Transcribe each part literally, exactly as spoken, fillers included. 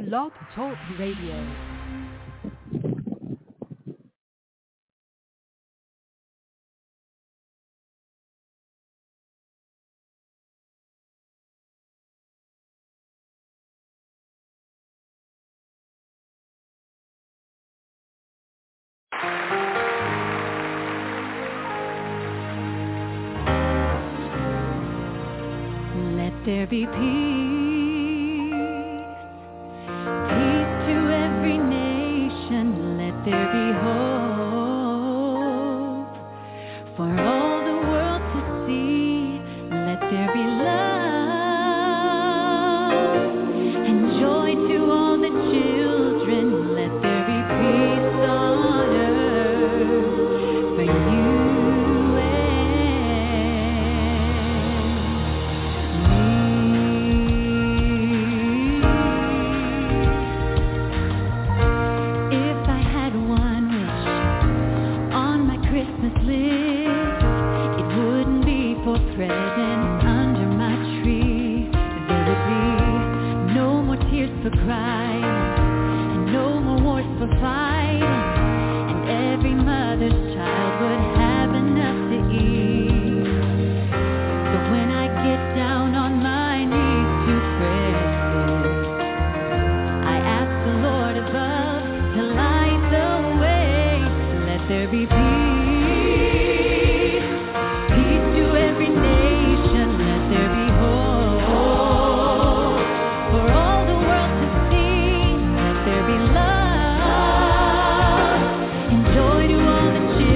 Blog Talk Radio. Let there be peace, peace to every nation. Let there be hope for all the world to see. Let there be love and joy to all the children. Let there be peace on earth for you. Cry and no more wars for fight, and every mother's child would have enough to eat. So when I get down on my knees to pray, I ask the Lord above to light the way. Let there be peace, peace to every nation. Let there be hope for all. There be love and joy to all the children.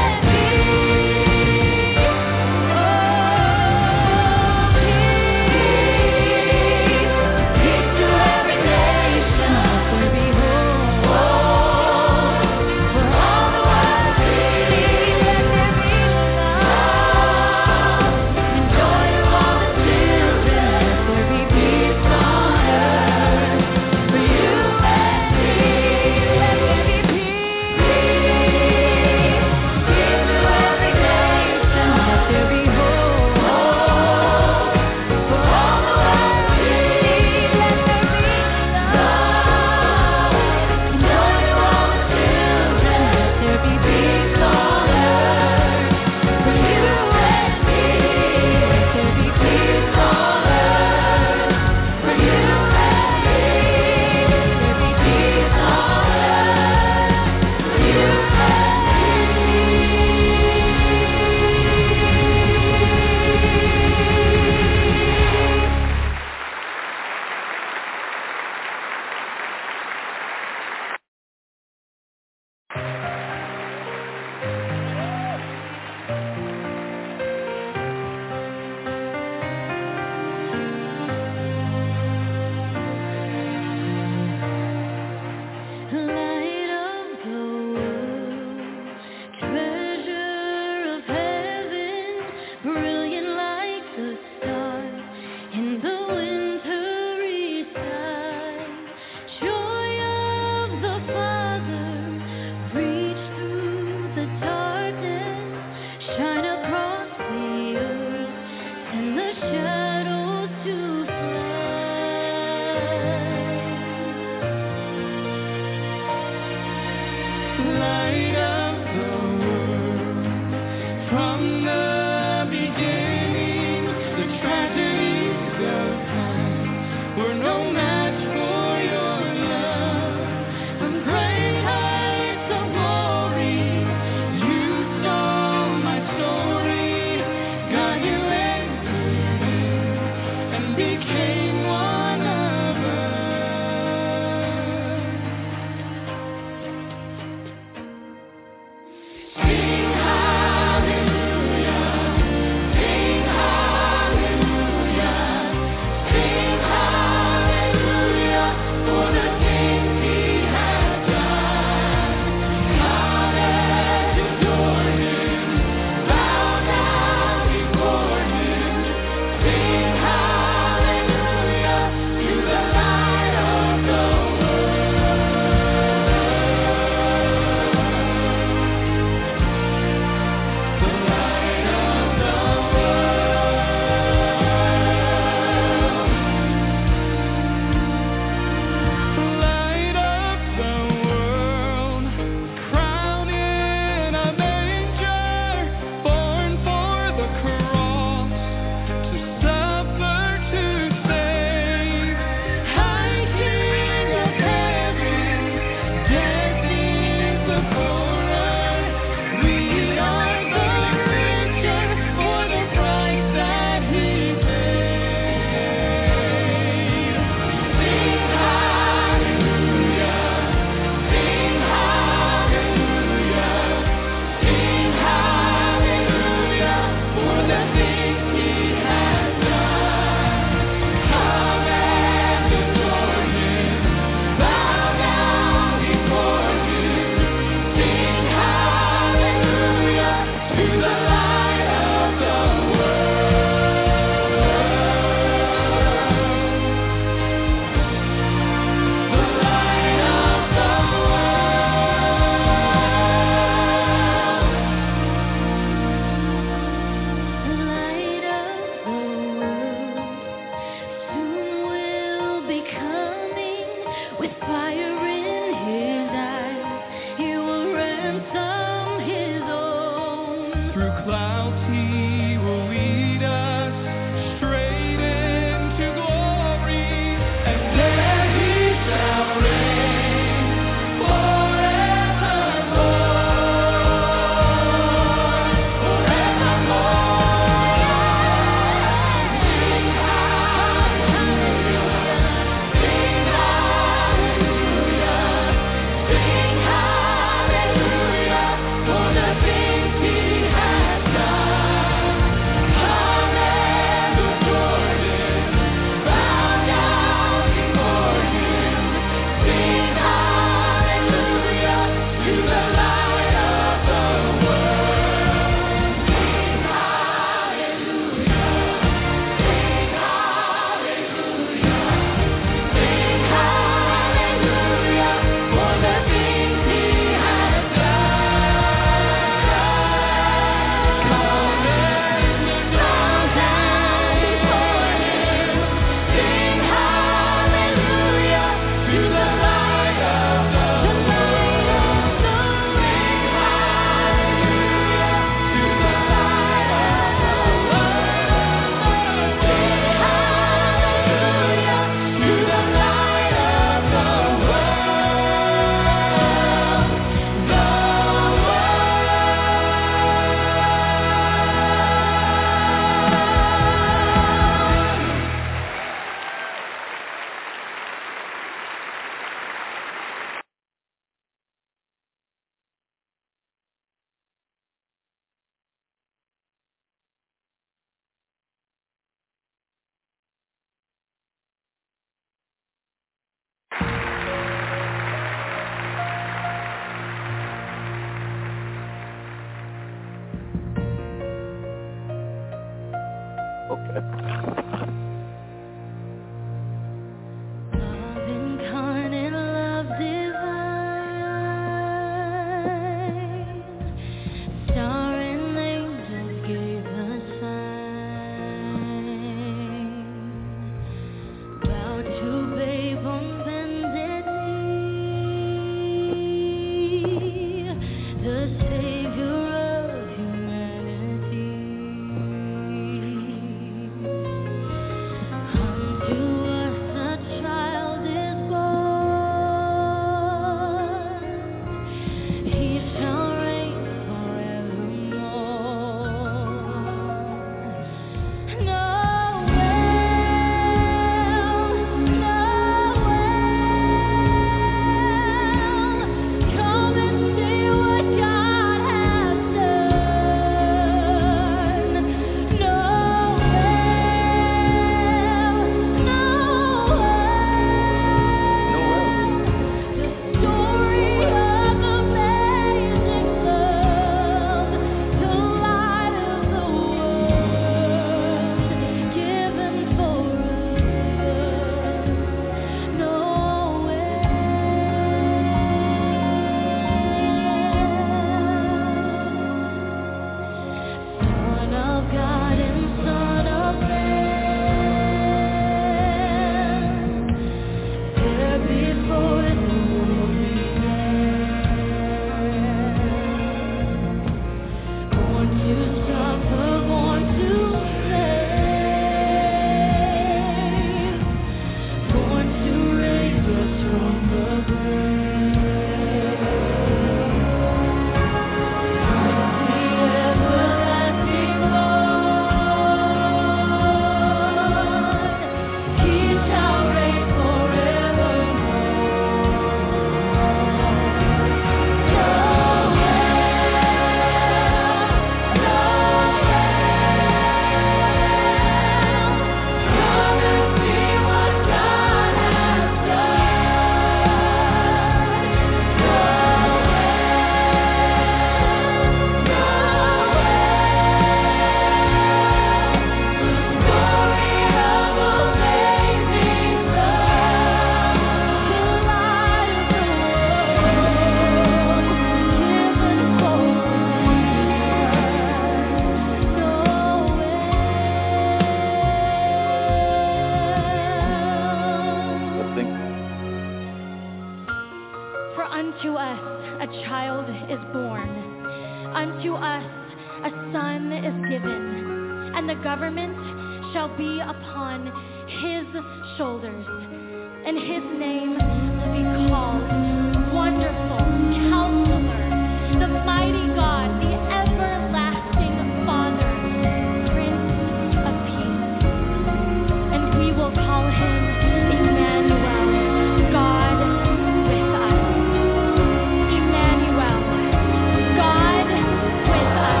unto us a child is born, unto us a son is given, and the government shall be upon his shoulders, and his name will be called Wonderful Counselor, the Mighty God, the Everlasting Father, Prince of Peace. And we will call him Emmanuel, God with us. Emmanuel, God with us.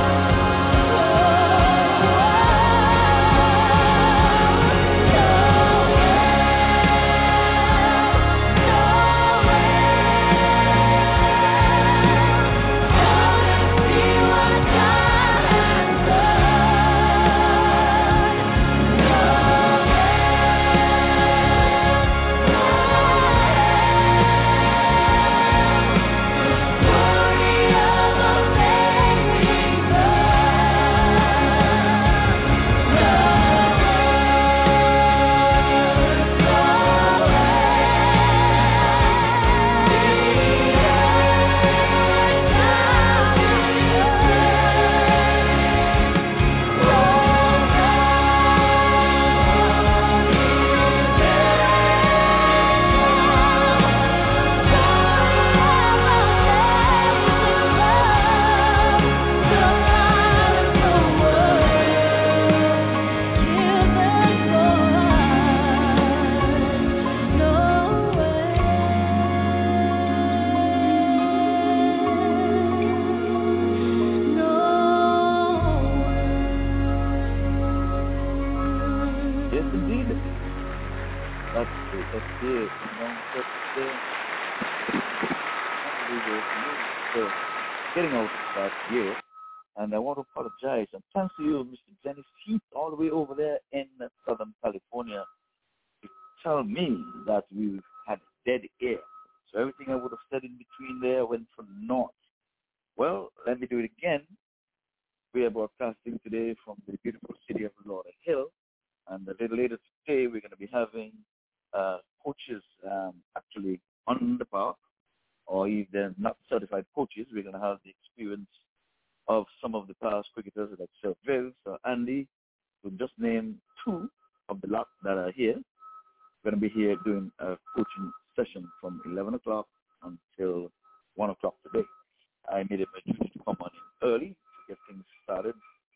Getting out that year, and I want to apologize. And thanks to you, Mister Dennis Heath, all the way over there in Southern California, to tell me that we've had dead air. So everything I would have said in between there went from north. Well, let me do it again. We are broadcasting today from the beautiful city of Lauderhill, and a little later today we're going to be having uh, coaches um, actually on the park. Or if they're not certified coaches, we're going to have the experience of some of the past cricketers like Sir Vince or Andy, who just named two of the lot that are here. We're going to be here doing a coaching session from eleven o'clock until one o'clock today. I made it my duty to come on in early to get things started.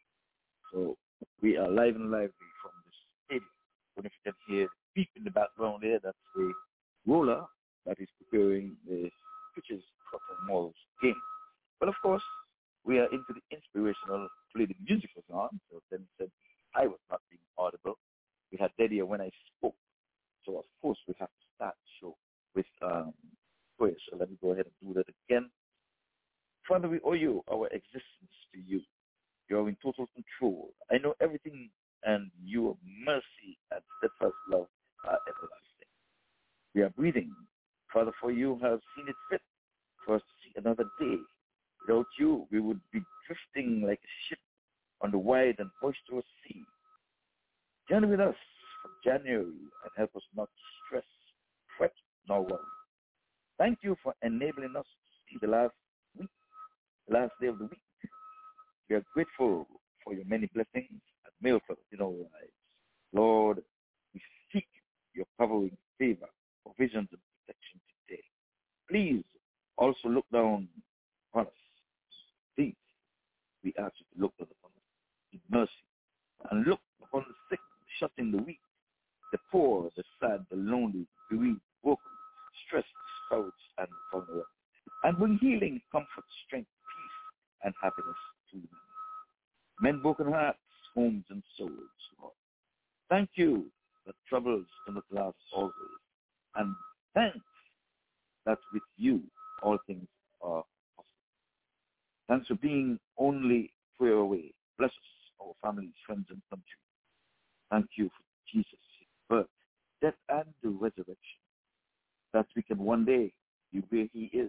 So we are live and lively from this stadium. And if you can hear the beep in the background there, that's the roller that is preparing the pitches for tomorrow's game. But of course, we are into the inspirational, play the musical song. So then said I was not being audible. We had dead ear when I spoke. So of course we have to start the show with um, prayer. So let me go ahead and do that again. Father, we owe you our existence to you. You are in total control. I know everything, and your mercy and steadfast love are everlasting. We are breathing. Father, for you have seen it fit for us to see another day. Without you, we would be drifting like a ship on the wide and boisterous sea. Journey with us from January and help us not to stress, fret, nor worry. Thank you for enabling us to see the last week, the last day of the week. We are grateful for your many blessings and miracles in our lives. Lord, we seek your covering favor, provisions, and protection today. Please also look down upon us. Please, we ask you to look down upon us in mercy and look upon the sick, shut in the weak, the poor, the sad, the lonely, bereaved, broken, stressed, discouraged, and vulnerable. And bring healing, comfort, strength, peace, and happiness to them. Mend broken hearts, homes, and souls, Lord. Thank you that troubles do not last always. And thanks that with you all things are possible. Thanks for being only prayer away. Bless us, our families, friends, and country. Thank you for Jesus' birth, death, and the resurrection, that we can one day be where he is.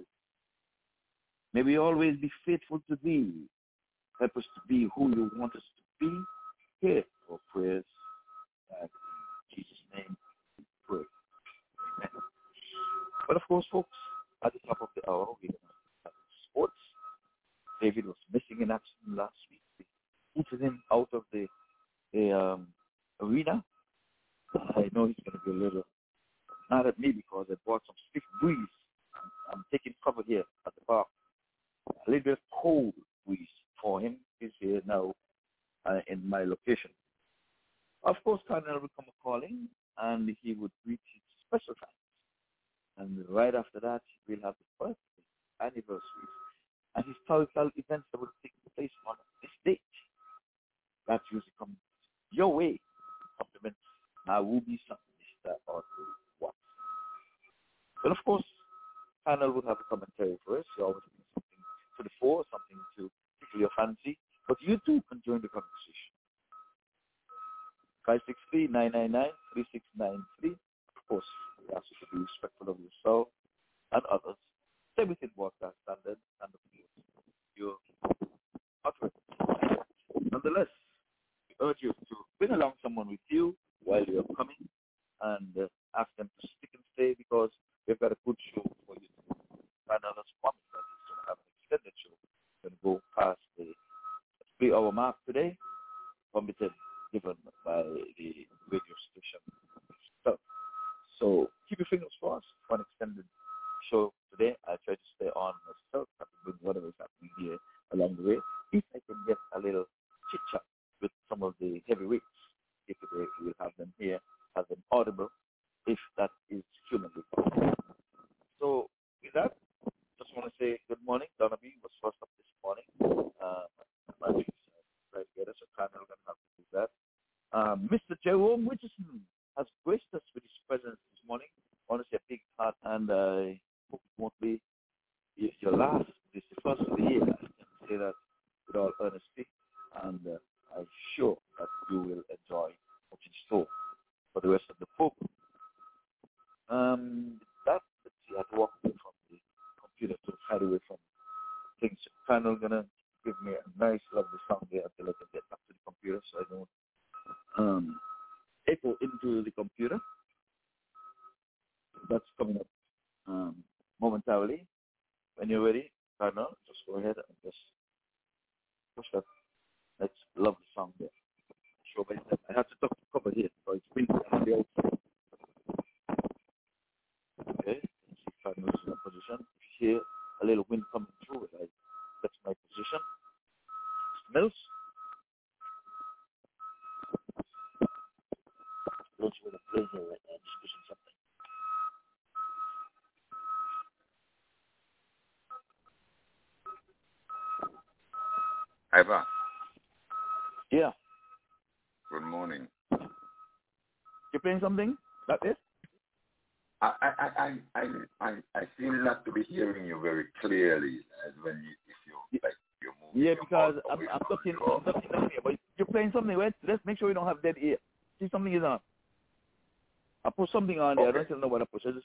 May we always be faithful to thee. Help us to be who you want us to be. Hear our prayers. And in Jesus' name we pray. Amen. But of course, folks, at the top of the hour, we're going to have sports. David was missing in action last week. They put him out of the, the um, arena. I know he's going to be a little mad at me because I brought some stiff breeze. I'm, I'm taking cover here at the park. A little bit of cold breeze for him. He's here now uh, in my location. Of course, Cardinal will come calling, and he would reach his special time. And right after that, we'll have the first anniversary and historical events that will take place on this date. That usually comes your way. Compliments now will be something Mister Arthur Watts. But of course, Cardinal will have a commentary for us. You always bring something to the fore, something to tickle your fancy. But you too can join the conversation. five six three, nine nine nine, three six nine three. Of course, we ask you to be respectful of yourself and others. Stay within broadcast standard and the your utterance. Nonetheless, we urge you to bring along someone with you while you're coming and uh, ask them to stick and stay because we've got a good show for you. Cardinal has promised that he's going to have an extended show. We're going to go past the three-hour mark today, permitted given by the radio station. So, so keep your fingers crossed for an extended show today. I try to stay on myself, I can bring whatever is happening here along the way. If I can get a little chit-chat with some of the heavyweights, if we'll have them here, have them audible, if that is humanly possible. So, with that, just want to say good morning. Donna B was first up this morning. Uh, my magic is right together, so Cardinal going to have to do that. Um, Mister Jerome Richardson has graced us with his presence this morning. I want to say a big heart, and I uh, hope it won't be your last. This is the first of the year. I can say that with all honesty, and uh, I'm sure that you will enjoy what's in store for the rest of the program. Um, that, let's see, I had to walk away from the computer to hide away from things. Cardinal gonna give me a nice, lovely song there until I can get back to the computer, so I don't um, echo into the computer. That's coming up um, momentarily. When you're ready, Cardinal, just go ahead and just push that next lovely song there. Sure, but I have to talk to cover here, so it's windy on the outside. Okay, let's see Cardinal's in a position. If you hear a little wind coming through it, I, that's my position. Smells. Don't you want to play here right now? I'm just pushing something. Ivan. Yeah. Good morning. You playing something? That it? I I I I I I seem not to be hearing you very clearly as when you if you like you're moving. Yeah, because I'm I'm looking I'm looking down here, but you're playing something. Wait, let's make sure we don't have dead ear. See, something is on. I put something on there. Okay. I don't still know what I put. I just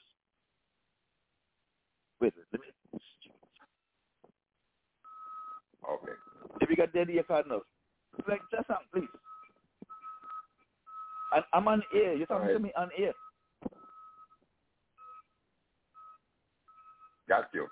wait. Wait, let me. Okay. If you got dead ear, Cardinal, like just something, please. And I'm on air. You're talking right to me on air. Got you.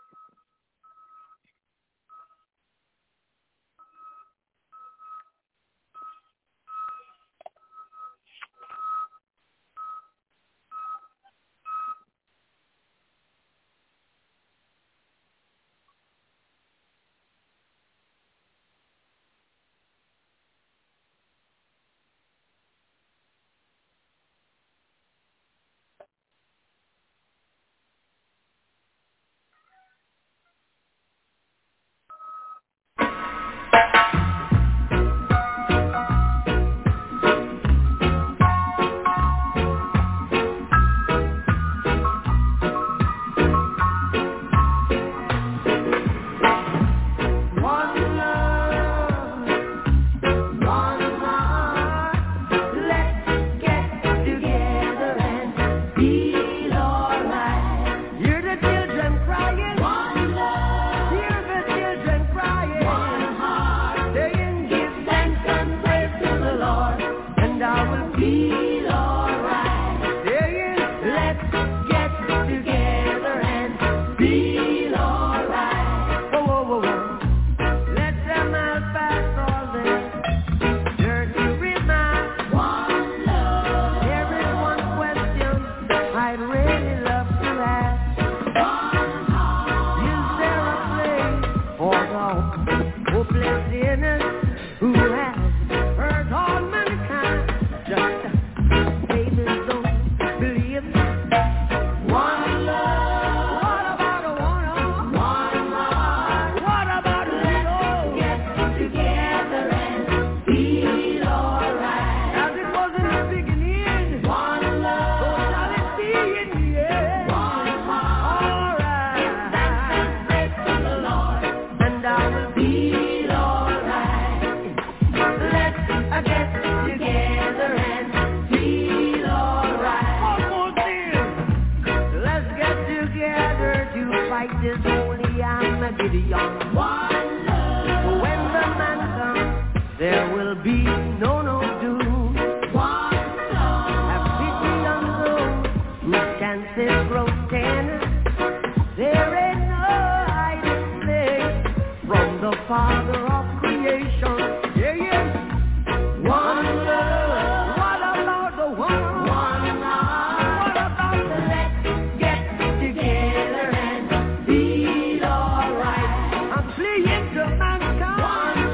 Gideon. One love. When the man comes, there will be no no doom. One love. Have pity on those whose chances grow tender. There ain't no hiding place from the Father of creation. Yeah, yeah. One love. What about the one? One heart. What about the let's get together and feel alright? I'm fleeing to mankind. One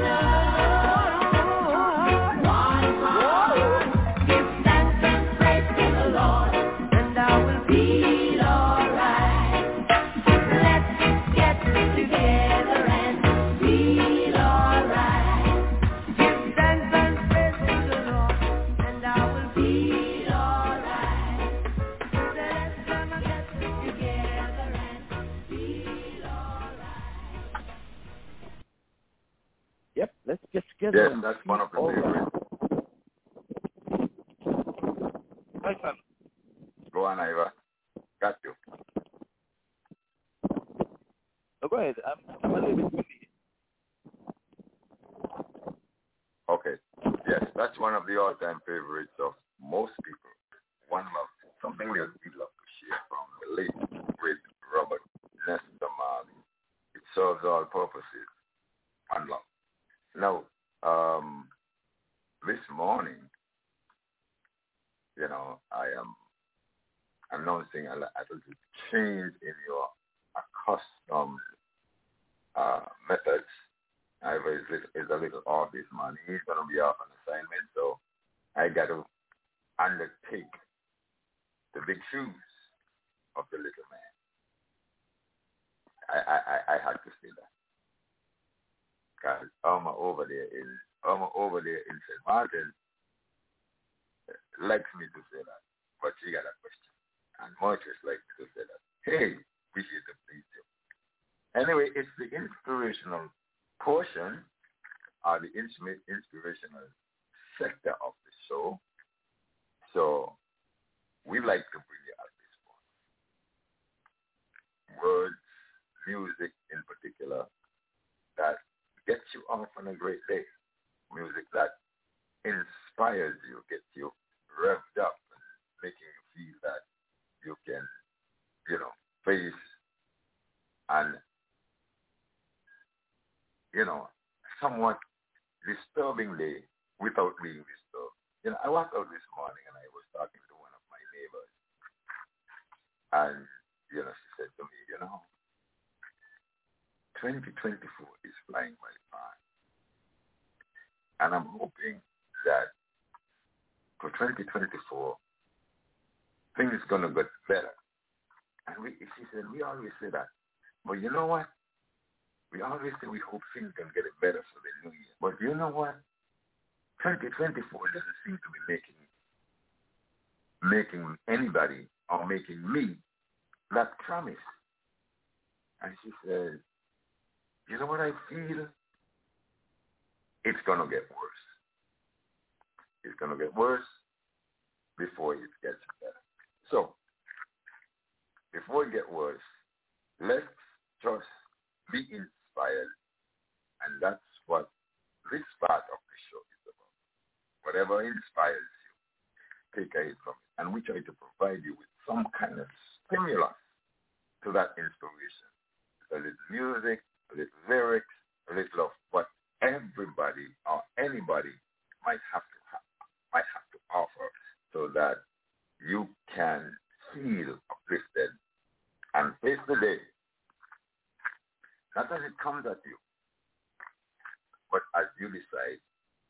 love. One heart. Give thanks and praise to the Lord, and I will feel alright. Let's get together and feel alright. Give thanks and praise to the Lord, and I will feel alright. Let's gonna get together and feel alright. Yep, let's get together. Yes, and that's feel one of the all right. favorites. Hi, son. Go on, Iva. Got you. Oh, go ahead. I'm, I'm a little bit busy. Okay. Yes, that's one of the all-time favorites of most people. One love. Something we we love to share from the late, great Robert Nesta Marley. It serves all purposes. One love. Now, um, this morning, you know, I am announcing a, a little change in your accustomed uh, methods. Ivor is, is a little off this morning. He's going to be off on assignment, so I got to undertake the big shoes of the little man. I I, I, I had to say that. Because Alma over there in Alma over there in Saint Martin likes me to say that, but she got a question. And Marcus likes me to say that. Hey, we should to please you. Anyway, it's the inspirational portion or the inspirational sector of the show. So we like to bring you at this point words, music in particular, that gets you off on a great day. Music that inspires you, gets you revved up, and making you feel that you can, you know, face an, you know, somewhat disturbing day without being disturbed. You know, I walked out this morning and I was talking to one of my neighbors, and, you know, she said to me, you know, twenty twenty-four is flying by fast. And I'm hoping that for twenty twenty-four, things are going to get better. And we, she said, we always say that. But you know what? We always say we hope things can get better for the new year. But you know what? twenty twenty-four doesn't seem to be making making anybody or making me that promise. And she said, you know what I feel? It's going to get worse. It's going to get worse before it gets better. So, before it gets worse, let's just be inspired. And that's what this part of the show is about. Whatever inspires you, take a hit from it. And we try to provide you with some kind of stimulus to that inspiration. A little music, a little lyrics, a little of what everybody or anybody might have to have, might have to offer, so that you can feel uplifted and face the day, not as it comes at you, but as you decide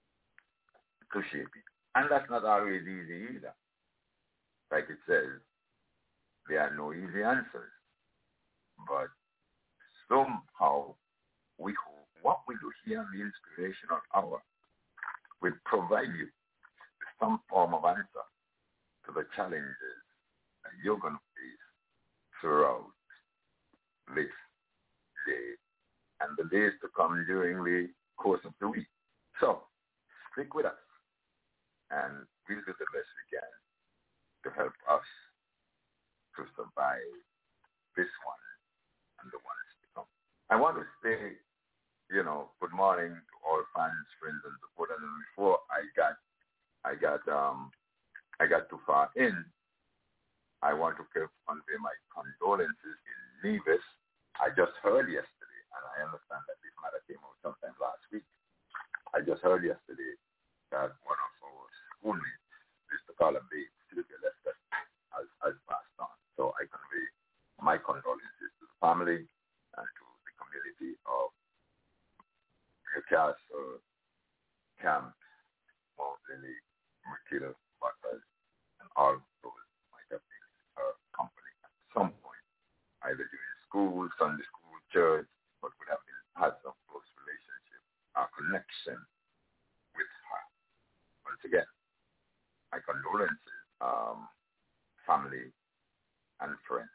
to shape it. And that's not always easy either. Like it says, there are no easy answers, but somehow we hope what we do here in the Inspirational Hour will provide you with some form of answer to the challenges that you're going to face throughout this day and the days to come during the course of the week. So stick with us, and we'll do the best we can to help us to survive this one and the ones to come. I want to say, you know, good morning to all fans, friends, and supporters. And before I got, I got, um, I got too far in, I want to convey my condolences in Nevis. I just heard yesterday, and I understand that this matter came out sometime last week. I just heard yesterday that one of our schoolmates, Mister Colin B, Sylvia Lester, has, has passed on. So I convey my condolences to the family and to the community of Newcastle, Camp, Mount Lily, McKill, Butlers, and all those might have been her company at some point, either during school, Sunday school, church, but would have been, had some close relationship or connection with her. Once again, my condolences, um, family and friends.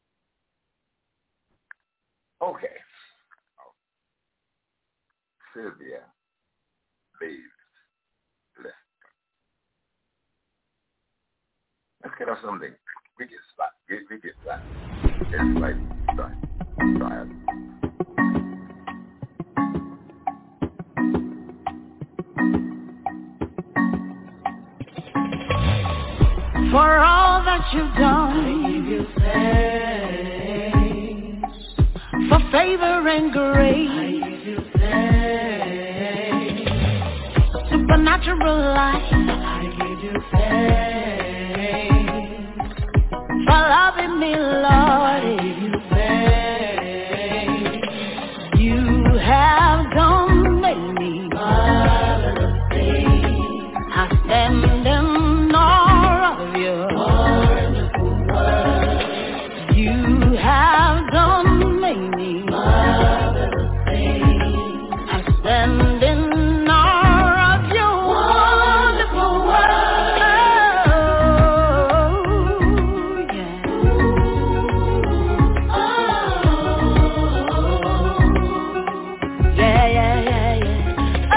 Okay. Oh. Sylvia Bates Lester. Let's get us something. We get slack. We, we get slack. It's like, try. Try it. For all that you've done, I give you thanks. For favor and grace, I give you thanks. Supernatural life, I give you thanks. For loving me, Lord, I give you thanks. You have done many marvelous things. I stand in awe of your wonderful word. You have done many marvelous things. I stand in awe of your wonderful word. Oh, yeah. Oh, yeah, yeah, yeah, yeah.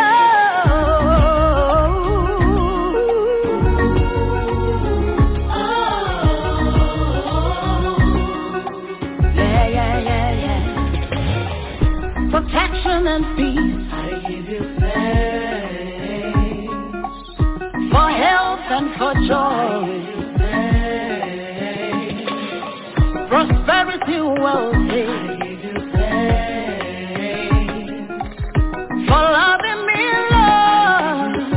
Protection and peace, I give you thanks. For health and for joy, I give you thanks. Prosperity, wealth, I give you thanks. For loving me, Lord,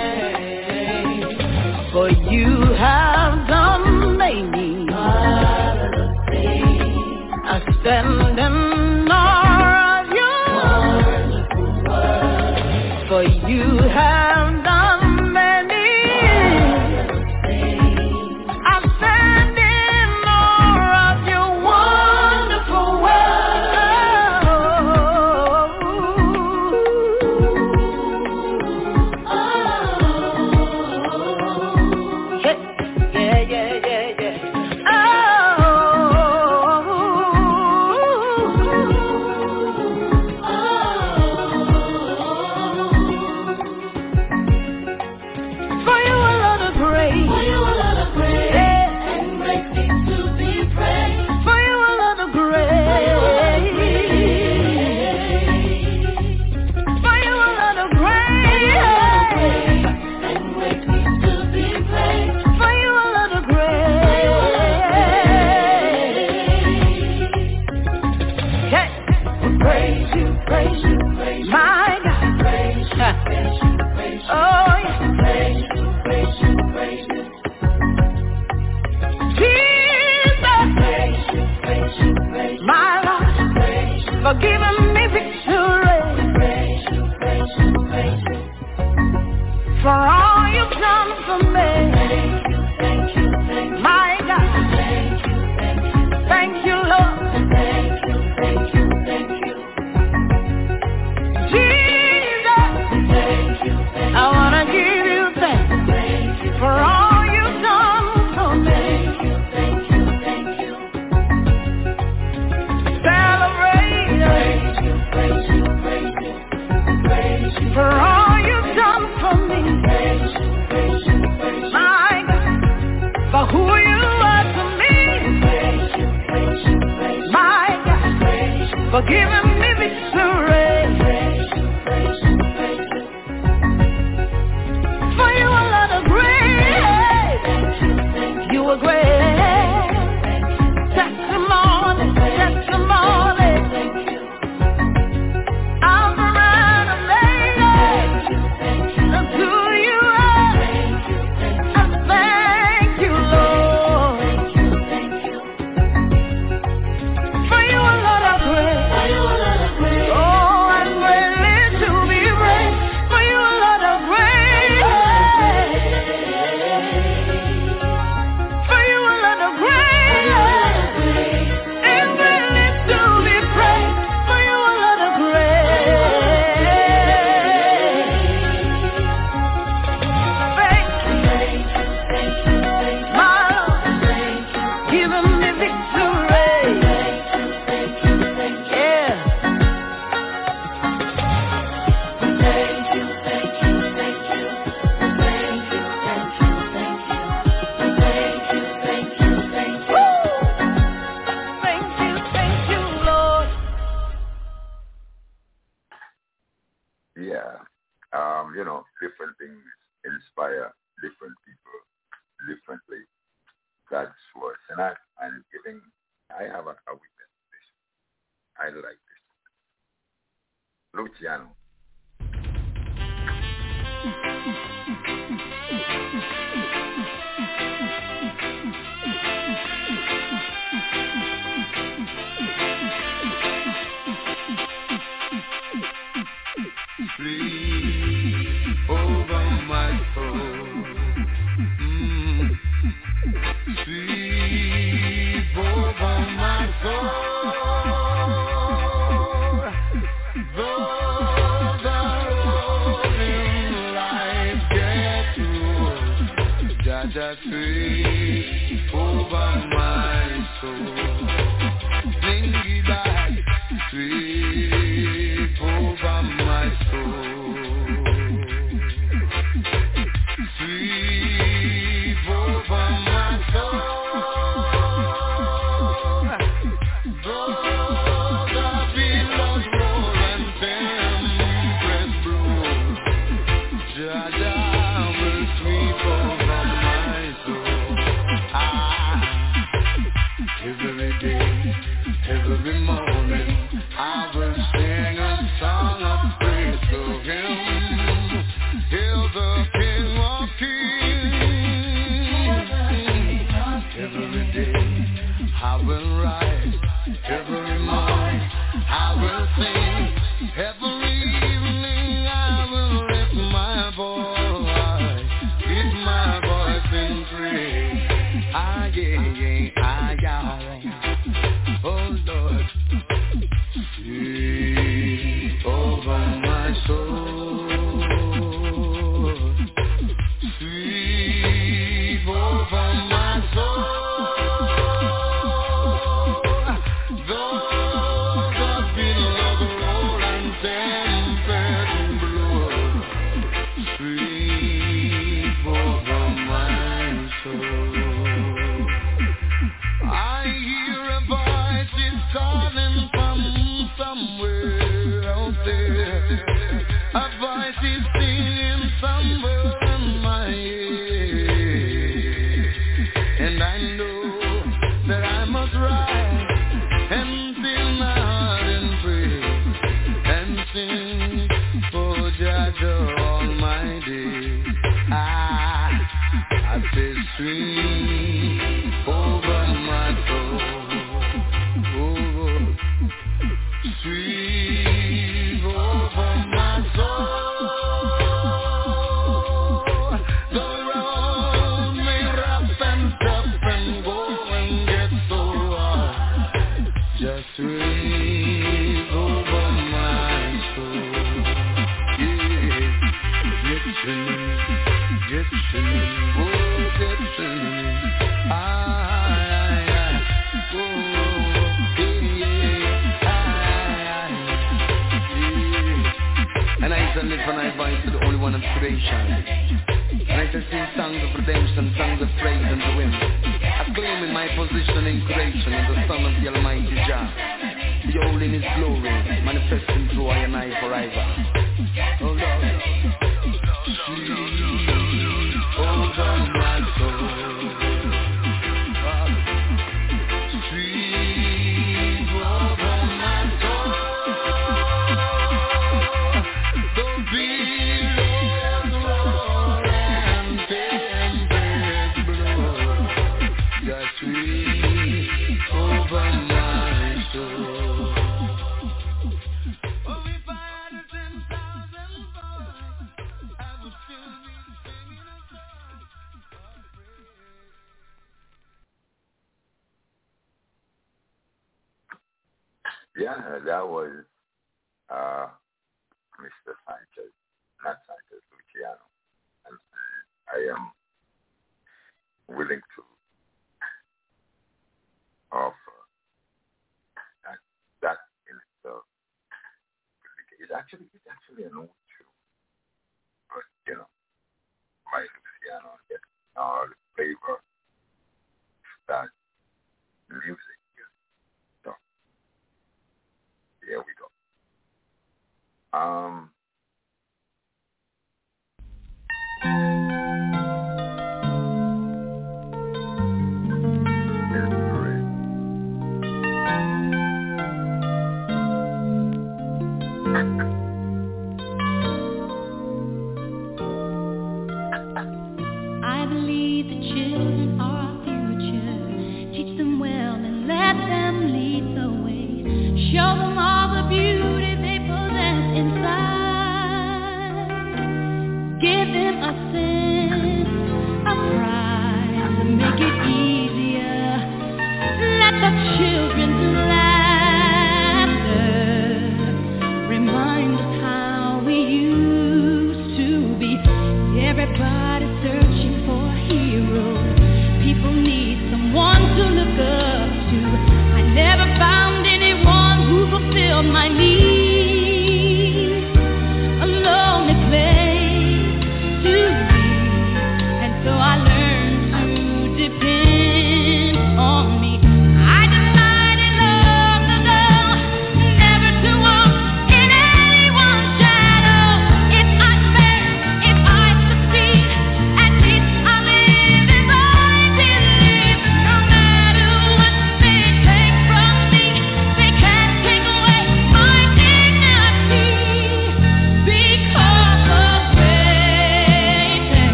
thanks. For you have done many marvelous things. I stand in awe of your wonderful word. For you have done many marvelous things. I stand in awe of your wonderful word. Oh, yeah, yeah, yeah, yeah. For you a lot of praise. For you a lot of praise. Yeah. And great things to be praised. For you a lot of grace. For you a lot of grace. And great things to be praised. For you a lot of grace. Yeah. We praise you, praise you, praise you. My God. Praise you, praise you, praise you. Oh, yeah. Praise you, praise you, praise you. Jesus. Praise you, praise you, praise you. My Lord. Praise you. For giving me victory. Praise you, praise you, praise you. For all you've done for me. Thank you, thank you, thank you. My God. Thank you, thank you. Thank you, Lord. Thank you, thank you, thank you. Jesus. Thank you, thank you. I want to give you thanks. Thank you. For all you've done for me. Thank you, thank you, thank you. Celebrate. Praise you, praise you, praise you. Praise you. For all you've done for me. Praise you, praise you, praise you. My God. For who you are to me. Praise you, praise you, praise you. My God. Praise you. For giving me a great testimony, testimony. I'm around a lady to you. I thank you, Lord. For you alone I pray. Oh, I'm greatly to be praised. For you alone I pray. For you alone I pray. And greatly to be praised. For you alone I pray. Thank you, my Lord, giving me victory. Yeah. Thank you, thank you, Lord. Yeah. Um, you know, different things inspire different people differently. That's what, and I, I'm giving, I have a, a witness to this. I like this. Luciano. Sleep over my soul. Mm. Sleep over my soul. Though the road in life gets through, Jaja, sleep over my soul. Sing that, sleep over my soul. Sleep over my soul. Though the billows roll and tempests blow, Jaja will sweep over my soul. Ah, every day, every morning, I will sing a song of praise to Him. Hail the King of Kings. Every day I will rise, every morning I will sing, every evening I will lift my voice, lift my voice in praise. Ah, yeah, yeah, ah, yeah. Oh Lord, sleep over my soul. Sleep over my soul. Though the billows roll and tempests blow, sleep over my soul. I hear a voice is calling from somewhere out there. A voice is singing somewhere in my ear. And I know that I must rise and fill my heart and pray and sing for Jaja all my days. Ah, I say sleep over my soul. Oh, sleep over my soul. The road may rough and tough and go and get so hard. Just sleep over my soul. Yeah, get to me, get to me, oh, get to me. Ah, ah, ah, oh, yeah, yeah, ah, yeah. And I used to live and I voice to the only one of creation. And I used to sing songs of redemption, songs of praise unto Him. Acclaiming my position in creation as the Son of the Almighty Jah. Beholding His glory, manifesting through I and I forever. Oh Lord, sleep over my soul. are sweet over my soul. Oh, if I had ten thousand boys, I would still be singing a song of praise. Yeah, that was uh, Mister Sanchez, not Sanchez, Luciano. And I am willing to offer that, that in itself. It's actually, it's actually an old tune. But, you know, by Luciano gets all the flavor that music is. So, here we go. Um, I believe the children are our future. Teach them well and let them lead the way. Show them all the beauty they possess inside.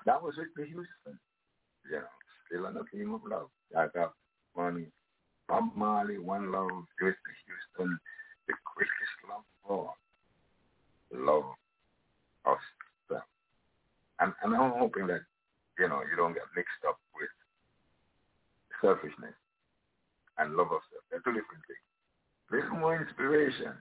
that was Whitney Houston. You know, still on the theme of love. I got one Bob Marley, One Love, Whitney Houston, the greatest love of all. Love of self. And, and I'm hoping that, you know, you don't get mixed up with selfishness and love of self. They're two different things. Little more inspiration.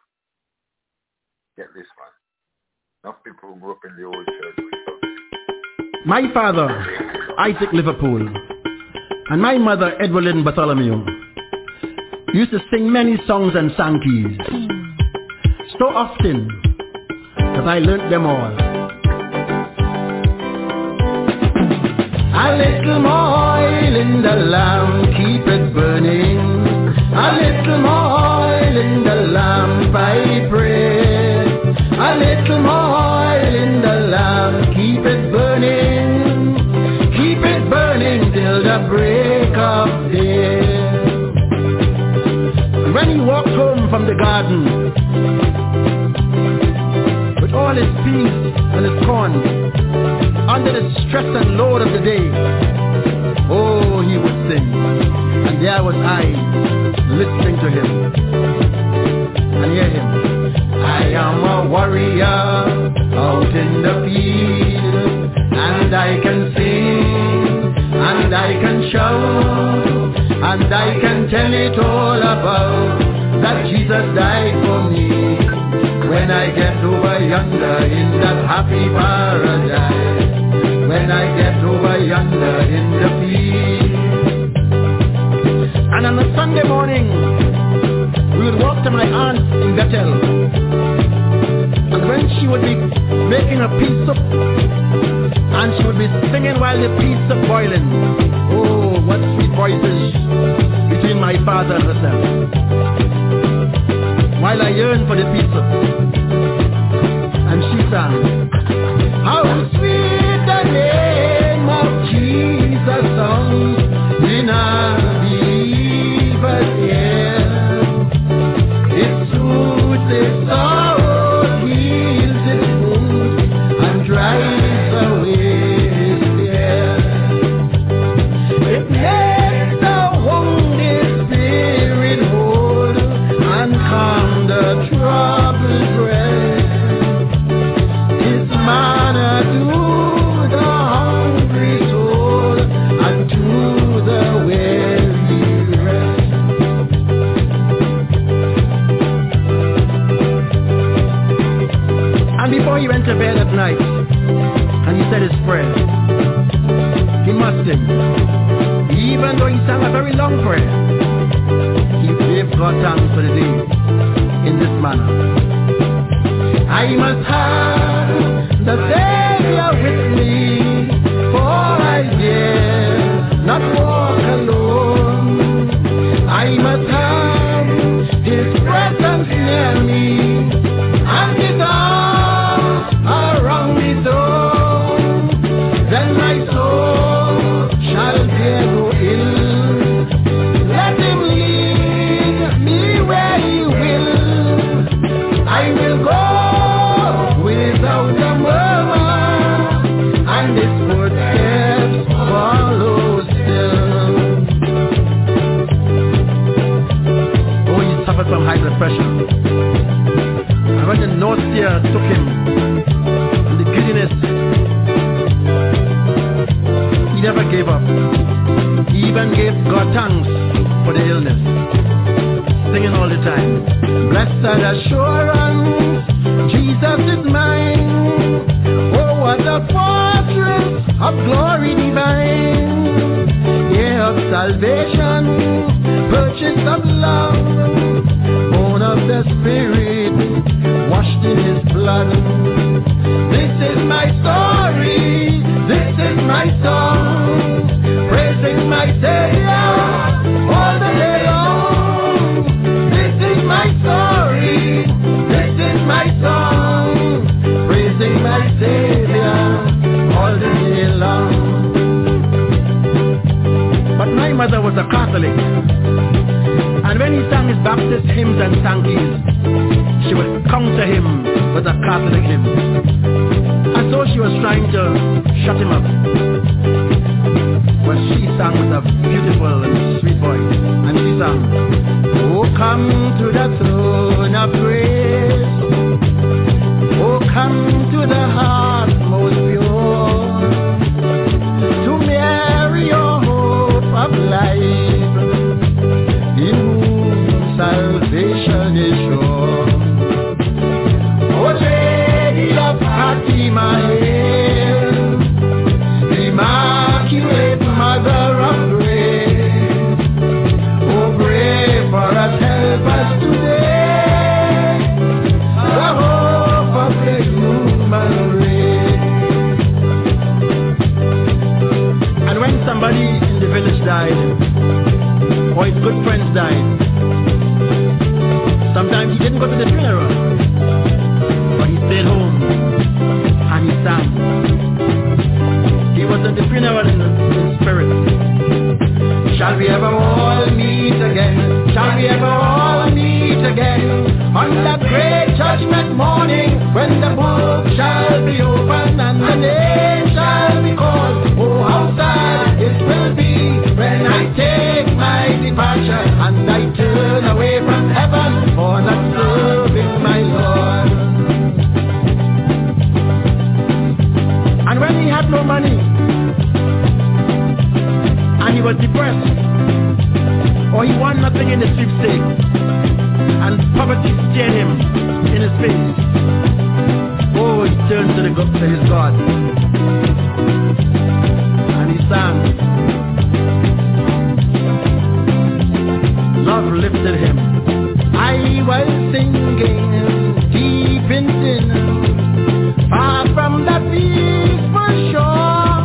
Get this one. Enough people who grew up in the old church. My father, Isaac Liverpool, and my mother, Edwardine Bartholomew, used to sing many songs and sankeys, so often that I learnt them all. A little more oil in the lamp, keep it burning. A little more oil in the lamp, I pray. A little more oil in the lamp, keep it burning. Keep it burning till the break of day. And when he walked home from the garden, with all his peas and his corn, under the stress and load of the day, oh, he would sing. And there was I, listening to him, and hear him. I am a warrior out in the field, and I can sing, and I can shout, and I can tell it all about that Jesus died for me. When I get over yonder in that happy paradise, when I get over yonder in the field. And on a Sunday morning, we would walk to my aunt in Bethel. And when she would be making a pea soup, and she would be singing while the pea soup boiling. Oh, what sweet voices between my father and herself. While I yearned for the pea soup. And she sang, how sweet the name of Jesus sounds in a believer's ear. It soothes its sorrow, heals its wounds, and drives away his fear. It makes the wounded spirit whole and calm the troubled breast. It's manna to the hungry soul and to the weary rest. And before he went to bed at night, and he said his prayer, he must sing. Even though he sang a very long prayer, he gave God thanks for the day in this manner. I must have the Savior with me, for I dare not walk alone. I must have his presence near me, and his arms around me so. Then my soul shall bear no ill. Let him lead me where he will. I will go without a murmur, and his footsteps follow still. Oh, he suffered from high blood pressure. And when the nausea took him, and the giddiness, he never gave up. He even gave God thanks for the illness, singing all the time. Blessed assurance, Jesus is mine. Oh, what a fortress of glory divine. Yeah, of salvation, purchase of love, born of the Spirit, washed in his blood. This is my story, this is my song, praising my Savior all the day long. This is my story, this is my song, praising my Savior all the day long. But my mother was a Catholic, and when he sang his Baptist hymns and sankeys, she would come to him was a Catholic hymn. And so she was trying to shut him up. But she sang with a beautiful and sweet voice. And she sang, "Oh, come to the throne of grace. Oh, come to the heart most pure. To Mary, your hope of life, in whom salvation is sure. Oh, Lady of Fatima, hail, Immaculate Mother of Grace. Oh, pray for us, help us today, the hope of the human race." And when somebody in the village died, or his good friends died, sometimes he didn't go to the funeral, but he stayed home and he sang. He was at the funeral in, in spirit. Shall we ever all meet again? Shall we ever all meet again? On that great judgment morning, when the book shall be opened and the name shall be called. Oh, how sad it will be when I take my departure and I turn away from heaven for not serving my Lord. And when he had no money, and he was depressed, or he won nothing in the sweepstakes, and poverty stared him in his face, oh, he turned to, the, to his God, and he sang. Love lifted him. I was singing deep in sin, far from the peaceful shore,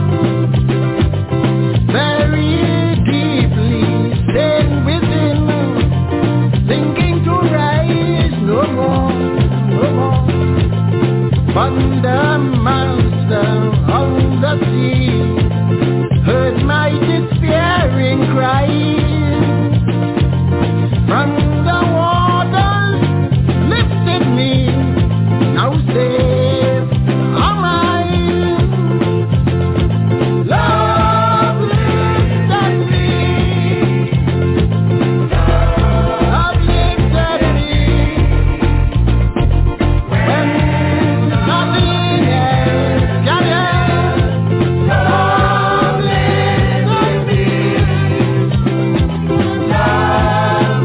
very deeply staying within, thinking to rise no more, no more. But the master of the sea heard my despairing cry. From the waters lifted me, now safe am I. Love lifted me, love lifted me, when nothing else can help. Love lifted me, love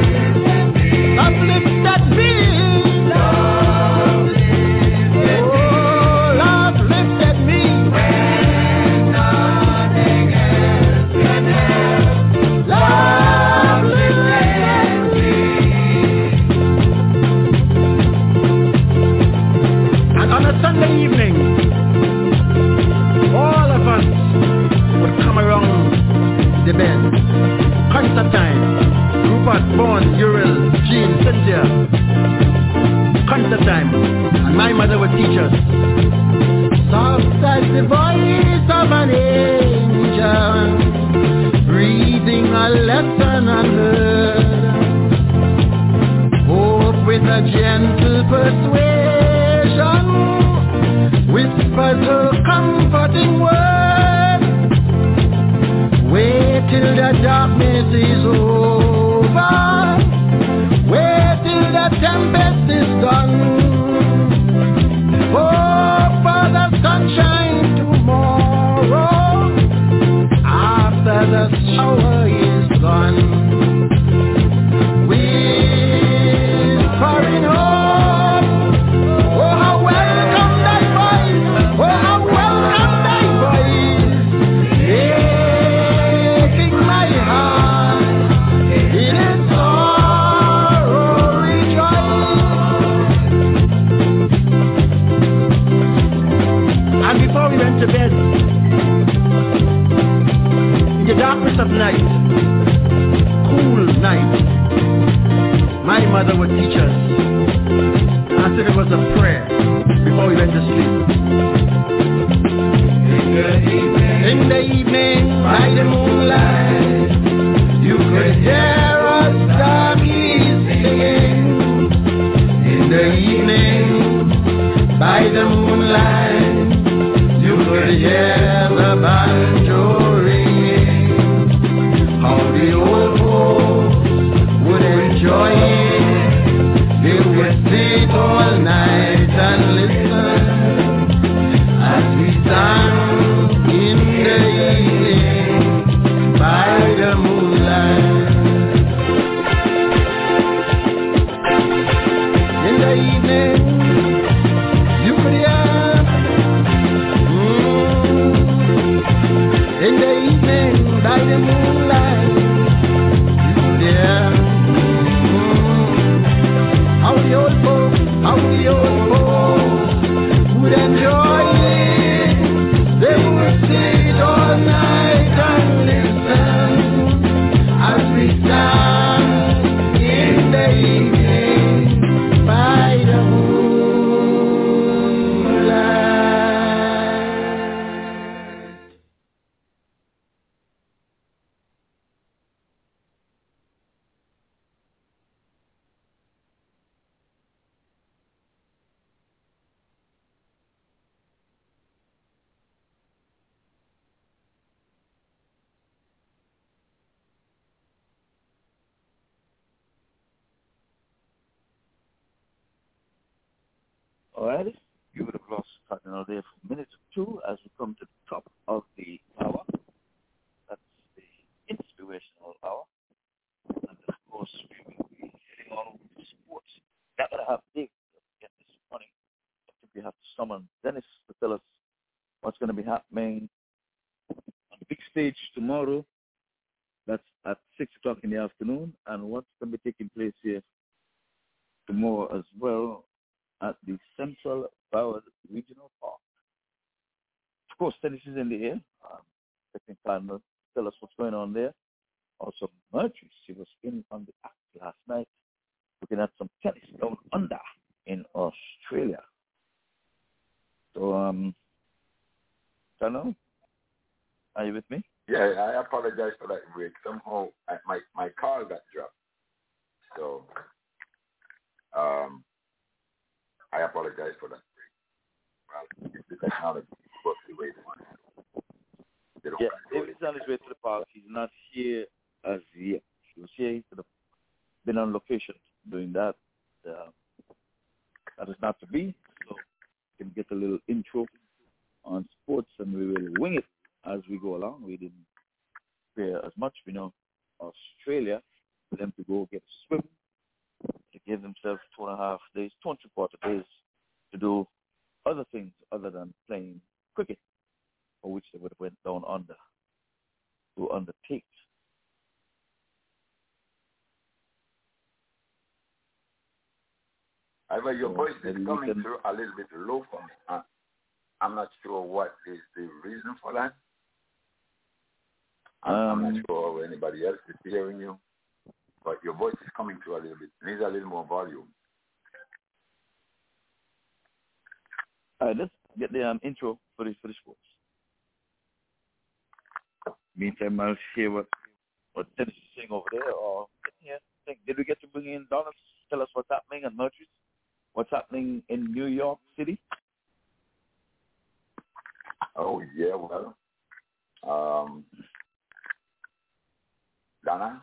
uplifted me, love lifted me, oh, love lifted me, when nothing else can help. Love lifted me. And on a Sunday evening, all of us would come around the bed. Constantine, Rupert, Vaughn, Uriel, Jean, Cynthia, Constantine, and my mother would teach us. Soft as the voice of an angel, breathing a lesson unheard. Hope with a gentle persuasion, whispers her comforting word. Wait till the darkness is over, wait till the tempest is done. Hope for the sunshine tomorrow, after the shower is gone. Whispering hope, oh how welcome thy voice, oh how welcome thy voice, making my heart in its sorrow rejoice. And before we went to bed, in the darkness of night, cool night, my mother would teach us, as if it was a prayer, before we went to sleep. In the evening, in the evening by the moonlight, you could hear us darkies singing. In the evening, could hear the banjo ringing, how the old folks would enjoy it. They would sit all night and listen as we sang in the evening by the moonlight. In the evening, you could hear, mm, in the evening by the moonlight, you could hear mm, how the old folks, how the old folks would enjoy it. They would sit all night and listen as we sang in the evening by the moonlight. All right. You would have lost Cardinal there for a minute or two as we come to the top of the hour. That's the inspirational hour. And of course, we will be heading on over to sports. That would have Dave get this morning. I think we have to summon Dennis to tell us what's going to be happening on the big stage tomorrow. That's at six o'clock in the afternoon. And what's going to be taking place here tomorrow as well at the Central Broward Regional Park. Of course, tennis is in the air. Um, Technical Cardinal tell us what's going on there. Also, Mercury, she was in on the act last night, looking at some tennis down under in Australia. So, um, Cardinal, are you with me? Yeah, I apologize for that break. Somehow I, my my call got dropped. So, um, I apologize for that break. Well, it's the technology works the way they want it. They don't Yeah, control David's it. on his way to the park. He's not here as yet. He was here. He could have been on location doing that. Uh, that is not to be. So we can get a little intro on sports, and we will wing it as we go along. We didn't prepare as much. We know Australia for them to go get a swim. They gave themselves two and a half days, two and three quarter days to do other things other than playing cricket, for which they would have went down under to undertake. However, your So voice is maybe we coming can- through a little bit low for me. Uh, I'm not sure what is the reason for that. I'm, I'm Um, not sure if anybody else is hearing you, but your voice is coming through a little bit. Needs a little more volume. All right, let's get the um, intro for the for the sports. Meantime, I'll hear what what Dennis is saying over there. Or yeah, think, did we get to bring in Donna to tell us what's happening at Mercury? What's happening in New York City? Oh yeah, well, um, Donna.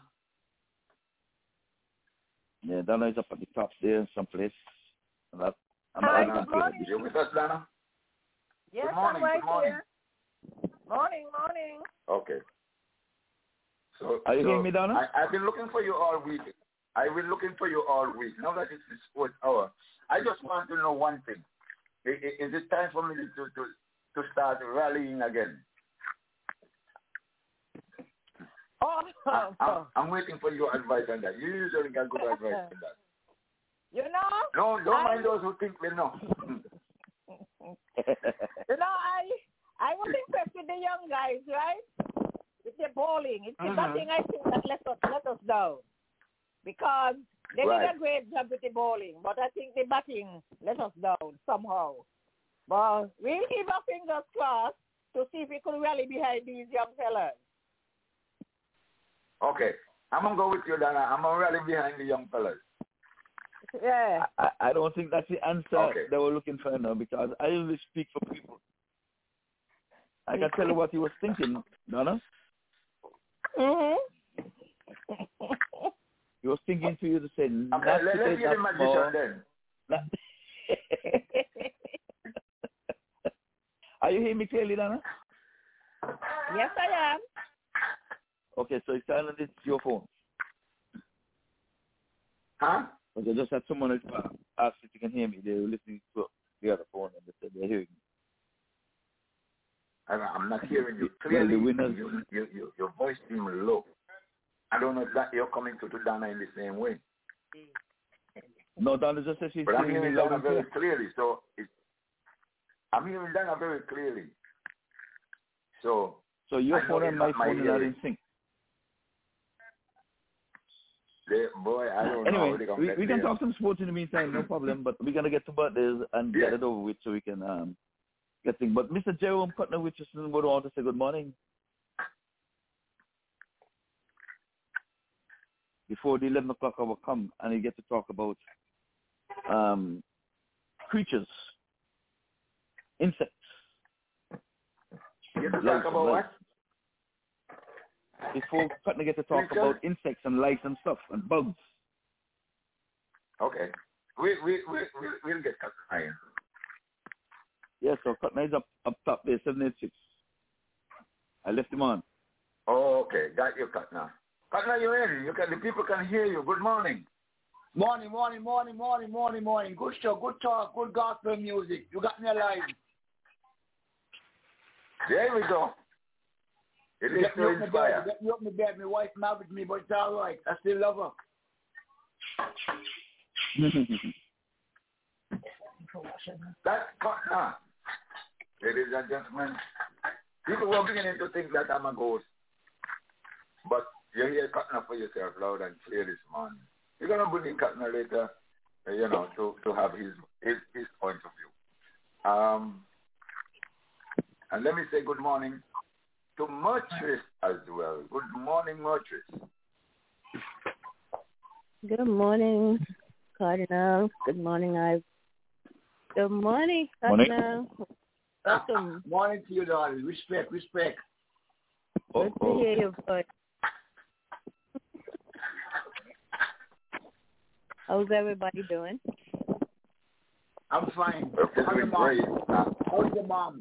Yeah, Donna is up at the top there, someplace. And that, I'm Hi, not good morning. You with us, Donna? Yes, Good morning, I'm right good morning. here. Morning, morning. Okay. So, Are you so hearing me, Donna? I, I've been looking for you all week. I've been looking for you all week. Now that it's the sports hour, I just want to know one thing. Is, is it time for me to, to, to start rallying again? Oh, I, I'm, I'm waiting for your advice on that. You usually got good advice on that. you know? No, don't I, mind those who think they know. You know, I I was impressed with the young guys, right? With the bowling. It's the Mhm. batting I think that let us let us down. Because they Right. did a great job with the bowling, but I think the batting let us down somehow. But we'll keep our fingers crossed to see if we could rally behind these young fellas. Okay. I'm going to go with you, Donna. I'm going to rally behind the young fellas. Yeah. I, I don't think that's the answer Okay. that we're looking for now, because I only speak for people. I can tell you what he was thinking, Donna. Mm-hmm. He was thinking to you to say, not Okay, let, to let's take get that the magician small. then. Not- Are you hearing me clearly, Donna? Yes, I am. Okay, so it's telling it's your phone. Huh? Because I just had someone else ask if you can hear me. They were listening to the other phone and they said they're hearing me. I, I'm not hearing you Well, clearly. the winners- You, you, you, your voice seems low. I don't know if that you're coming to, to Donna in the same way. No, Donna just said she's But I'm hearing me hearing loud Donna and very clear. clearly. So it, I'm hearing Donna very clearly. So So your I know phone and it's my not my phone are not hearing. in sync. they, boy, I don't know. Anyway, how they gonna we, get we can there. talk some sports in the meantime, no problem. But we're gonna get to birthdays and Yeah. get it over with so we can um get things. But Mister Jerome Cutner Richardson would want to say good morning before the eleven o'clock hour come, and he get to talk about um creatures, insects. You get to lice talk and about lice. what? Before Cutner get to talk Creatures? about insects and lice and stuff and bugs. Okay. We we we we we'll get cut iron. Yeah, so Cutner is up up top there, seven eight six. I left him on. Oh, okay. Got you, Katna. Katna, you're in. You can. The people can hear you. Good morning. Morning, morning, morning, morning, morning, morning. Good show, good talk, good gospel music. You got me alive. There we go. It You is get me to up my bed. inspire. You get me up my bed. My wife mad with me, but it's all right. I still love her. That's Katna. Ladies and gentlemen, people were beginning to think that I'm a ghost. But you hear Katna for yourself loud and clear this morning. You're going to bring in Katna later, uh, you know, to, to have his, his his point of view. Um, and let me say good morning to Mertris as well. Good morning, Mertris. Good morning, Cardinal. Good morning, I. Good morning, Cardinal. Welcome. Morning to you, darling. Respect, respect. Good to hear your voice. How's everybody doing? I'm fine. We're How's your doing mom? great. Uh, How's your mom?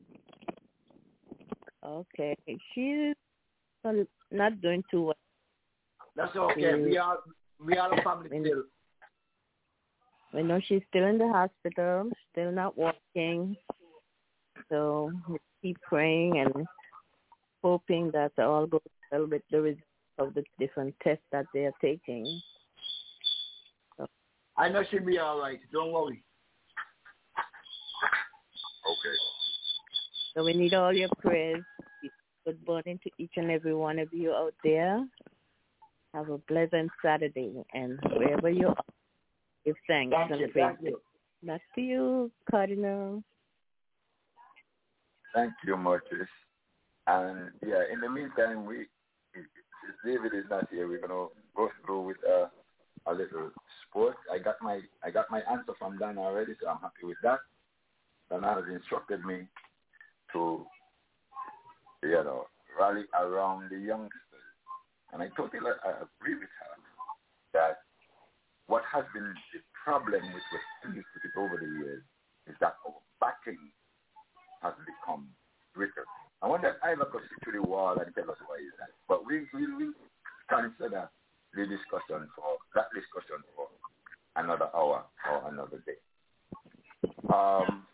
Okay, she's not doing too well. That's okay. We are we are a family still. I know she's still in the hospital, still not walking. So we keep praying and hoping that all goes well with the results of the different tests that they are taking. So. I know she'll be all right. Don't worry. okay. So we need all your prayers. Good morning to each and every one of you out there. Have a pleasant Saturday, and wherever you are, give thanks Thank and you. praise. Thank you. Back to you, Cardinal. Thank you, Mertris. And yeah, in the meantime, we, since David is not here, we're gonna go through with uh, a little sport. I got my I got my answer from Dan already, so I'm happy with that. Dan has instructed me to, you know, rally around the youngsters, and I totally I agree with her that what has been the problem with West Indies cricket over the years is that our batting has become brittle. I wonder if Ivor could sit to the wall and tell us why is that. But we will we consider the discussion for that discussion for another hour or another day. Um,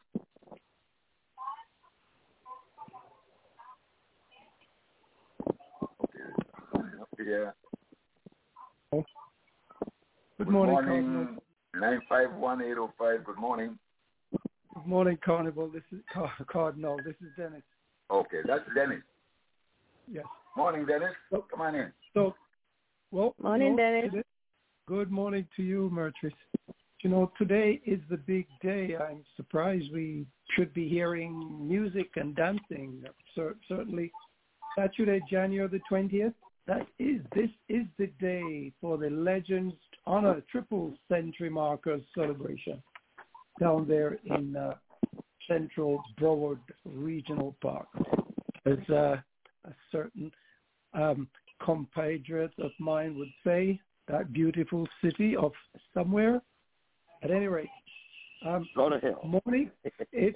okay, up here. Good, Good morning, morning. Nine five one eight zero five. Good morning. Good morning, Carnival. This is Car- Cardinal. This is Dennis. Okay, that's Dennis. Yes. Morning, Dennis. So, Come on in. So, well, Morning, you know, Dennis. today, good morning to you, Mertris. You know, today is the big day. I'm surprised we should be hearing music and dancing. Cer- certainly, Saturday, January the twentieth. That is, this is the day for the Legends Honor Triple Century Markers celebration down there in uh, Central Broward Regional Park. as uh, a certain um, compatriot of mine would say, that beautiful city of somewhere. At any rate, um, go to hell. Morning, it's,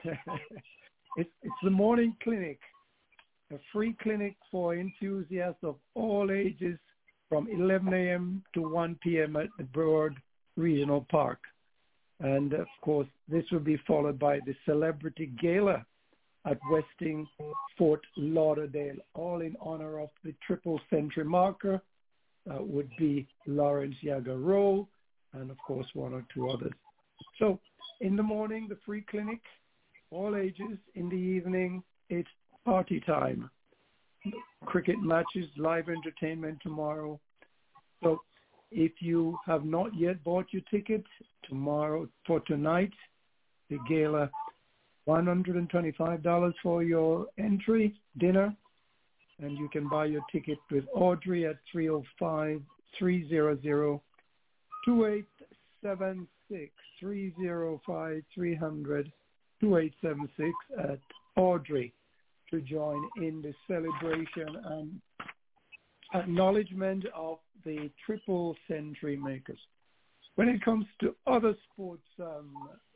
it's it's the morning clinic, a free clinic for enthusiasts of all ages from eleven a.m. to one p.m. at the Broad Regional Park. And, of course, this will be followed by the Celebrity Gala at Westing, Fort Lauderdale, all in honor of the triple century marker. Uh, would be Lawrence Yaga Rowe and, of course, one or two others. So in the morning, the free clinic, all ages. In the evening, it's party time. Cricket matches, live entertainment tomorrow. So if you have not yet bought your ticket tomorrow for tonight, the gala, one hundred twenty-five dollars for your entry, dinner, and you can buy your ticket with Audrey at three oh five, three hundred, two eight seven six, three oh five, three hundred, two eight seven six at Audrey to join in the celebration and acknowledgement of the triple century makers. When it comes to other sports, um,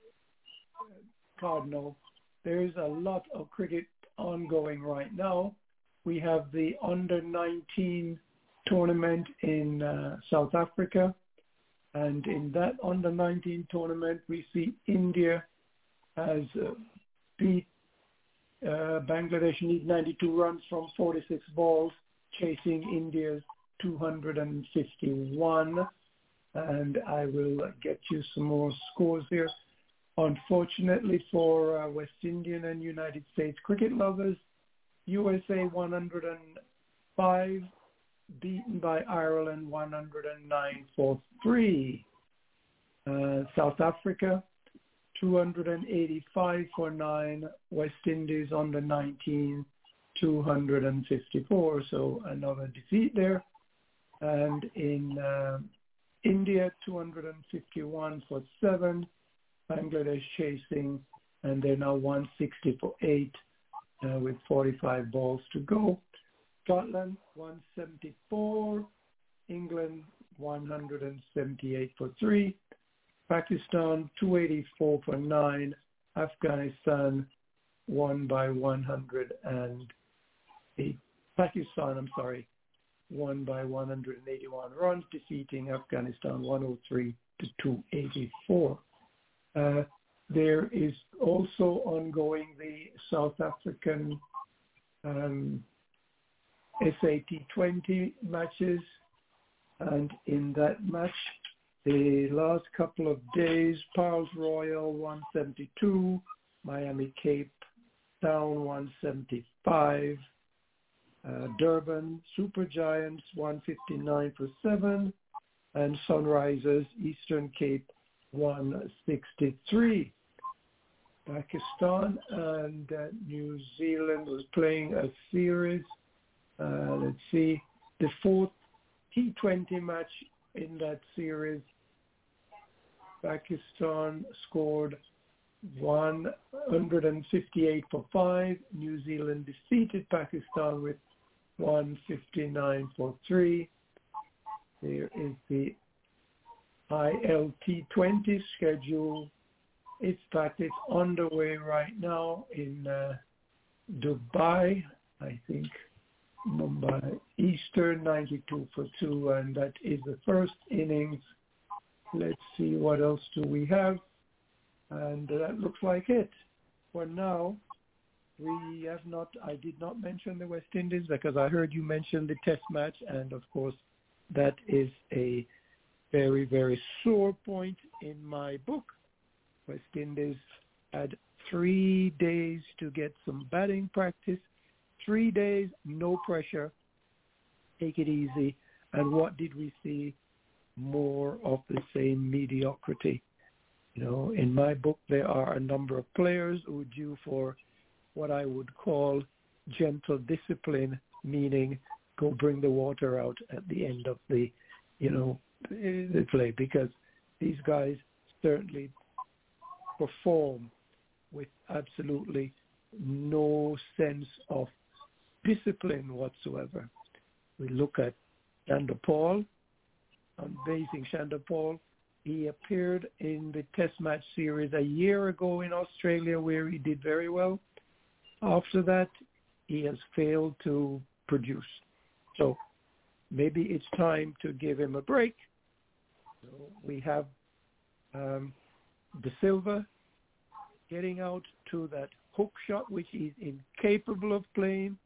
Cardinal, there is a lot of cricket ongoing right now. We have the under nineteen tournament in uh, South Africa, and in that under nineteen tournament, we see India has uh, beat uh, Bangladesh need ninety-two runs from forty-six balls, chasing India's two hundred fifty-one. And I will get you some more scores here. Unfortunately for uh, West Indian and United States cricket lovers, U S A one hundred five, beaten by Ireland one hundred nine for three. Uh, South Africa two hundred eighty-five for nine. West Indies under nineteen, two hundred fifty-four. So another defeat there. And in uh, India, two hundred fifty-one for seven. Bangladesh chasing, and they're now one sixty for eight uh, with forty-five balls to go. Scotland, one seventy-four. England, one hundred seventy-eight for three. Pakistan, two eighty-four for nine. Afghanistan, won by one hundred eight. Pakistan, I'm sorry, won by one hundred eighty-one runs, defeating Afghanistan one oh three to two eighty-four. Uh, there is also ongoing the South African um, S A T twenty matches, and in that match, the last couple of days, Paarls Royal one seventy-two, Miami Cape Town one seventy-five, uh, Durban Super Giants one fifty-nine for seven, and Sunrisers Eastern Cape one sixty-three. Pakistan and uh, New Zealand was playing a series. Uh, let's see, the fourth T twenty match in that series. Pakistan scored one hundred fifty-eight for five. New Zealand defeated Pakistan with one fifty-nine for three. There is the I L T twenty schedule. In fact, it's underway right now in uh, Dubai, I think, Mumbai. Eastern ninety-two for two, and that is the first innings. Let's see what else do we have. And that looks like it. For now, we have not, I did not mention the West Indies because I heard you mention the test match, and of course, that is a very, very sore point in my book. West Indies had three days to get some batting practice, three days, no pressure, take it easy. And what did we see? More of the same mediocrity. You know, in my book, there are a number of players who are due for what I would call gentle discipline, meaning go bring the water out at the end of the, you know, the play, because these guys certainly perform with absolutely no sense of discipline whatsoever. We look at Xander Paul, amazing Xander Paul. He appeared in the Test match series a year ago in Australia where he did very well. After that, he has failed to produce. So maybe it's time to give him a break. So we have um, De Silva getting out to that hook shot, which he's incapable of playing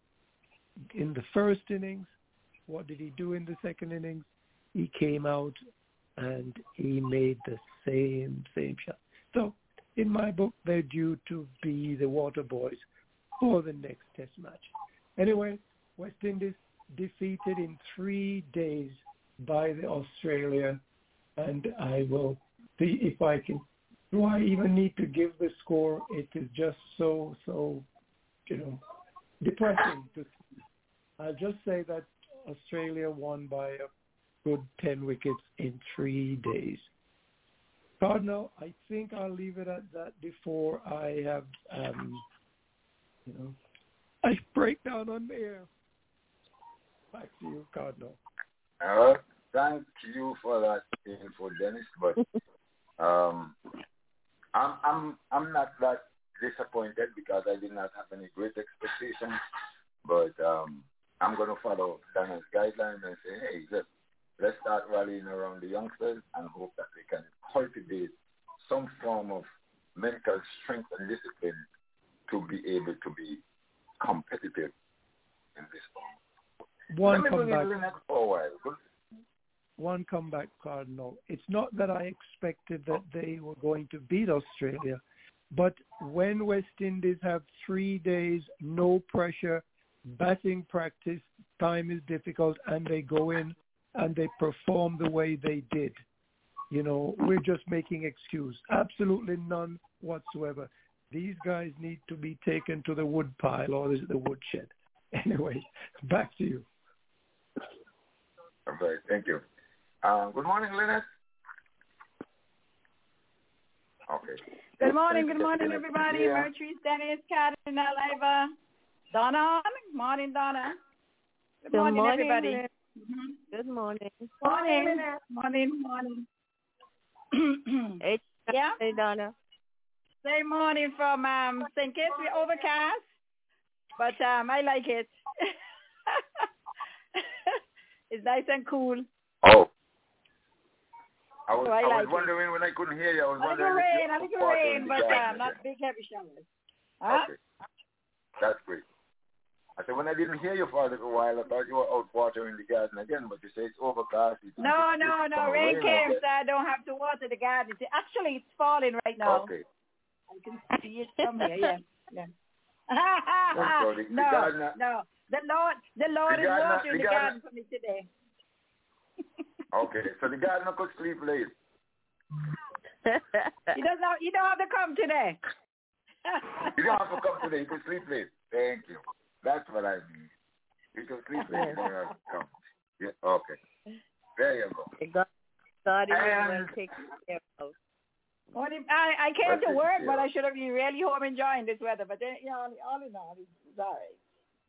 in the first innings. What did he do in the second innings? He came out and he made the same, same shot. So in my book, they're due to be the water boys for the next Test match. Anyway, West Indies defeated in three days by the Australia, and I will see if I can. Do I even need to give the score? It is just so, so, you know, depressing to see. I'll just say that Australia won by a good ten wickets in three days. Cardinal, I think I'll leave it at that before I have, um, you know, I break down on the air. Back to you, Cardinal. Uh, thank you for that info, Dennis. But um, I'm I'm I'm not that disappointed because I did not have any great expectations. But um, I'm going to follow Daniel's guidelines and say, hey, let's, let's start rallying around the youngsters and hope that they can cultivate some form of mental strength and discipline to be able to be competitive in this form. One Let me comeback. bring it next for a while. One comeback, Cardinal. It's not that I expected that they were going to beat Australia, but when West Indies have three days, no pressure, batting practice, time is difficult, and they go in and they perform the way they did. You know, we're just making excuse. Absolutely none whatsoever. These guys need to be taken to the wood pile or the woodshed. Anyway, back to you. All right, thank you. Uh, good morning, Lynette. Okay. Good morning, good morning, everybody. Yeah. Mertrice, Dennis, Cardinal, Iva, Donna. Morning, Donna. Good, Good morning, morning, everybody. Lynette. Mm-hmm. Good morning. Morning, morning, morning. Hey, Yeah? Hey, Donna. Say morning from um, Saint Kitts. We're overcast, but um, I like it. It's nice and cool. Oh. I was, So I I was like it. wondering when I couldn't hear you. I was A little wondering rain, if a you little were rain, in the but garden um, not again. big heavy showers. Huh? Okay. That's great. I said, when I didn't hear you for a little while, I thought you were out watering the garden again, but you say it's overcast. It's, No, it's, no, it's no. gonna Rain rain came, again. so I don't have to water the garden. See, actually, it's falling right now. Okay. I can see it from here. Yeah, yeah. so the, the no, gardener, no. The Lord, the Lord The is gardener- watering the the gardener- garden for me today. Okay, so the gardener could sleep late. He doesn't. Have, you don't have to come today. You don't have to come today. You can sleep late. Thank you. That's what I mean. You can sleep late. You don't have to come. Yeah, okay. There you go. God, God is And- going to take care of. Well, if- I, I came That's to it, work, yeah. but I should have been really home enjoying this weather. But then, you know, all in all, it's, it's all right.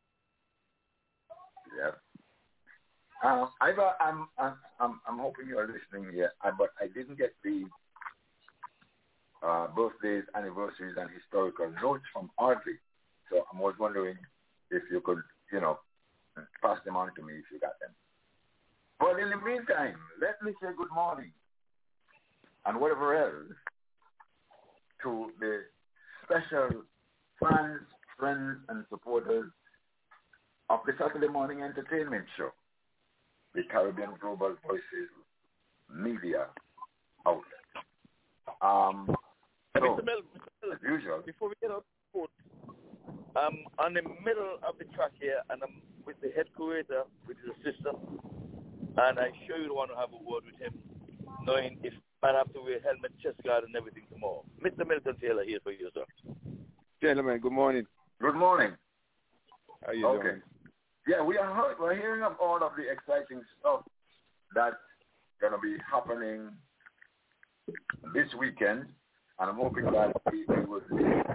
Yeah. Uh, I, I'm, I'm, I'm, I'm hoping you're listening here, I, but I didn't get the uh, birthdays, anniversaries, and historical notes from Audrey. So I was wondering if you could, you know, pass them on to me if you got them. But in the meantime, let me say good morning and whatever else to the special fans, friends, and supporters of the Saturday Morning Entertainment Show, the Caribbean Global Voices media outlet. Um, so, Mister Mel, as usual, before we get out the court, I'm on the middle of the track here, and I'm with the head curator, with his assistant, and I sure you want to have a word with him, knowing if I have to wear helmet, chest guard, and everything tomorrow. Mister Milton Taylor here for you, sir. Gentlemen, good morning. good morning. How you Okay. doing? Yeah, we are heard, we're hearing of all of the exciting stuff that's going to be happening this weekend, and I'm hoping that we, we will see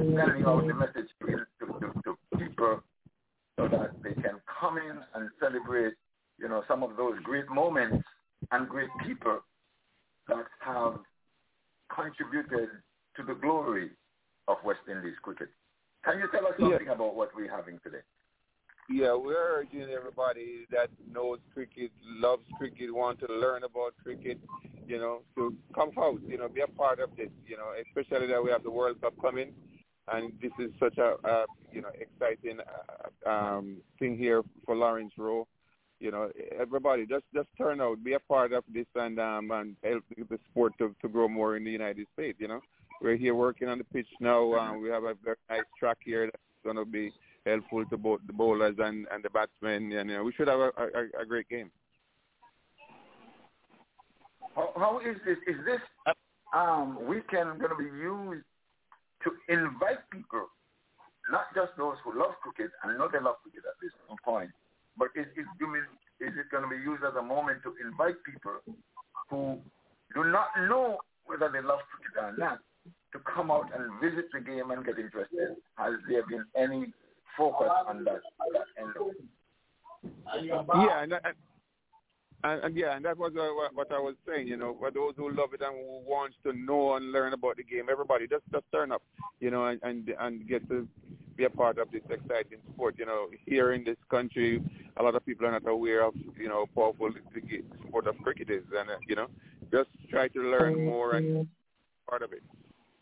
sending out the message to, to, to, to people so that they can come in and celebrate, you know, some of those great moments and great people that have contributed to the glory of West Indies cricket. Can you tell us something yeah. about what we're having today? Yeah, we're urging everybody that knows cricket, loves cricket, wants to learn about cricket, you know, to come out, you know, be a part of this, you know, especially that we have the World Cup coming, and this is such a, a you know, exciting uh, um, thing here for Lawrence Rowe. You know, everybody just just turn out, be a part of this, and um, and help the sport to, to grow more in the United States. You know, we're here working on the pitch now. Um, we have a very nice track here that's going to be helpful to both the bowlers and, and the batsmen, and you know, we should have a, a, a great game. How, how is this? Is this um, weekend going to be used to invite people, not just those who love cricket and know they love cricket at this point, but is, is, is it going to be used as a moment to invite people who do not know whether they love cricket or not to come out and visit the game and get interested? Has there been any focus on that, that end of it? Yeah, and, and, and, and yeah, and that was uh, what, what I was saying. You know, for those who love it and who wants to know and learn about the game, everybody just just turn up, you know, and and, and get to be a part of this exciting sport. You know, here in this country, a lot of people are not aware of, you know, how powerful the sport of cricket is, and uh, you know, just try to learn more and be part of it.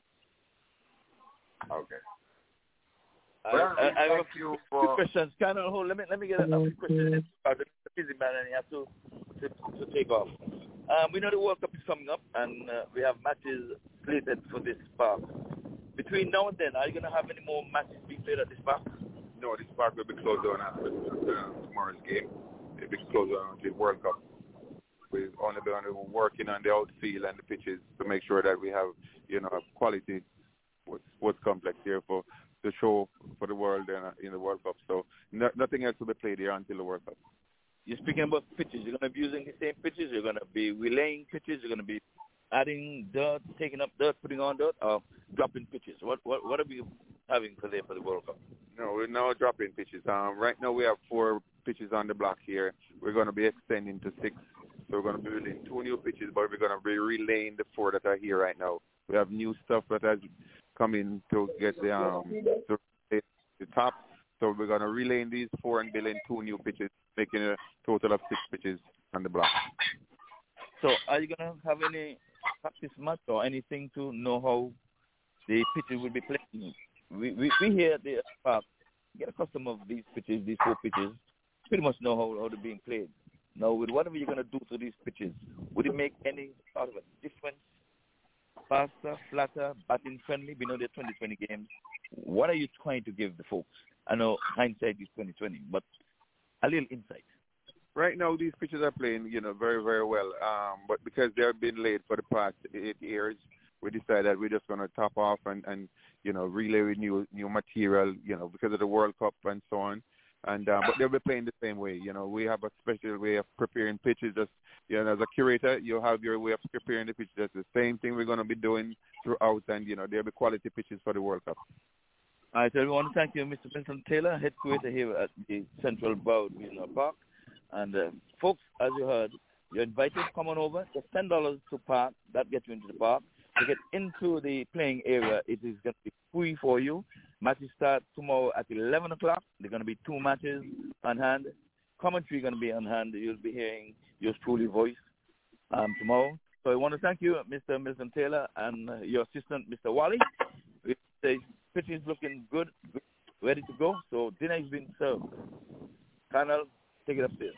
Okay. Well, I, I, I have a few for... questions. Kind of hold. Let me let me get a, a few questions. The busy man, and he has to to, to take off. Um, we know the World Cup is coming up, and uh, we have matches slated for this park. Between now and then, are you going to have any more matches being played at this park? No, this park will be closed down after uh, tomorrow's game. It will be closed down until World Cup. We've only been working on the outfield and the pitches to make sure that we have, you know, a quality sports complex here for the show for the world and uh, in the World Cup. So no, nothing else will be played here until the World Cup. You're speaking about pitches. You're going to be using the same pitches. You're going to be relaying pitches. You're going to be adding dirt, taking up dirt, putting on dirt, or dropping pitches. What what what are we having for there for the World Cup? No, we're now dropping pitches. Um, right now we have four pitches on the block here. We're going to be extending to six. So we're going to be relaying two new pitches, but we're going to be relaying the four that are here right now. We have new stuff that has come in to get the um to the top. So we're going to relay in these four and build in two new pitches, making a total of six pitches on the block. So are you going to have any practice match or anything to know how the pitches will be played? We we, we here at the park get accustomed of these pitches, these four pitches, pretty much know how, how they're being played. Now, with whatever you're going to do to these pitches, would it make any sort of a difference? Faster, flatter, batting friendly? We know they're twenty twenty games. What are you trying to give the folks? I know hindsight is twenty twenty, but a little insight. Right now, these pitches are playing, you know, very, very well. Um, but because they've been laid for the past eight years, we decided that we're just going to top off and, and, you know, relay with new new material, you know, because of the World Cup and so on. And uh, but they'll be playing the same way. You know, we have a special way of preparing pitches. Just, you know, as a curator, you have your way of preparing the pitches. That's the same thing we're going to be doing throughout, and you know, there'll be quality pitches for the World Cup. All right, so we want to thank you, Mister Vincent Taylor, head curator here at the Central Broward Regional Park. And uh, folks, as you heard, you're invited to come on over. Just ten dollars to park. That gets you into the park. To get into the playing area, it is going to be free for you. Matches start tomorrow at eleven o'clock. There are going to be two matches on hand. Commentary going to be on hand. You'll be hearing your truly voice um, tomorrow. So I want to thank you, Mister Milton Taylor, and uh, your assistant, Mister Wally. The pitch is looking good, ready to go. So dinner has been served. Colonel, take it upstairs.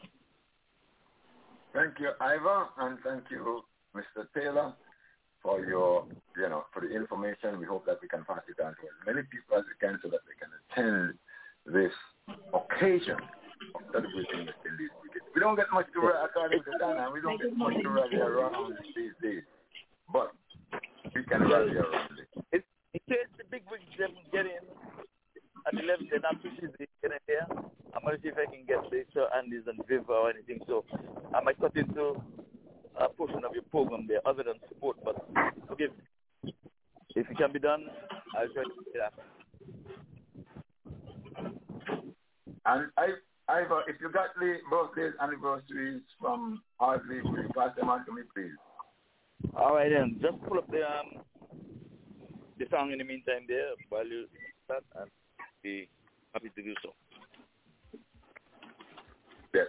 Thank you, Ivor, and thank you, Mister Taylor, for your, you know, for the information. We hope that we can pass it on to as many people as we can so that they can attend this occasion of celebrating the Indies cricket. We don't get much to rally, according to Dana, we don't get much to rally around these days, but we can rally around it. It's, in case the big wigs them get in at eleven, then I'm pushing they get in there. I'm going to see if I can get the Sir Andy's and Viv or anything. So I might cut into a portion of your program there other than support, but forgive me. If it can be done, I'll try to do that. And I, I, if you got the birthdays, anniversaries from Audley, will you pass them on to me, please? All right, then. Just pull up the um the song in the meantime there while you start, and be happy to do so. Yes.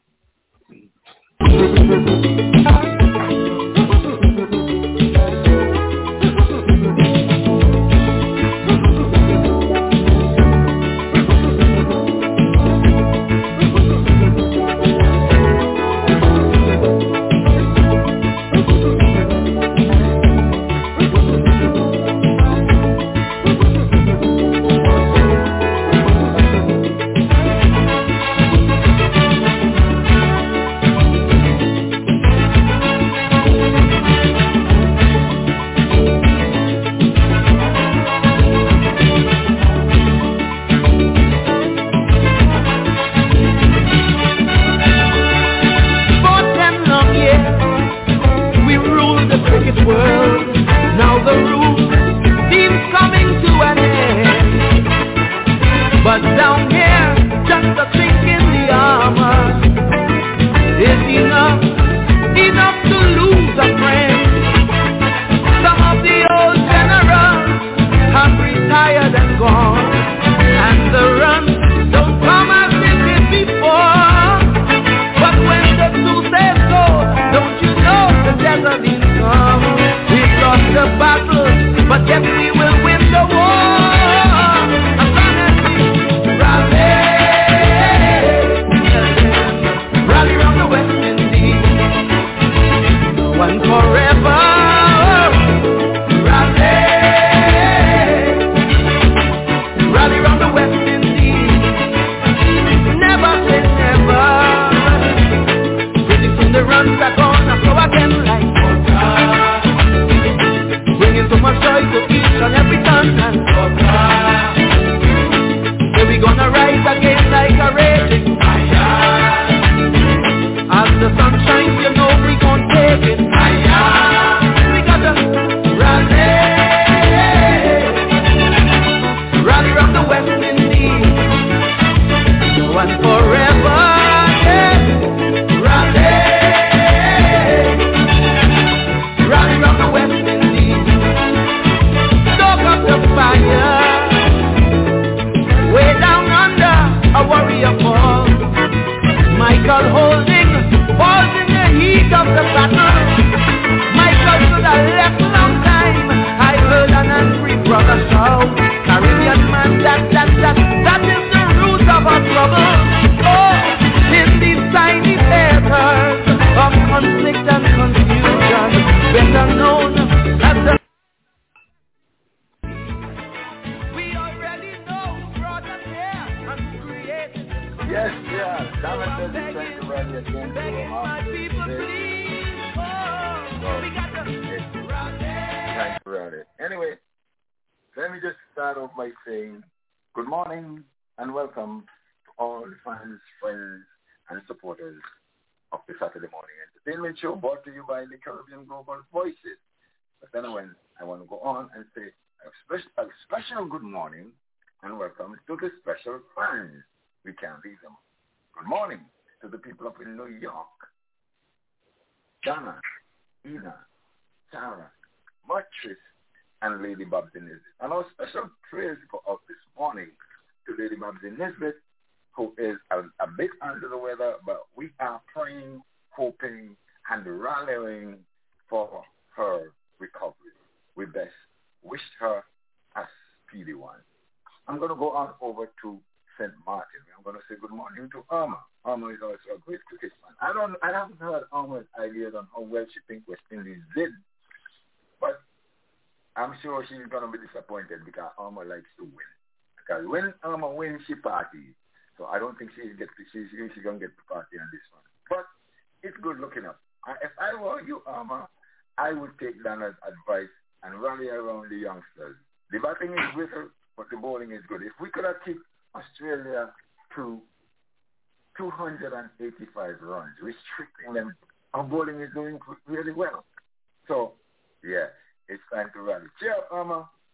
two hundred eighty-five runs, restricting them. Our bowling is doing really well. So, yeah, it's time to rally. Cheer up, Irma.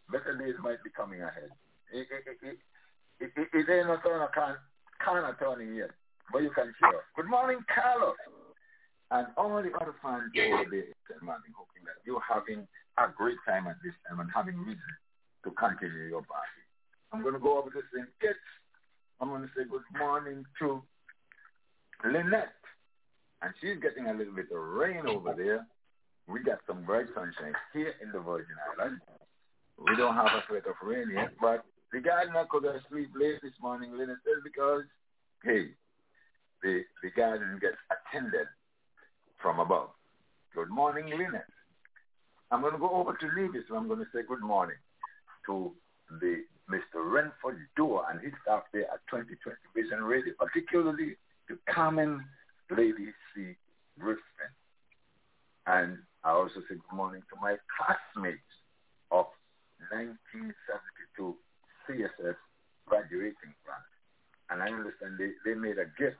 better days might be coming ahead. It, it, it, it, it, it, it ain't no turn of can, can of turning yet, but you can cheer up. Good morning, Carlos. And all the other fans over there, man, hoping that you're having a great time at this time and having reason to continue your party. I'm going to go over to Saint Kitts. I'm going to say good morning to Lynette. And she's getting a little bit of rain over there. We got some bright sunshine here in the Virgin Islands. We don't have a threat of rain yet, but the gardener could have sleep late this morning, Lynette says, because, hey, the, the garden gets attended from above. Good morning, Lynette. I'm going to go over to Levis, so I'm going to say good morning to the Mister Renford Doer and his staff there at twenty twenty Vision Radio, particularly to Carmen Lady C. Griffin. And I also say good morning to my classmates of nineteen seventy-two C S S graduating class. And I understand they, they made a gift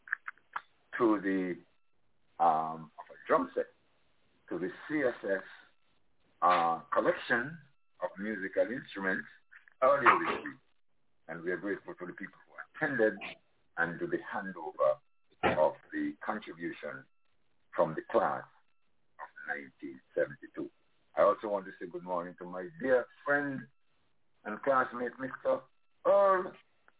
to the um, of a drum set to the C S S uh, collection of musical instruments earlier this week. And we are grateful for the people who attended and to the handover of the contribution from the class of nineteen seventy-two. I also want to say good morning to my dear friend and classmate, Mister Earl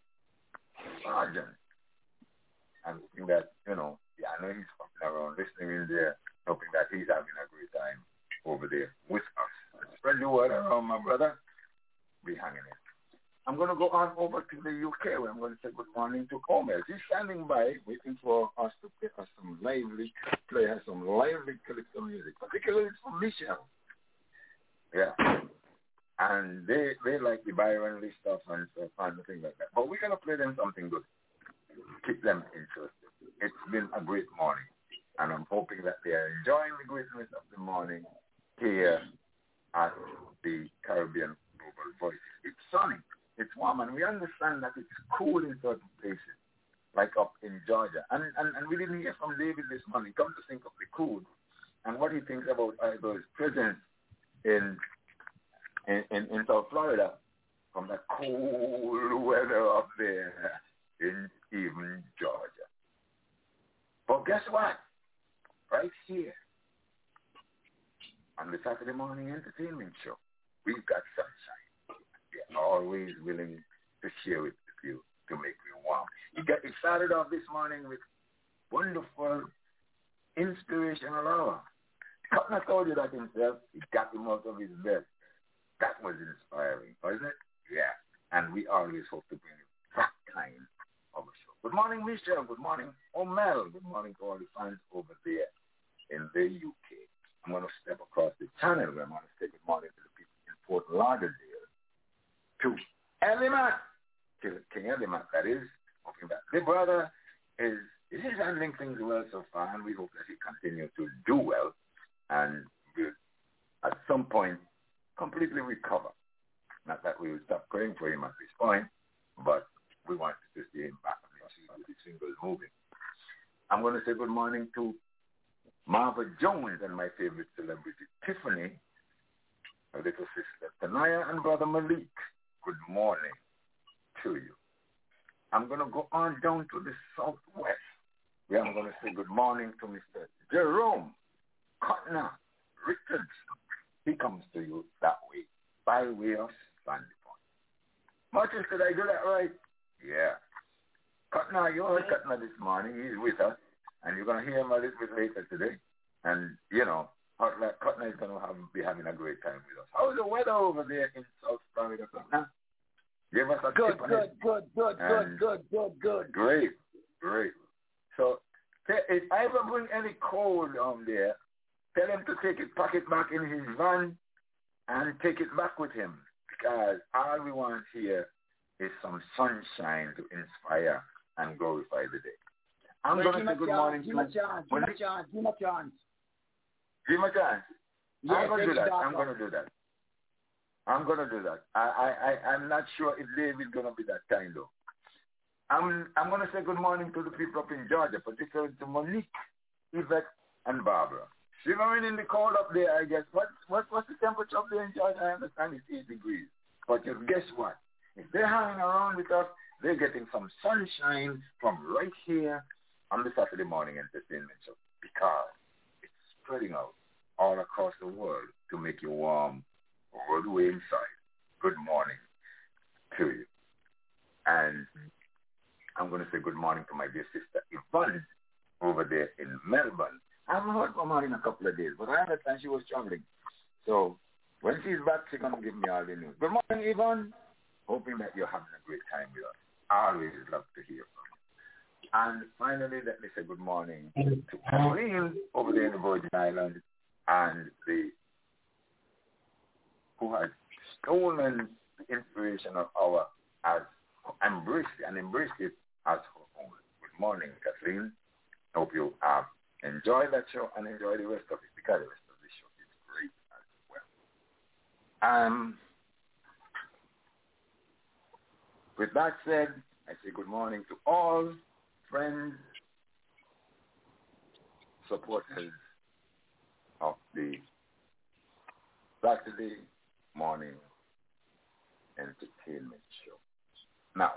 Sargent. I'm hoping that, you know, yeah, I know he's popping around listening in there, hoping that he's having a great time over there with us. Spread the word around, my brother. Be hanging in. I'm going to go on over to the U K where I'm going to say good morning to Omer. He's standing by waiting for us to play us some lively, play us some lively collective music, particularly from Michelle. Yeah. And they they like the Byron Lee stuff and stuff and things like that. But we're going to play them something good. Keep them interested. It's been a great morning. And I'm hoping that they are enjoying the greatness of the morning here at the Caribbean Global Voice. It's sunny. It's warm, and we understand that it's cool in certain places, like up in Georgia. And, and, and we didn't hear from David this morning. Come to think of the cool and what he thinks about Ivor's presence in, in, in, in South Florida from that cool weather up there in even Georgia. But guess what? Right here on the Saturday morning entertainment show, we've got sunshine. We're always willing to share it with you to make you warm. You got it started off this morning with wonderful inspirational hour. Cutner told you that himself. He got him out of his bed. That was inspiring, wasn't it? Yeah. And we always hope to bring you that kind of a show. Good morning, Michelle. Good morning, Omel. Good morning to all the fans over there in the U K. I'm going to step across the channel where I'm going to say good morning to the people in Fort Lauderdale. To Elimat, to King Elimat, that is, hoping that the brother is, is handling things well so far, and we hope that he continues to do well and will, at some point, completely recover. Not that we will stop praying for him at this point, but we want to see him back on the singles moving. I'm going to say good morning to Marva Jones and my favorite celebrity, Tiffany, her little sister, Tanaya, and brother Malik. Good morning to you. I'm going to go on down to the southwest, where I'm going to say good morning to Mister Jerome Cotner Richards. He comes to you that way, by way of Sandy Point. Marcus, did I do that right? Yeah. Cotner, you heard Cotner this morning. He's with us, and you're going to hear him a little bit later today. And, you know, Cotner is going to have, be having a great time with us. How's the weather over there in South Florida, Cotner? Give us a good, tip on good, it. good, good, good, good, good, good. Great, great. So, if I ever bring any cold on there, tell him to take it, pack it back in his van, and take it back with him. Because all we want here is some sunshine to inspire and glorify the day. I'm well, going to say good morning to him. Give him a chance, give him a chance, give him a chance. Give him a chance. Yeah, I'm going to do that. Doctor. I'm going to do that. I'm going to do that. I, I, I, I'm not sure if David's going to be that kind, though. I'm, I'm going to say good morning to the people up in Georgia, particularly to Monique, Yvette, and Barbara. Shivering in the cold up there, I guess. What, what, what's the temperature up there in Georgia? I understand it's eight degrees. But you guess what? If they're hanging around with us, they're getting some sunshine from right here on the Saturday morning entertainment show because it's spreading out all across the world to make you warm all the way inside. Good morning to you. And I'm going to say good morning to my dear sister Yvonne over there in Melbourne. I haven't heard from her in a couple of days, but I understand she was traveling. So when she's back, she's going to give me all the news. Good morning, Yvonne. Hoping that you're having a great time with us. I always love to hear from you. And finally, let me say good morning to Pauline over there in the Virgin Islands and the who has stolen the inspiration of our as embraced and embraced it as her own. Good morning, Kathleen. Hope you have enjoyed that show and enjoy the rest of it because the rest of the show is great as well. Um, with that said, I say good morning to all friends, supporters of the Saturday morning entertainment show. Now,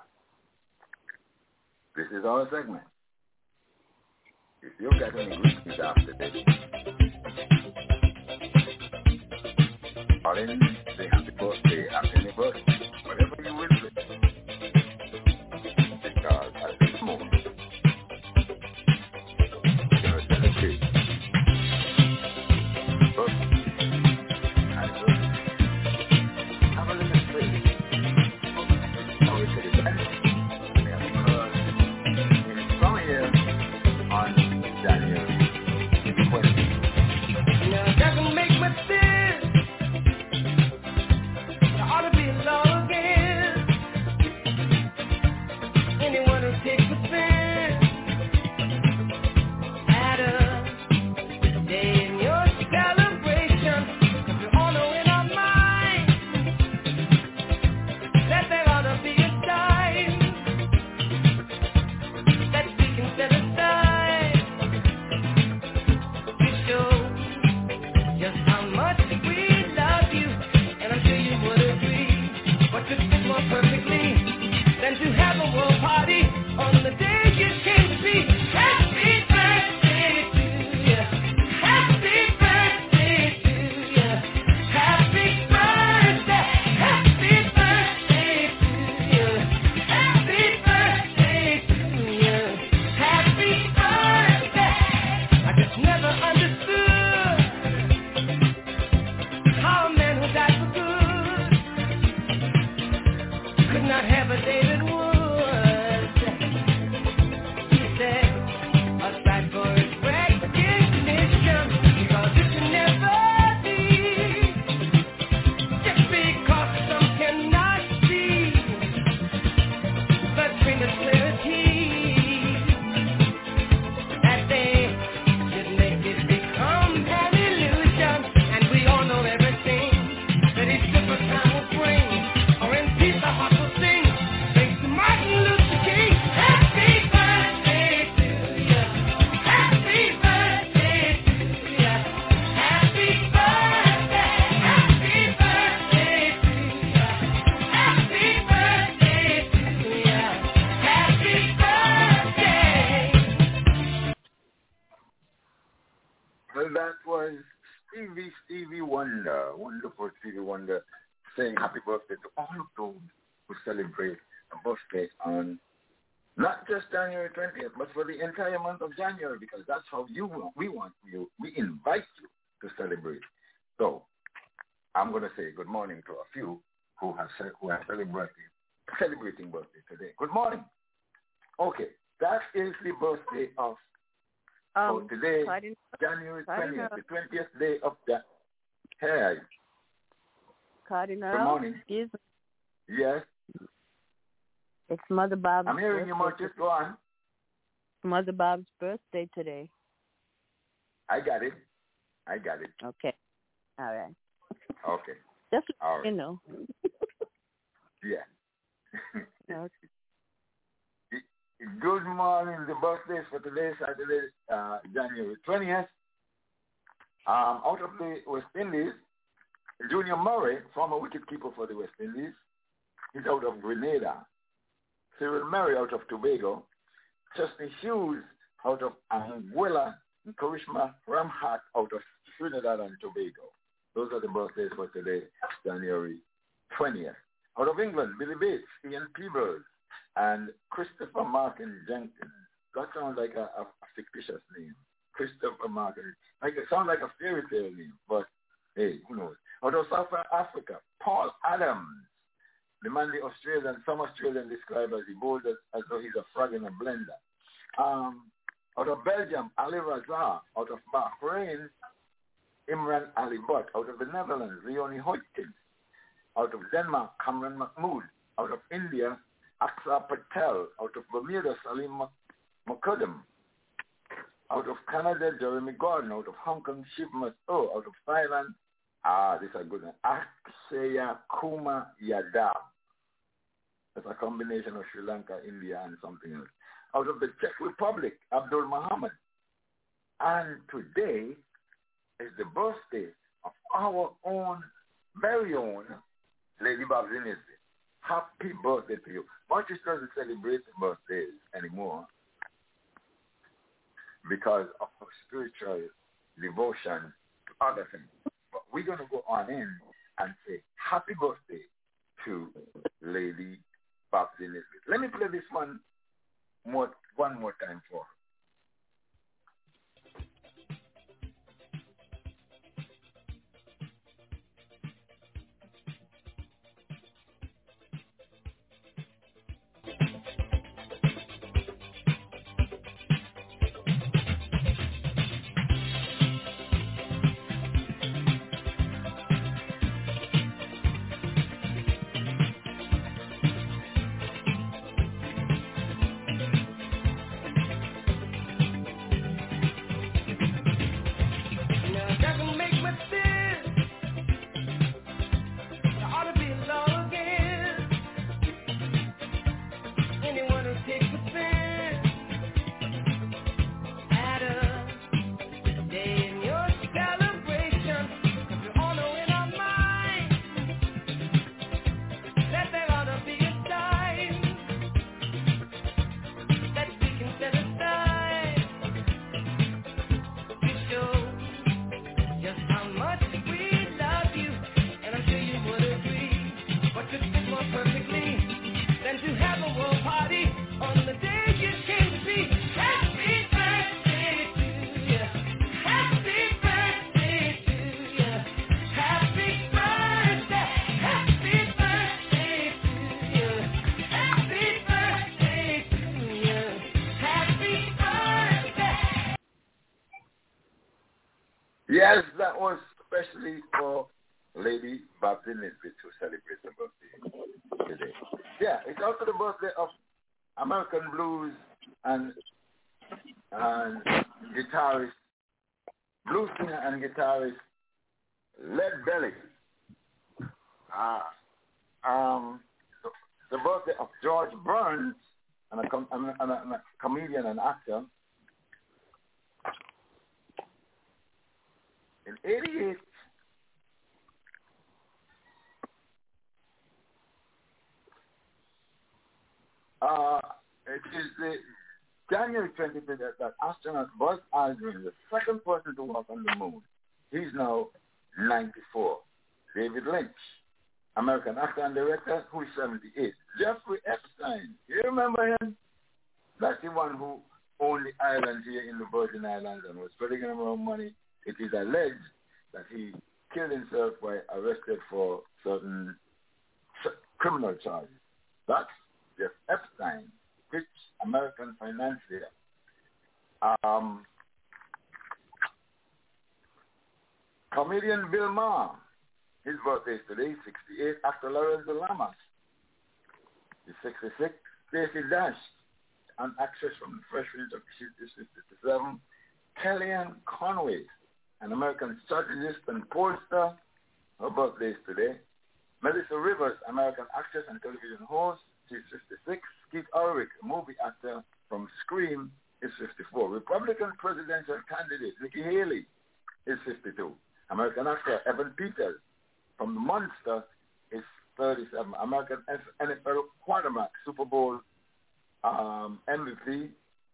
this is our segment. If you got any greetings after this, Colin, say happy birthday after any birthday, whatever you will say. Because at this moment, you're going to celebrate birthday, anniversary. Have a little praise. Now we say the best. Because it's from here on January twentieth. Now it doesn't make much sense. I ought to be alone again. Anyone who takes offense at a day in your celebration, 'cause we all know in our minds that there ought to be a time that we can set aside to show just how much we love you, and I'm sure you would agree. What could fit more perfectly than to have a world party on the day you came to be? Happy birthday to you. Happy birthday to you. Happy birthday. Happy birthday to you. Happy birthday to you. Happy birthday. I just never understood how a man who died for good could not have a David Woods. He said, aside for his recognition, because it can never be, just because some cannot see the dream of clarity, that they should make it become an illusion. And we all know everything that each different time will bring, or in peace the heart will sing. Thanks to Martin Luther King. Happy birthday to you. Happy birthday to you. Happy birthday. Happy birthday to you. Happy birthday to you. Happy birthday. Well, that was Stevie, Stevie Wonder, wonderful Stevie Wonder, saying happy birthday to all of those who celebrate a birthday on not just January twentieth, but for the entire month of January, because that's how you want, we want you, we invite you to celebrate. So I'm going to say good morning to a few who have ce- who are celebrating celebrating birthday today. Good morning. Okay, that is the birthday of Um, so today, Cardinal, January Cardinal. twentieth, the twentieth day of that. Hey, Cardinal, good morning. excuse me. Yes, It's Mother Bob's I'm hearing you, birthday. Marcus. Go on. Mother Bob's birthday today. I got it. I got it. Okay. All right. Okay. Just All right. you know. Yeah. Okay. Good morning. The birthdays for today, Saturday, uh, January twentieth. Um, out of the West Indies, Junior Murray, former wicketkeeper for the West Indies, he's out of Grenada. Cyril Murray out of Tobago. Chesney Hughes out of Anguilla. And Karishma Ramhat out of Trinidad and Tobago. Those are the birthdays for today, January twentieth. Out of England, Billy Bates, Ian Peebles, and Christopher Markin Jenkins. That sounds like a, a fictitious name. Christopher Markin. Like it sounds like a fairy tale name, but hey, who knows? Out of South Africa, Paul Adams, the man the Australian, some Australians describe as he bowled as, as though he's a frog in a blender. Um, out of Belgium, Ali Razar. Out of Bahrain, Imran Ali Butt. Out of the Netherlands, Leonie Hoytkins. Out of Denmark, Cameron Mahmood. Out of India, Aksa Patel. Out of Bermuda, Salim Mukaddam. Out of Canada, Jeremy Gordon. Out of Hong Kong, Shiv Maso. Out of Thailand, ah, this is a good one, Akshaya Kumar Yadav. That's a combination of Sri Lanka, India, and something else. Out of the Czech Republic, Abdul Muhammad. And today is the birthday of our own, very own, Lady Babs. Happy birthday to you. Manchester doesn't celebrate birthdays anymore because of our spiritual devotion to other things. But we're going to go on in and say happy birthday to Lady Babs. Let me play this one more, one more time for her. Yes, that was especially for Lady Babs Nisbet to celebrate her birthday today. Yeah, it's also the birthday of American blues and, and guitarist, blues singer and guitarist Lead Belly. Uh, um, the, the birthday of George Burns, and a, com- and a, and a, and a comedian and actor. In eighty-eight, uh, it is the January twentieth that, that astronaut Buzz Aldrin, the second person to walk on the moon. He's now ninety-four. David Lynch, American actor and director, who is seventy-eight. Jeffrey Epstein, you remember him? That's the one who owned the island here in the Virgin Islands and was spreading around money. It is alleged that he killed himself by arrested for certain criminal charges. That's Jeff Epstein, rich American financier. Um, comedian Bill Maher, his birthday is today, sixty-eight. Actor Lawrence de Lamas is sixty-six. Stacey Dash, an actress from the Fresh Prince of Bel-Air, is fifty-seven. Kellyanne Conway, an American strategist and pollster, her birthday is today. Melissa Rivers, American actress and television host, she's fifty-six. Keith Ulrich, a movie actor from Scream, is fifty-four. Republican presidential candidate Nikki Haley is fifty-two. American actor Evan Peters from The Monster is thirty-seven. American N F L quarterback, Super Bowl um, M V P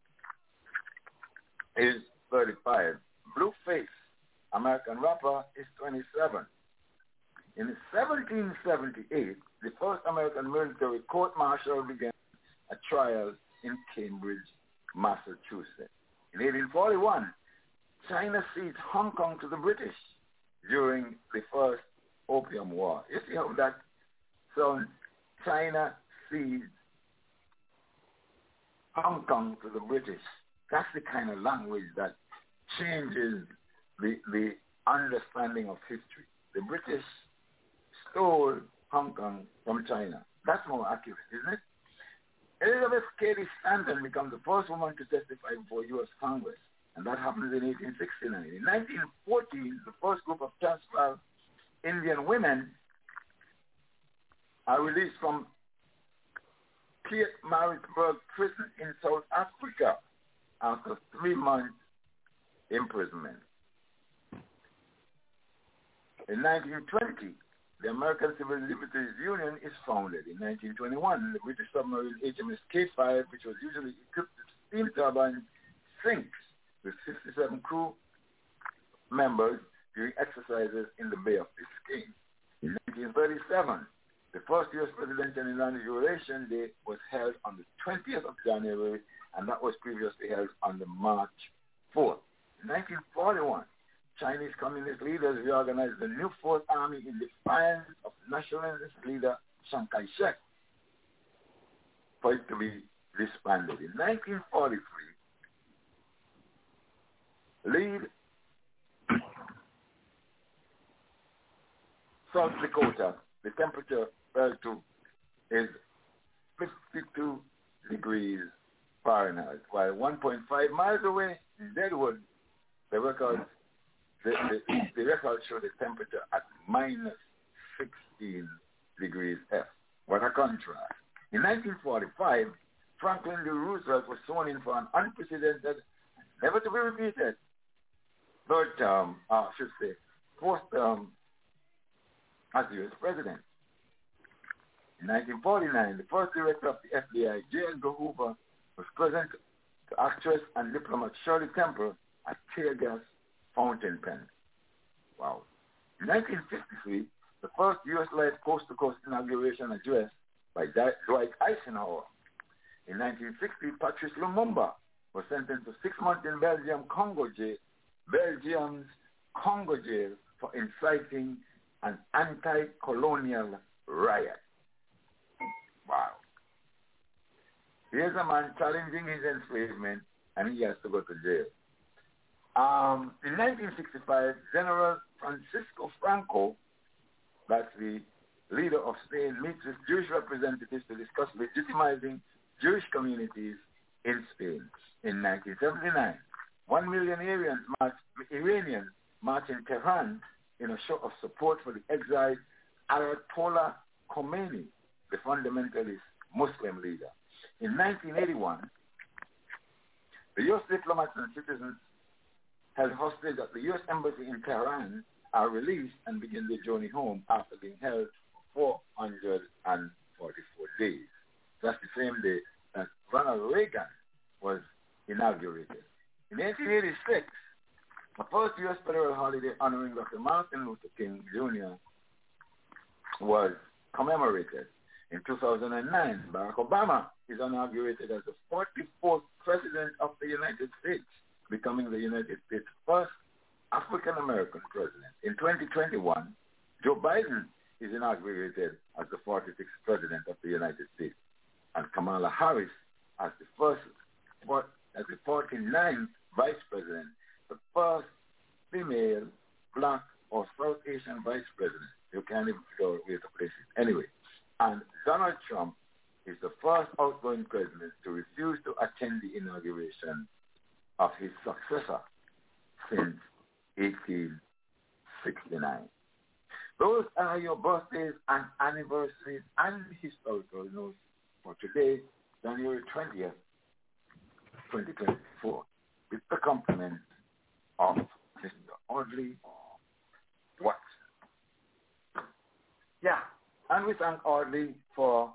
is thirty-five. Blueface, American rapper, is twenty-seven. In seventeen seventy-eight, the first American military court-martial began a trial in Cambridge, Massachusetts. In eighteen forty-one, China ceded Hong Kong to the British during the first Opium War. You see how that sounds? China ceded Hong Kong to the British. That's the kind of language that changes the, the understanding of history. The British stole Hong Kong from China. That's more accurate, isn't it? Elizabeth Cady Stanton becomes the first woman to testify before U S Congress, and that happens in eighteen sixty-nine. In nineteen fourteen, the first group of Transvaal Indian women are released from Pietermaritzburg prison in South Africa after three months imprisonment. In nineteen twenty, the American Civil Liberties Union is founded. In nineteen twenty-one, the British submarine H M S K five, which was usually equipped with steam turbines, sinks with sixty-seven crew members during exercises in the Bay of Biscayne. In nineteen thirty-seven, the first U S presidential inauguration day was held on the twentieth of January, and that was previously held on the March fourth. In nineteen forty-one, Chinese communist leaders reorganized the new Fourth Army in defiance of nationalist leader Chiang Kai-shek for it to be disbanded. In nineteen forty-three, lead South Dakota, the temperature fell to is fifty-two degrees Fahrenheit, while one point five miles away in Deadwood, the record the, the, the record showed the temperature at minus sixteen degrees F. What a contrast. In nineteen forty-five, Franklin D. Roosevelt was sworn in for an unprecedented, never to be repeated, third term, uh, I should say, fourth term as U S president. In nineteen forty-nine, the first director of the F B I, J. Edgar Hoover, was present to actress and diplomat Shirley Temple at tear gas fountain pen. Wow. In nineteen fifty-three, the first U S-led coast-to-coast inauguration address by Dwight Eisenhower. In nineteen sixty, Patrice Lumumba was sentenced to six months in Belgium Congo jail, Belgium's Congo jail for inciting an anti-colonial riot. Wow. Here's a man challenging his enslavement, and he has to go to jail. Um, in nineteen sixty-five, General Francisco Franco, that's the leader of Spain, meets with Jewish representatives to discuss legitimizing Jewish communities in Spain. In nineteen seventy-nine, one million Iranians marched, Iranians marched in Tehran in a show of support for the exiled Ayatollah Khomeini, the fundamentalist Muslim leader. In nineteen eighty-one, the U S diplomats and citizens held hostage at the U S Embassy in Tehran are released and begin their journey home after being held for four hundred forty-four days. That's the same day that Ronald Reagan was inaugurated. In eighteen eighty-six, the first U S federal holiday honoring Doctor Martin Luther King Junior was commemorated. In two thousand nine, Barack Obama is inaugurated as the forty-fourth President of the United States, becoming the United States' first African-American president. In twenty twenty-one, Joe Biden is inaugurated as the forty-sixth President of the United States, and Kamala Harris as the first, as the forty-ninth Vice President, the first female, black, or South Asian Vice President. You can't even figure out where to place it. Anyway, and Donald Trump is the first outgoing president to refuse to attend the inauguration of his successor since eighteen sixty-nine. Those are your birthdays and anniversaries and historical notes for today, January twentieth, twenty twenty-four, with the compliment of Mister Audley Watson. Yeah, and we thank Audley for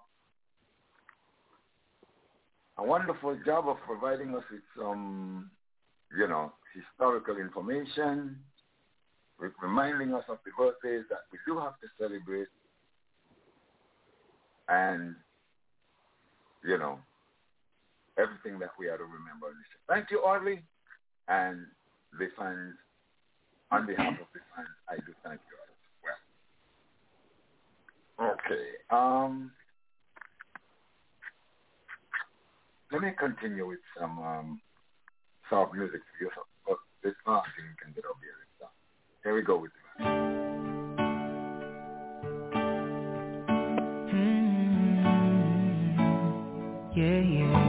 a wonderful job of providing us with some, you know, historical information, with reminding us of the birthdays that we do have to celebrate, and, you know, everything that we are to remember. Thank you, Audley, and the fans, on behalf of the fans, I do thank you as well. Okay. Um, let me continue with some um, soft music for you. But this last thing can get up here. So here we go with the mm-hmm. Yeah, yeah.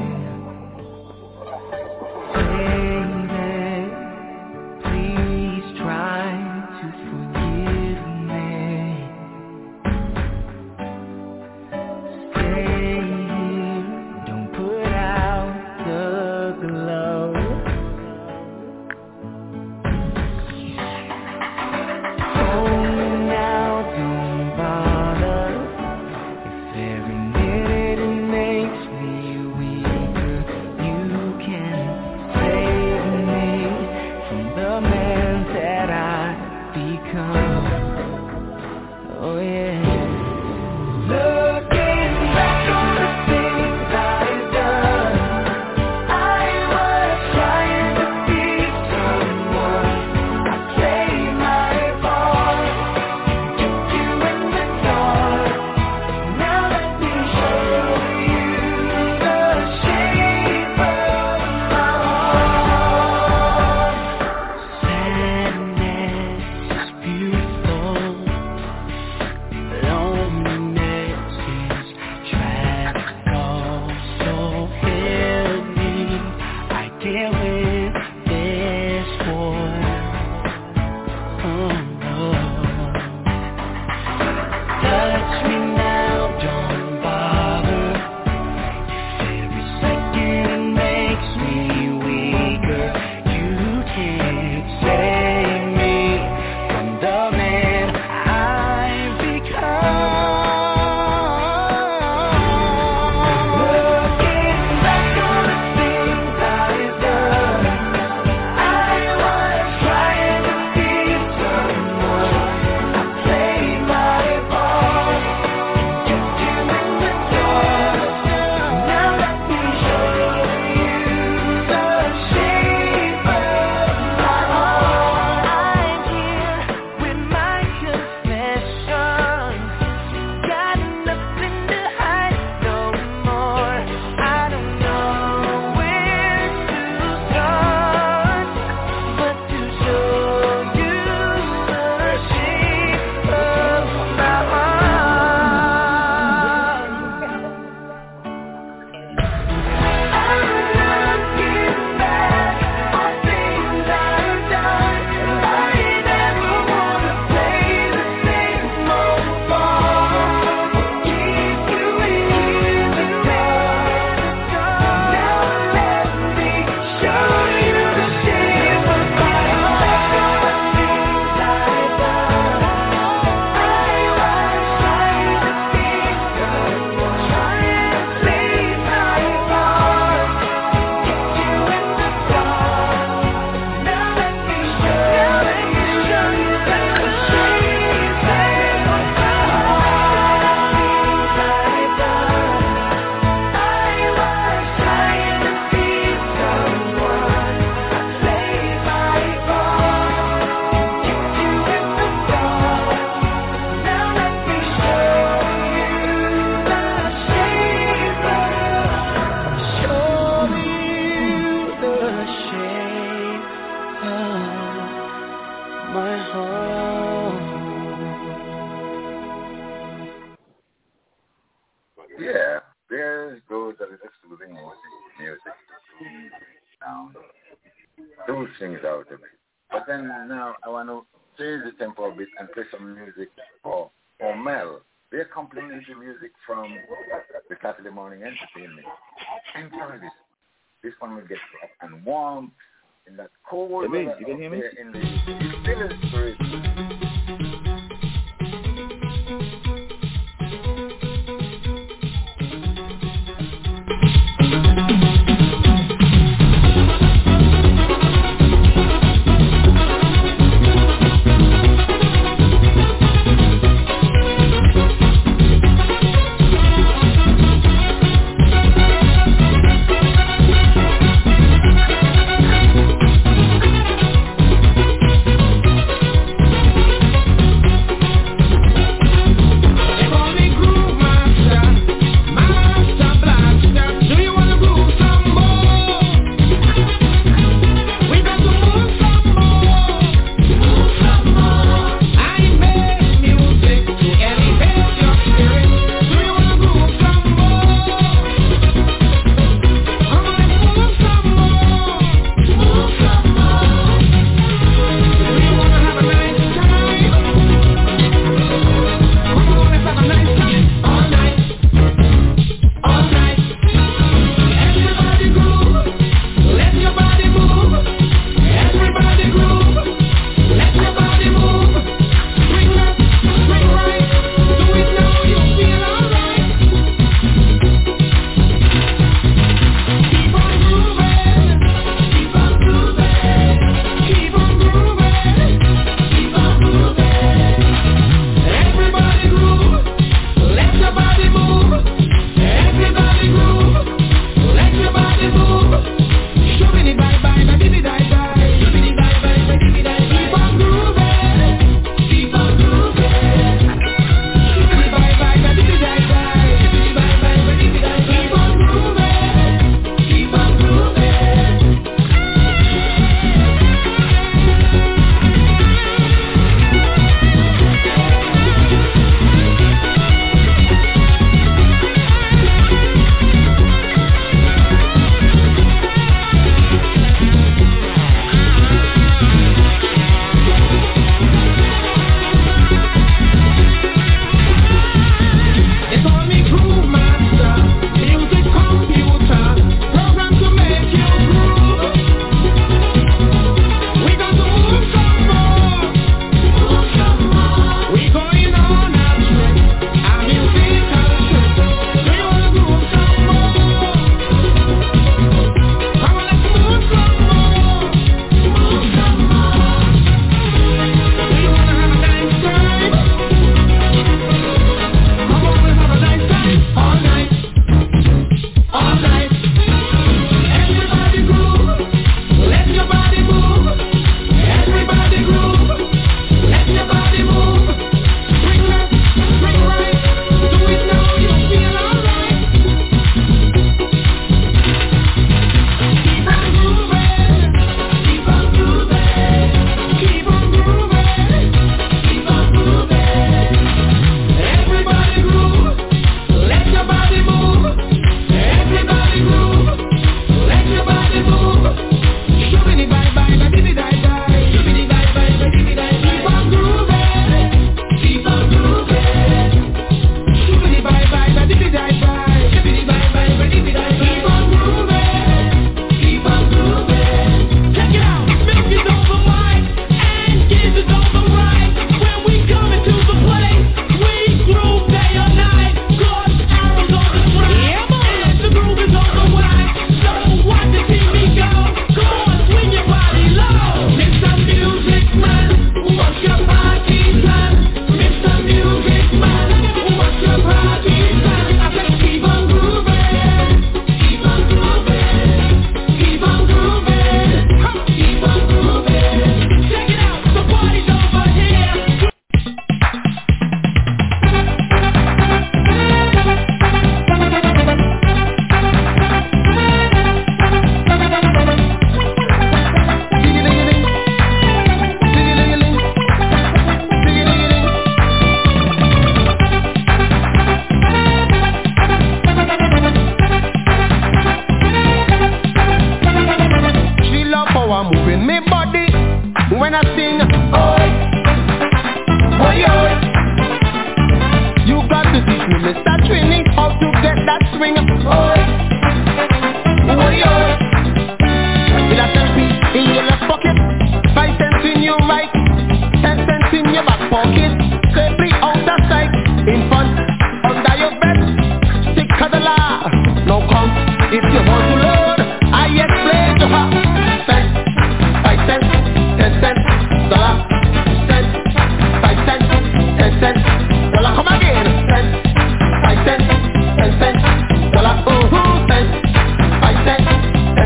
Those things out of it. But then now I want to change the tempo a bit and play some music for, for Mel. They're complimentary music from the Saturday Morning Entertainment. Enjoy this. This one will get up and warm in that cold Hey, babe, weather you can hear me? there in the still spirit.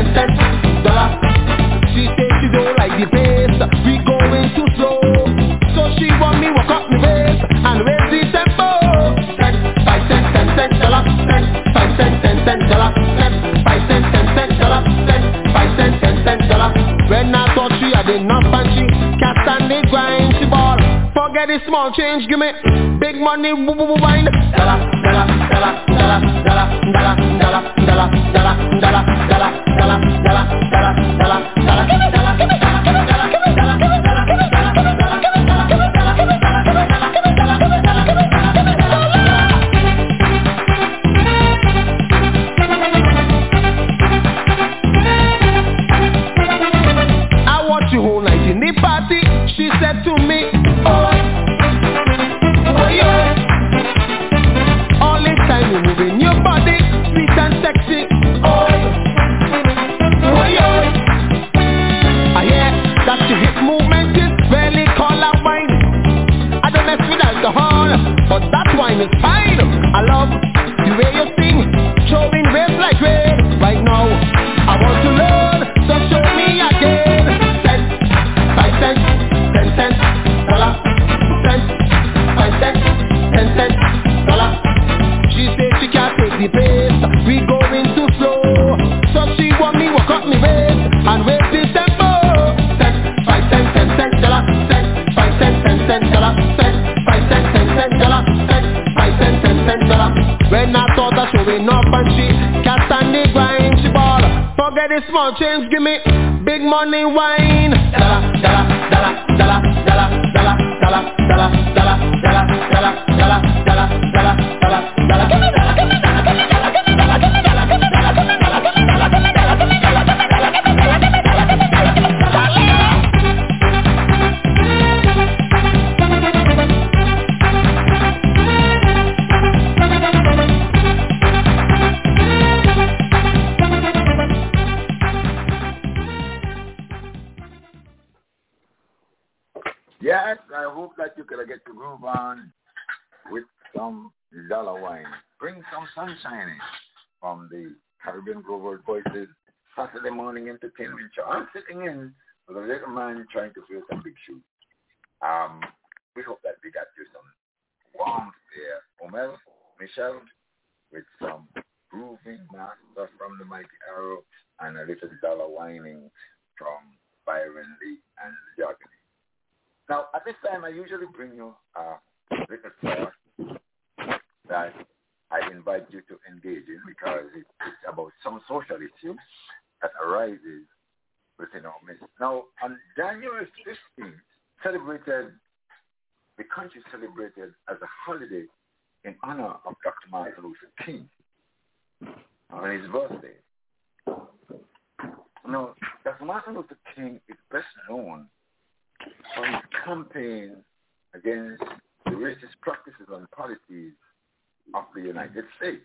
ten dollar. She said she don't like the pace, we going too slow. So she want me walk up me waist and raise the tempo. Ten, five cent, ten cent dollar. Ten, five cent, ten cent dollar. Ten, five cent, ten cent dollar. Ten, five cent, ten cent dollar. When I thought she had enough and she can't stand the grind, she ball. Forget the small change, give me big money, woo woo woo wine. Dollar, dollar, dollar, dollar, dollar, dollar, dollar, dollar, dollar, dollar, dollar, dollar, dollar, dollar, dollar, dollar. Give me dollar, give me dollar, give me dollar, give me dollar, give me dollar, give me dollar, give me dollar, give me dollar, give me dollar, give me dollar, give me dollar, give me dollar, give me dollar, give me dollar, give me dollar. I watch you whole night in the party. She said to me, oh, oh yeah. All this time you moving your body, sweet and sexy. Oh, oh yeah. I hear that your hip movement is really called out wine. I don't mess with alcohol, but that wine is fine. I love the way you sing, showing waves like rain. Right now, I want to learn, so show me again. Ten, five cents, ten cents, dollar, cent, five cents, ten cents, dollar. She said she can't take the pace, we going too slow. So she want me walk up me waist and raise the tempo. Ten, five cents, ten cents, dollar, cent, five cents, ten cents, dollar, cent, five cents, ten cents, dollar, cent, five cents, ten cents, dollar. When I thought I showing up and she can't stand the grind, she ball. Forget the small change, give me big money wine. Dollar, dollar, dollar, dollar, dollar, dollar, dollar, dollar, dollar, dollar, dollar, dollar, dollar, dollar, dollar, dollar. Give me dollar, give me dollar, give me dollar, give me dollar, give me dollar, give me dollar, give me dollar, give me dollar, give me dollar, give me dollar, give me dollar, give me dollar, give me dollar, give me dollar, give me dollar, give me dollar, give me dollar. Yes, I hope that you could get to groove on with some dollar wine. Bring some sunshine in from the Caribbean Groove World Voices Saturday morning entertainment show. I'm sitting in with a little man trying to fill some big shoes. Um, we hope that we got you some warmth there. Omel, Michelle, with some grooving master from the Mighty Arrow and a little dollar whining from Byron Lee and the Jogging. Now, at this time, I usually bring you a little prayer that I invite you to engage in because it, it's about some social issue that arises within our midst. Now, on January fifteenth, celebrated, the country celebrated as a holiday in honor of Doctor Martin Luther King on his birthday. Now, Doctor Martin Luther King is best known for his campaign against the racist practices and policies of the United States.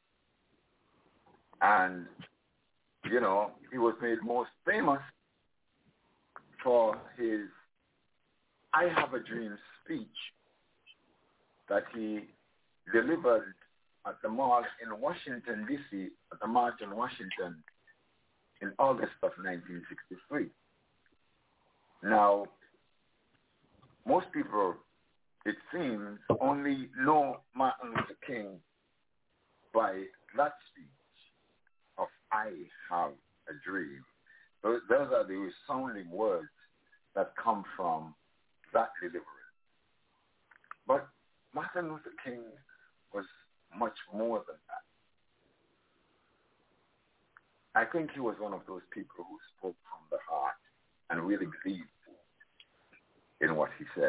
And, you know, he was made most famous for his I Have a Dream speech that he delivered at the mall in Washington, D C, at the March in Washington in August of nineteen sixty-three. Now, most people, it seems, only know Martin Luther King by that speech of I Have a Dream. Those, those are the resounding words that come from that delivery. But Martin Luther King was much more than that. I think he was one of those people who spoke from the heart and really believed in what he said.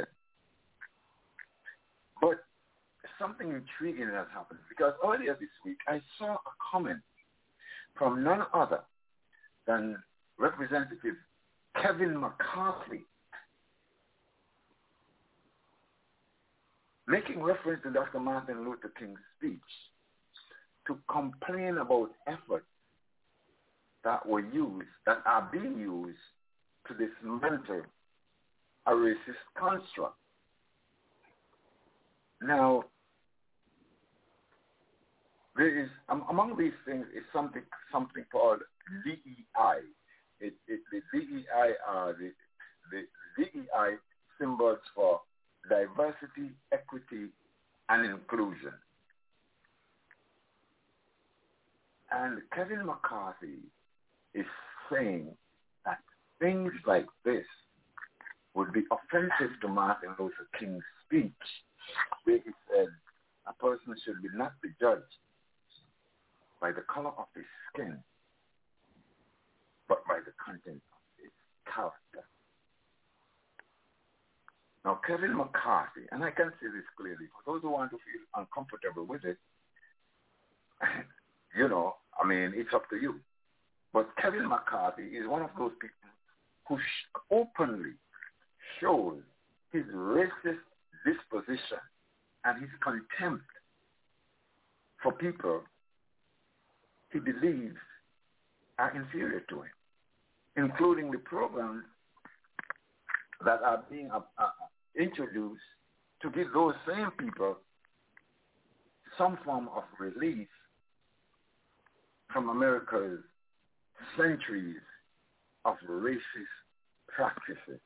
But something intriguing has happened because earlier this week I saw a comment from none other than Representative Kevin McCarthy making reference to Doctor Martin Luther King's speech to complain about efforts that were used, that are being used to dismantle a racist construct. Now, there is, um, among these things is something something called D E I. It, it, the D E I are the, the D E I symbols for diversity, equity, and inclusion. And Kevin McCarthy is saying that things like this would be offensive to Martin Luther King's speech, where he said a person should be not be judged by the color of his skin, but by the content of his character. Now, Kevin McCarthy, and I can say this clearly, for those who want to feel uncomfortable with it, you know, I mean, it's up to you. But Kevin McCarthy is one of those people who sh- openly shows his racist disposition and his contempt for people he believes are inferior to him, including the programs that are being uh, uh, introduced to give those same people some form of relief from America's centuries of racist practices.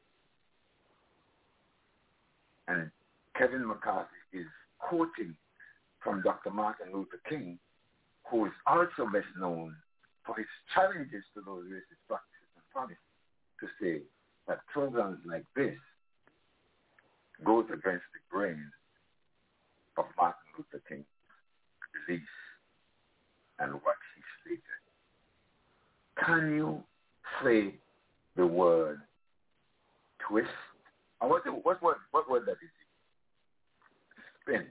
And Kevin McCarthy is quoting from Doctor Martin Luther King, who is also best known for his challenges to those racist practices and policies, to say that programs like this goes against the grain of Martin Luther King's beliefs and what he stated. Can you say the word twist? Or what, what, what, what word that is it? Spin.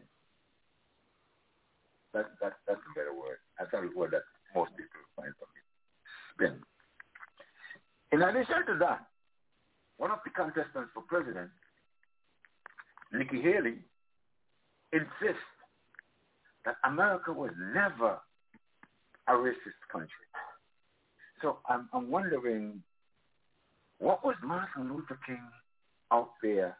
That, that, that's a better word. That's a word that most people find for me. Spin. In addition to that, one of the contestants for president, Nikki Haley, insists that America was never a racist country. So I'm, I'm wondering, what was Martin Luther King out there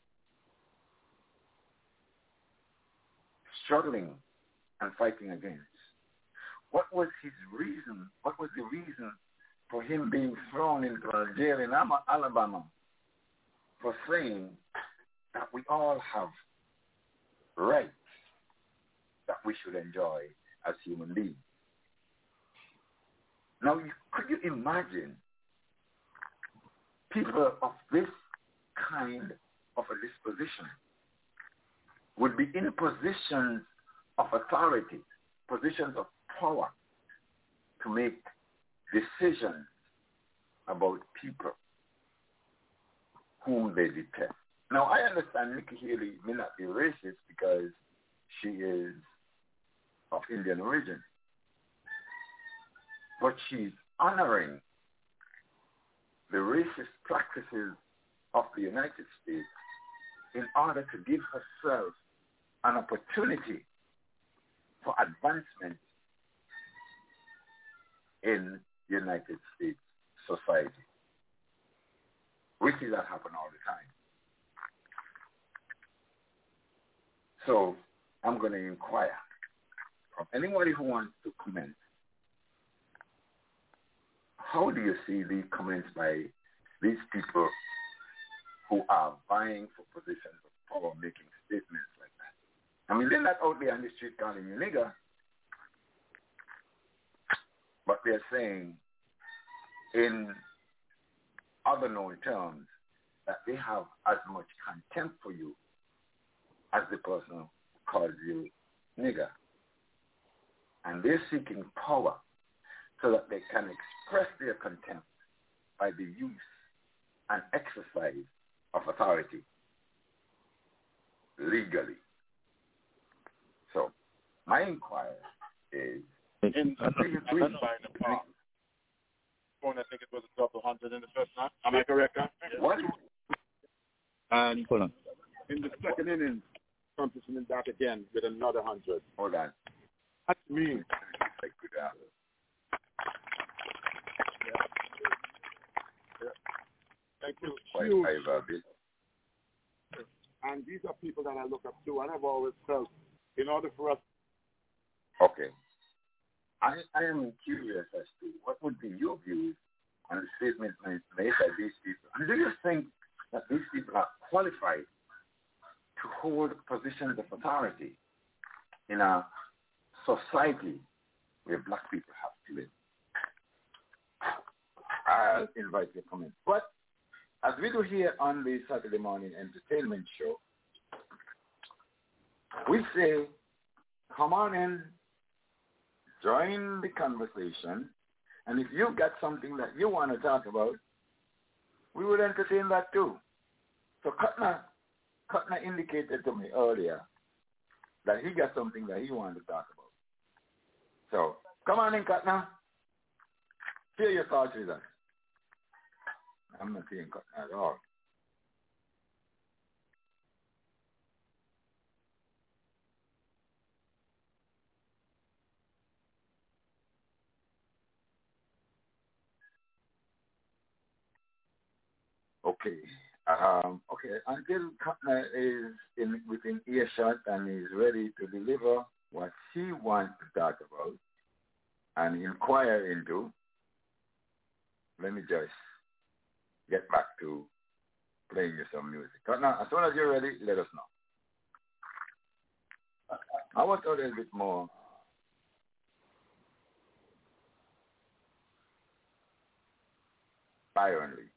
struggling and fighting against? What was his reason? What was the reason for him being thrown into a jail in Alabama for saying that we all have rights that we should enjoy as human beings? Now, could you imagine people of this kind of a disposition would be in positions of authority, positions of power, to make decisions about people whom they detest? Now, I understand Nikki Haley may not be racist because she is of Indian origin, but she's honoring the racist practices of the United States in order to give herself an opportunity for advancement in the United States society. We see that happen all the time. So I'm going to inquire from anybody who wants to comment. How do you see the comments by these people who are vying for positions of power, making statements like that? I mean, they're not out there on the street calling you nigger, but they're saying in other known terms that they have as much contempt for you as the person who calls you nigger. And they're seeking power so that they can express their contempt by the use and exercise of authority legally. So my inquiry is, in the phone, I think it was a double hundred in the first half. Am I correct? Huh? What? And Hold on. in the second inning, coming back again with another hundred. Hold on. That's me. Thank you. Huge. And these are people that I look up to, and I've always felt, in order for us. Okay. I, I am curious as to what would be your views on the statement made by these people. And do you think that these people are qualified to hold positions of authority in a society where black people have to live? I'll invite your comments. But as we do here on the Saturday morning entertainment show, we say, come on in, join the conversation, and if you've got something that you want to talk about, we would entertain that too. So Kutna, Kutna indicated to me earlier that he got something that he wanted to talk about. So come on in, Kutna. Share your thoughts with us. I'm not seeing Kutna at all. Okay. Um, okay. Until Kutna is in within earshot and is ready to deliver what he wants to talk about and inquire into, let me just get back to playing you some music. Kutna, as soon as you're ready, let us know. I want a little bit more. Byron Lee.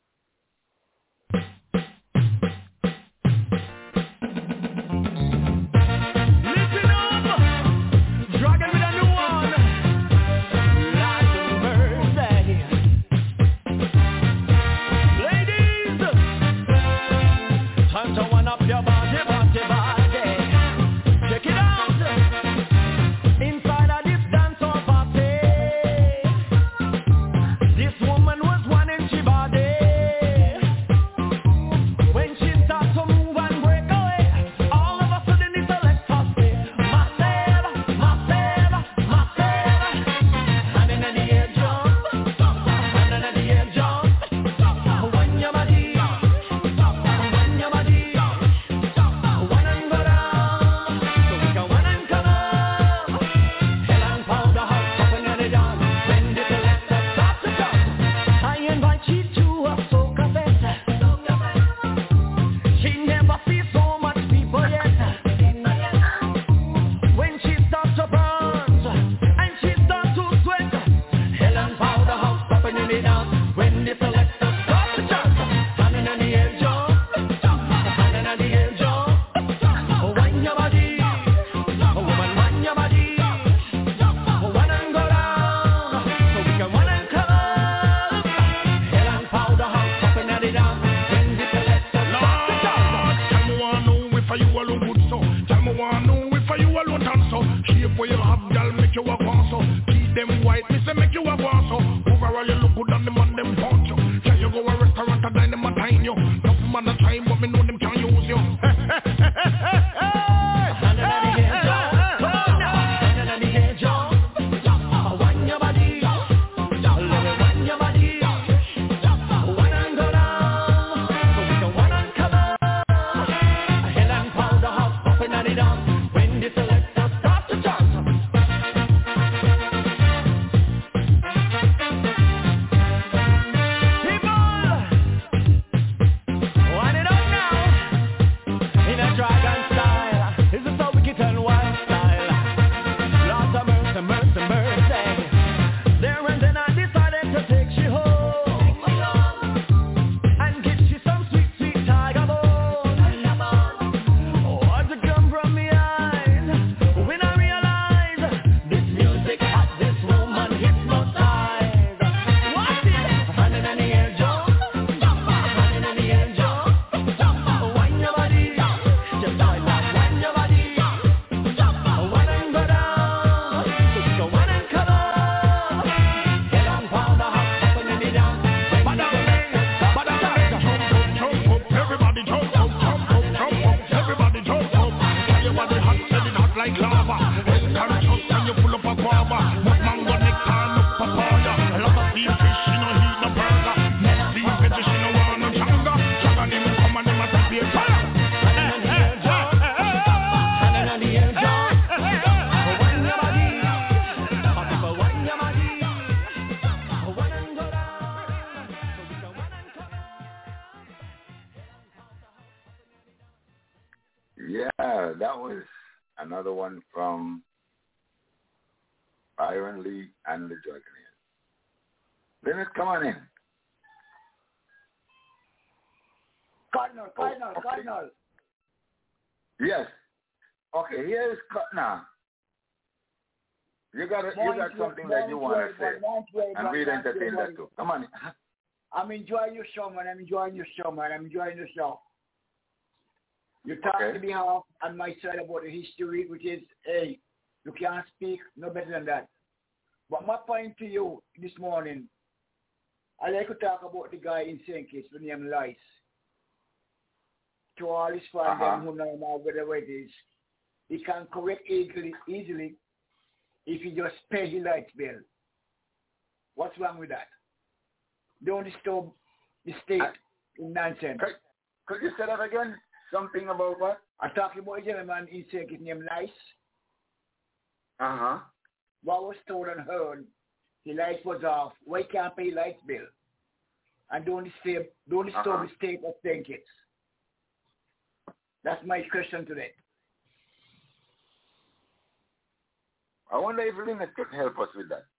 Well, that was another one from Iron Lee and the Dragonaires. Dennis, come on in. Cardinal, Cardinal, oh, okay. Cardinal. Yes. Okay, here is Cardinal. You got a, you got something that you want to say, and we'll entertain that too. Come on. I'm enjoying your show, man. I'm enjoying your show, man. I'm enjoying your show. You talk okay. to me half on my side about the history, which is, hey, you can't speak no better than that. But my point to you this morning, I like to talk about the guy in Saint Kitts, the name Lice. To all his fans uh-huh. who know now whatever it is, he can correct easily, easily if he just pay his light bill. What's wrong with that? Don't disturb the state uh, in nonsense. Could, could you say that again? Something about what? I'm talking about a gentleman in Saint Kitts named Lice. Uh-huh. What was told and heard, the light was off. Why can't pay light bill? And don't disturb, don't disturb uh-huh. the state of Saint Kitts. That's my question today. I wonder if Lynette could help us with that.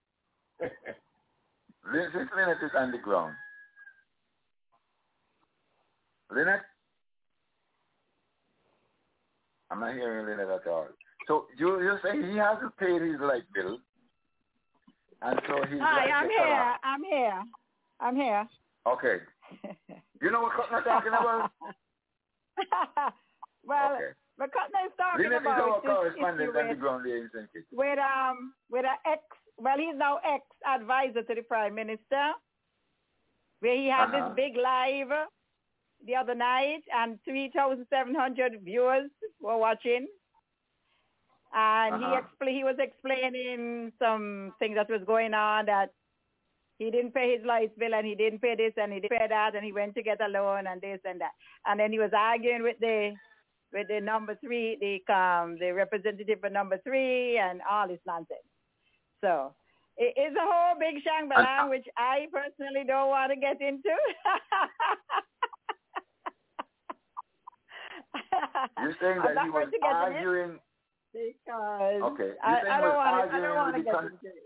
Since Lynette is on the ground. Lynette? I'm not hearing Lynette at all. So you you say he hasn't paid his light bill, and so he's. Hi, I'm here. Off. I'm here. I'm here. Okay. You know what Cutner's talking about? well, okay. what Cutner is talking Lynette about is our is correspondent with, on the ground here in Saint Kitts. with um with an ex. Well, he's now ex-advisor to the Prime Minister, where he had uh-huh. this big live the other night, and three thousand seven hundred viewers were watching. And uh-huh. he expl- he was explaining some things that was going on, that he didn't pay his light bill, and he didn't pay this, and he didn't pay that, and he went to get a loan, and this and that. And then he was arguing with the with the number three, the um the representative for number three, and all this nonsense. So it is a whole big shangbalang, which I personally don't want to get into. You're saying that he was arguing. Because okay. I, I don't want to. I don't want to get con- into it.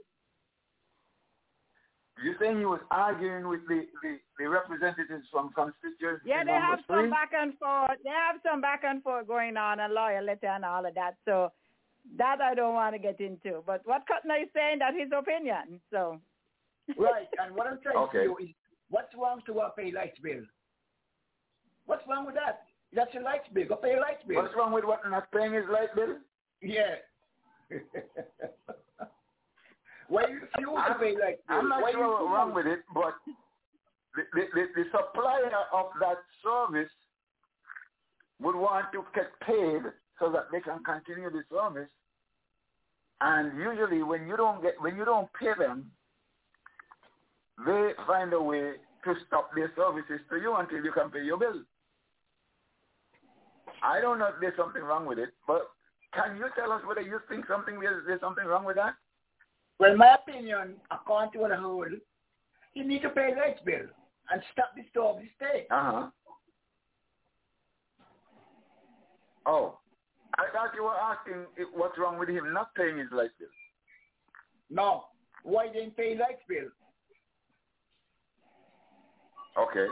You're saying he was arguing with the, the, the representatives from constituency. Yeah, they have three? some back and forth. They have some back and forth going on, a lawyer letter and all of that. So that I don't want to get into. But what Cutner is saying, that's his opinion. So. Right, and what I'm trying okay. to do is, what's wrong to uh, pay light bill? What's wrong with that? That's your light bill. Go pay your light bill. What's wrong with what not paying his light bill? Yeah. Why you refuse to pay light bill? I'm not Why sure what's wrong with it, but the, the, the, the supplier of that service would want to get paid so that they can continue the service. And usually, when you don't get, when you don't pay them, they find a way to stop their services to you until you can pay your bill. I don't know if there's something wrong with it, but can you tell us whether you think something there's, there's something wrong with that? Well, my opinion, according to the whole, you need to pay light bill and stop the store of the state. Uh-huh. Oh, I thought you were asking if, what's wrong with him not paying his light bill. No. Why didn't pay light bill? Okay.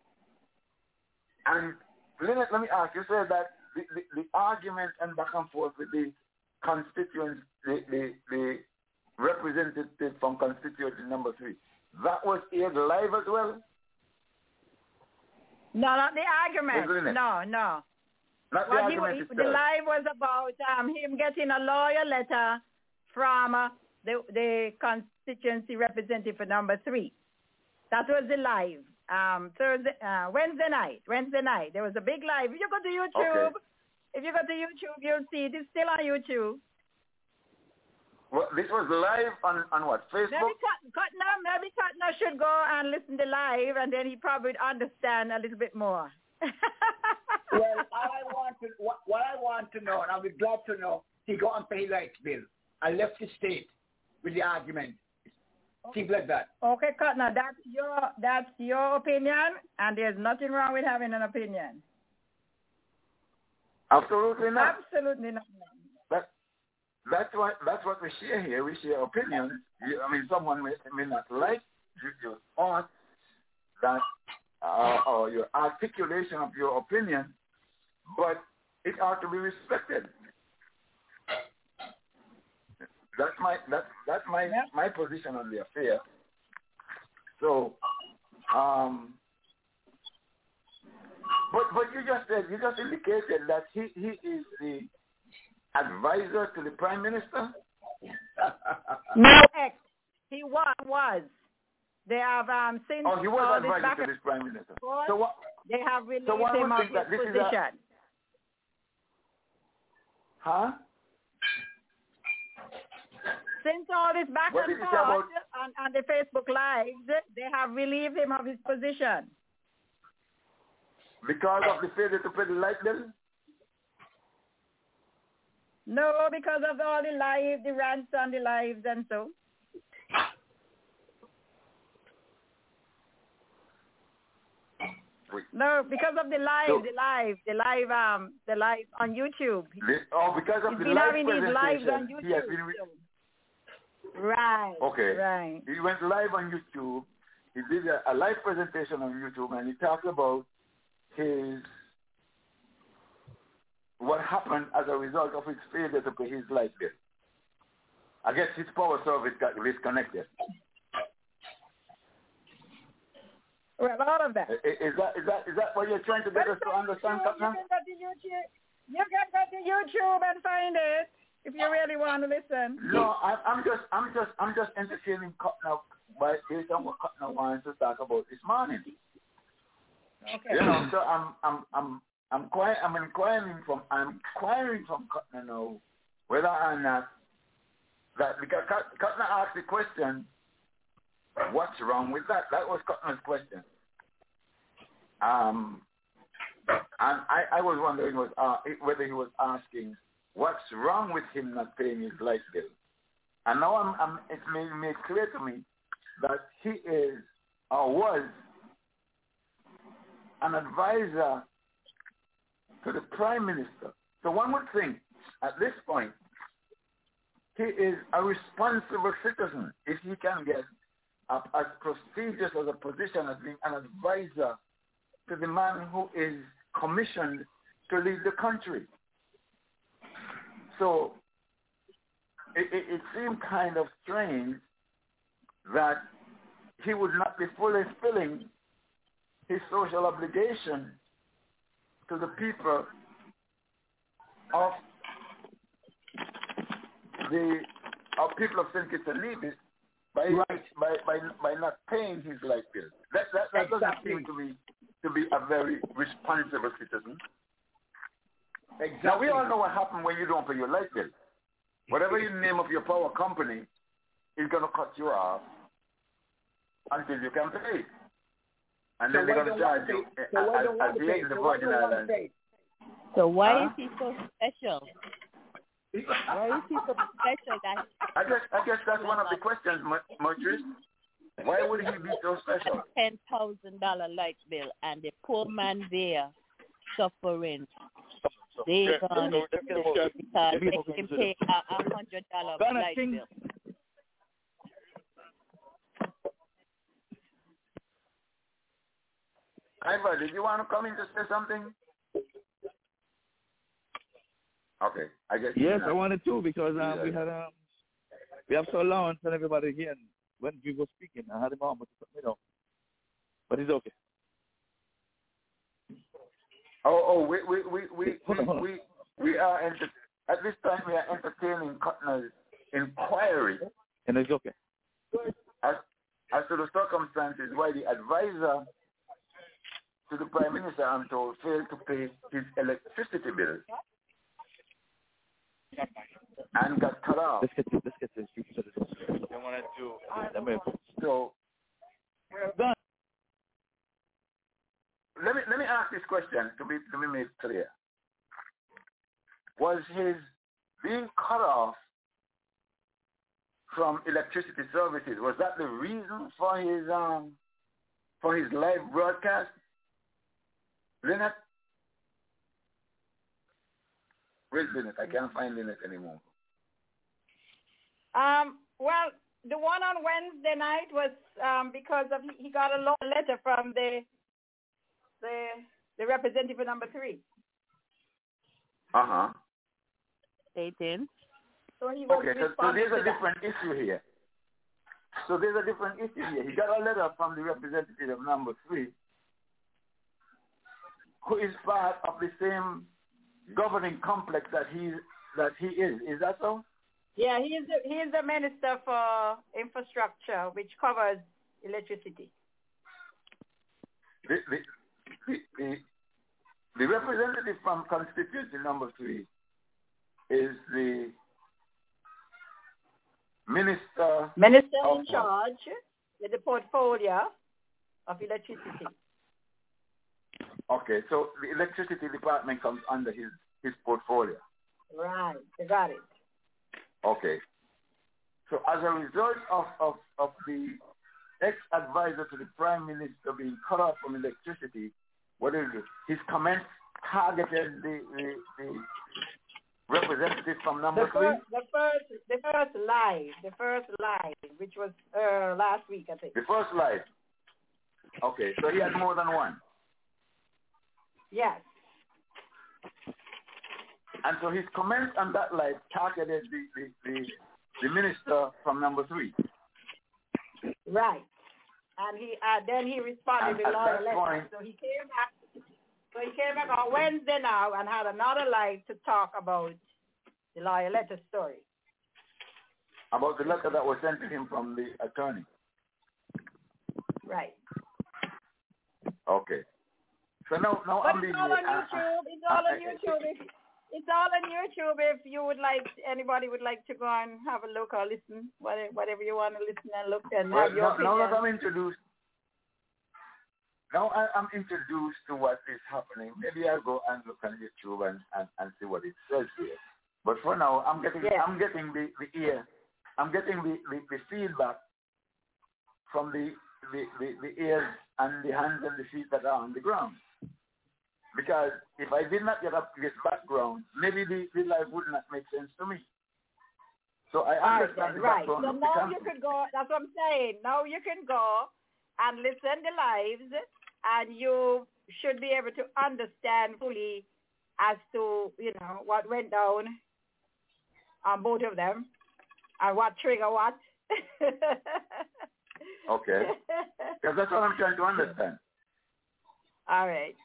And Lynette, let me ask you, said that the, the, the argument and back and forth with the constituents, the, the, the representative from constituency number three, that was aired live as well? No, not the argument. No, no. Not well, the argument he, the live was about um, him getting a lawyer letter from uh, the, the constituency representative for number three. That was the live. Um, Thursday, uh, Wednesday night, Wednesday night, there was a big live. If you go to YouTube, okay. if you go to YouTube, you'll see it. It's still on YouTube. Well, this was live on, on what, Facebook? Maybe Cutner, maybe Cutner should go and listen to live, and then he probably would understand a little bit more. Well, I want to, what, what I want to know, and I'll be glad to know, he got and pay light bill. I left the state with the argument. Things like that. Okay, Cutner, that's your that's your opinion, and there's nothing wrong with having an opinion. Absolutely not. Absolutely not. That, that's what that's what we share here. We share opinions. You, I mean, someone may, may not like your thoughts, that uh, or your articulation of your opinion, but it ought to be respected. That's my that's that's my yeah. my position on the affair. So, um, but but you just said you just indicated that he, he is the advisor to the Prime Minister. No, he was was. They have um since oh he was all advisor this to this Prime Minister. Course, so what? They have released so him of his position. A, huh? Since all this back what and forth on, on the Facebook Lives, they have relieved him of his position. Because of the failure to pay the light bill? No, because of all the lives, the rants on the lives and so. Wait. No, because of the live, so, the live, the live, um, the live on YouTube. The, oh, because of He's the been live having these lives on YouTube. He has been re- Right. Okay. Right. He went live on YouTube. He did a, a live presentation on YouTube, and he talked about his what happened as a result of his failure to pay his light bill. I guess his power service got disconnected. Well, all of that. Is that is that is that what you're trying to get us to understand, you, you, can go to YouTube, you can go to YouTube and find it if you really want to listen. No, I, I'm just I'm just I'm just entertaining Cutner by based on what Cutner wants to talk about this morning. Okay. You know, so I'm I'm I'm I'm inquiring I'm inquiring from I'm inquiring from Cutner now whether or not that because Cutner asked the question, what's wrong with that? That was Cutner's question. Um, and I, I was wondering was uh, whether he was asking what's wrong with him not paying his light bill. And now I'm, I'm, it's made, made clear to me that he is or was an advisor to the Prime Minister. So one would think at this point he is a responsible citizen if he can get Uh, as prestigious as a position as being an advisor to the man who is commissioned to lead the country. So it, it, it seemed kind of strange that he would not be fully filling his social obligation to the people of the of people of Saint Kitts and Nevis By, right. by by by not paying his light bill. That that, that exactly. doesn't seem to be to be a very responsible citizen. Exactly. Now we all know what happens when you don't pay your light bill. Whatever you name of your power company is gonna cut you off until you can pay. And so then they're gonna charge you so as, as the in the Virgin Islands. So why huh? is he so special? Why is he so special that I guess I guess that's one of the questions, Marjorie. Why would he be so special? Ten thousand dollar light bill and the poor man there suffering. They yeah, gone no, because they can pay a, a hundred dollar light King. bill. Ivor, did you want to come in to say something? Okay, I guess. Yes, I wanted to because um, yeah. we had um, we have so long and everybody here. And when we were speaking, I had him on, but you know, but it's okay. Oh, oh, we we we we we, we, we are enter- at this time we are entertaining Cutner's inquiry, and it's okay. As as to the circumstances why the advisor to the Prime Minister, I'm told, failed to pay his electricity bill. And got cut off. Let's get to let's get to this. They wanted to. So, done. Let me let me ask this question to be to be made clear. Was his being cut off from electricity services, was that the reason for his um for his live broadcast? Leonard? Where's Lynette? I can't find Lynette anymore. Um, well, the one on Wednesday night was um, because of he got a long letter from the the the representative for number three. Uh huh. eighteen. So he was okay, so, so there's a that. different issue here. So there's a different issue here. He got a letter from the representative of number three, who is part of the same governing complex that he that he is. Is that so? Yeah, he is the, he is the minister for infrastructure, which covers electricity. The the the, the, the representative from constituency number three is the minister. Minister of, in charge with the portfolio of electricity. Okay, so the electricity department comes under his, his portfolio. Right, you got it. Okay. So as a result of, of, of the ex-advisor to the Prime Minister being cut off from electricity, what is it? His comments targeted the, the, the representative from number the three? first, the first, the first live, the first live, which was uh, last week, I think. The first live. Okay, so he had more than one. Yes. And so his comments on that live targeted the, the, the, the minister from number three. Right. And he uh, then he responded with lawyer letter. Point, so he came back. So he came back on Wednesday now and had another live to talk about the lawyer letter story. About the letter that was sent to him from the attorney. Right. Okay. So now, now but I'm it's all on uh, YouTube. It's all on YouTube. If, it's all on YouTube. If you would like, anybody would like to go and have a look or listen, whatever, whatever you want to listen and look and well, have your now, opinion. now that I'm introduced, now I, I'm introduced to what is happening. Maybe I'll go and look on YouTube and, and, and see what it says here. But for now, I'm getting yes. I'm getting the, the ear, I'm getting the, the, the feedback from the, the, the, the ears and the hands and the feet that are on the ground. Because if I did not get up this background, maybe the, the life would not make sense to me. So I understand right, the right. background. So of now the you can go, that's what I'm saying. Now you can go and listen to lives and you should be able to understand fully as to, you know, what went down on both of them and what trigger what. Okay. Because that's what I'm trying to understand. All right.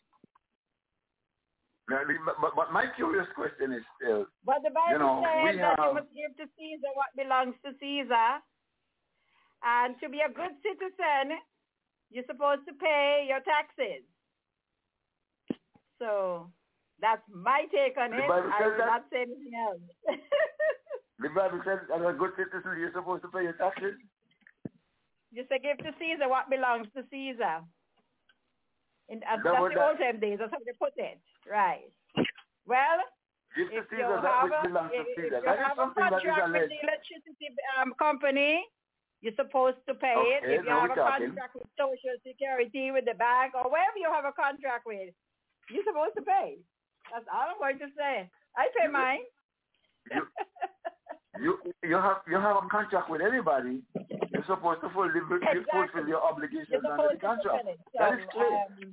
Now, but, but my curious question is still, but the Bible you know, says we that have, you must give to Caesar what belongs to Caesar. And to be a good citizen, you're supposed to pay your taxes. So that's my take on it. I will not say anything else. The Bible says as a good citizen, you're supposed to pay your taxes? You say give to Caesar what belongs to Caesar. In, uh, that that's the old time days. That's how they put it. Right. Well, give if to you Caesar that have which a, belongs if, to Caesar. if you That have is something a that is contract with alleged. the electricity um, company, you're supposed to pay okay, it. If you now have a we're talking. contract with Social Security, with the bank, or wherever you have a contract with, you're supposed to pay. That's all I'm going to say. I pay mine. You, you you have you have a contract with anybody. You're supposed to fulfill, exactly. fulfill your obligations under the contract. So, that is clear. Um,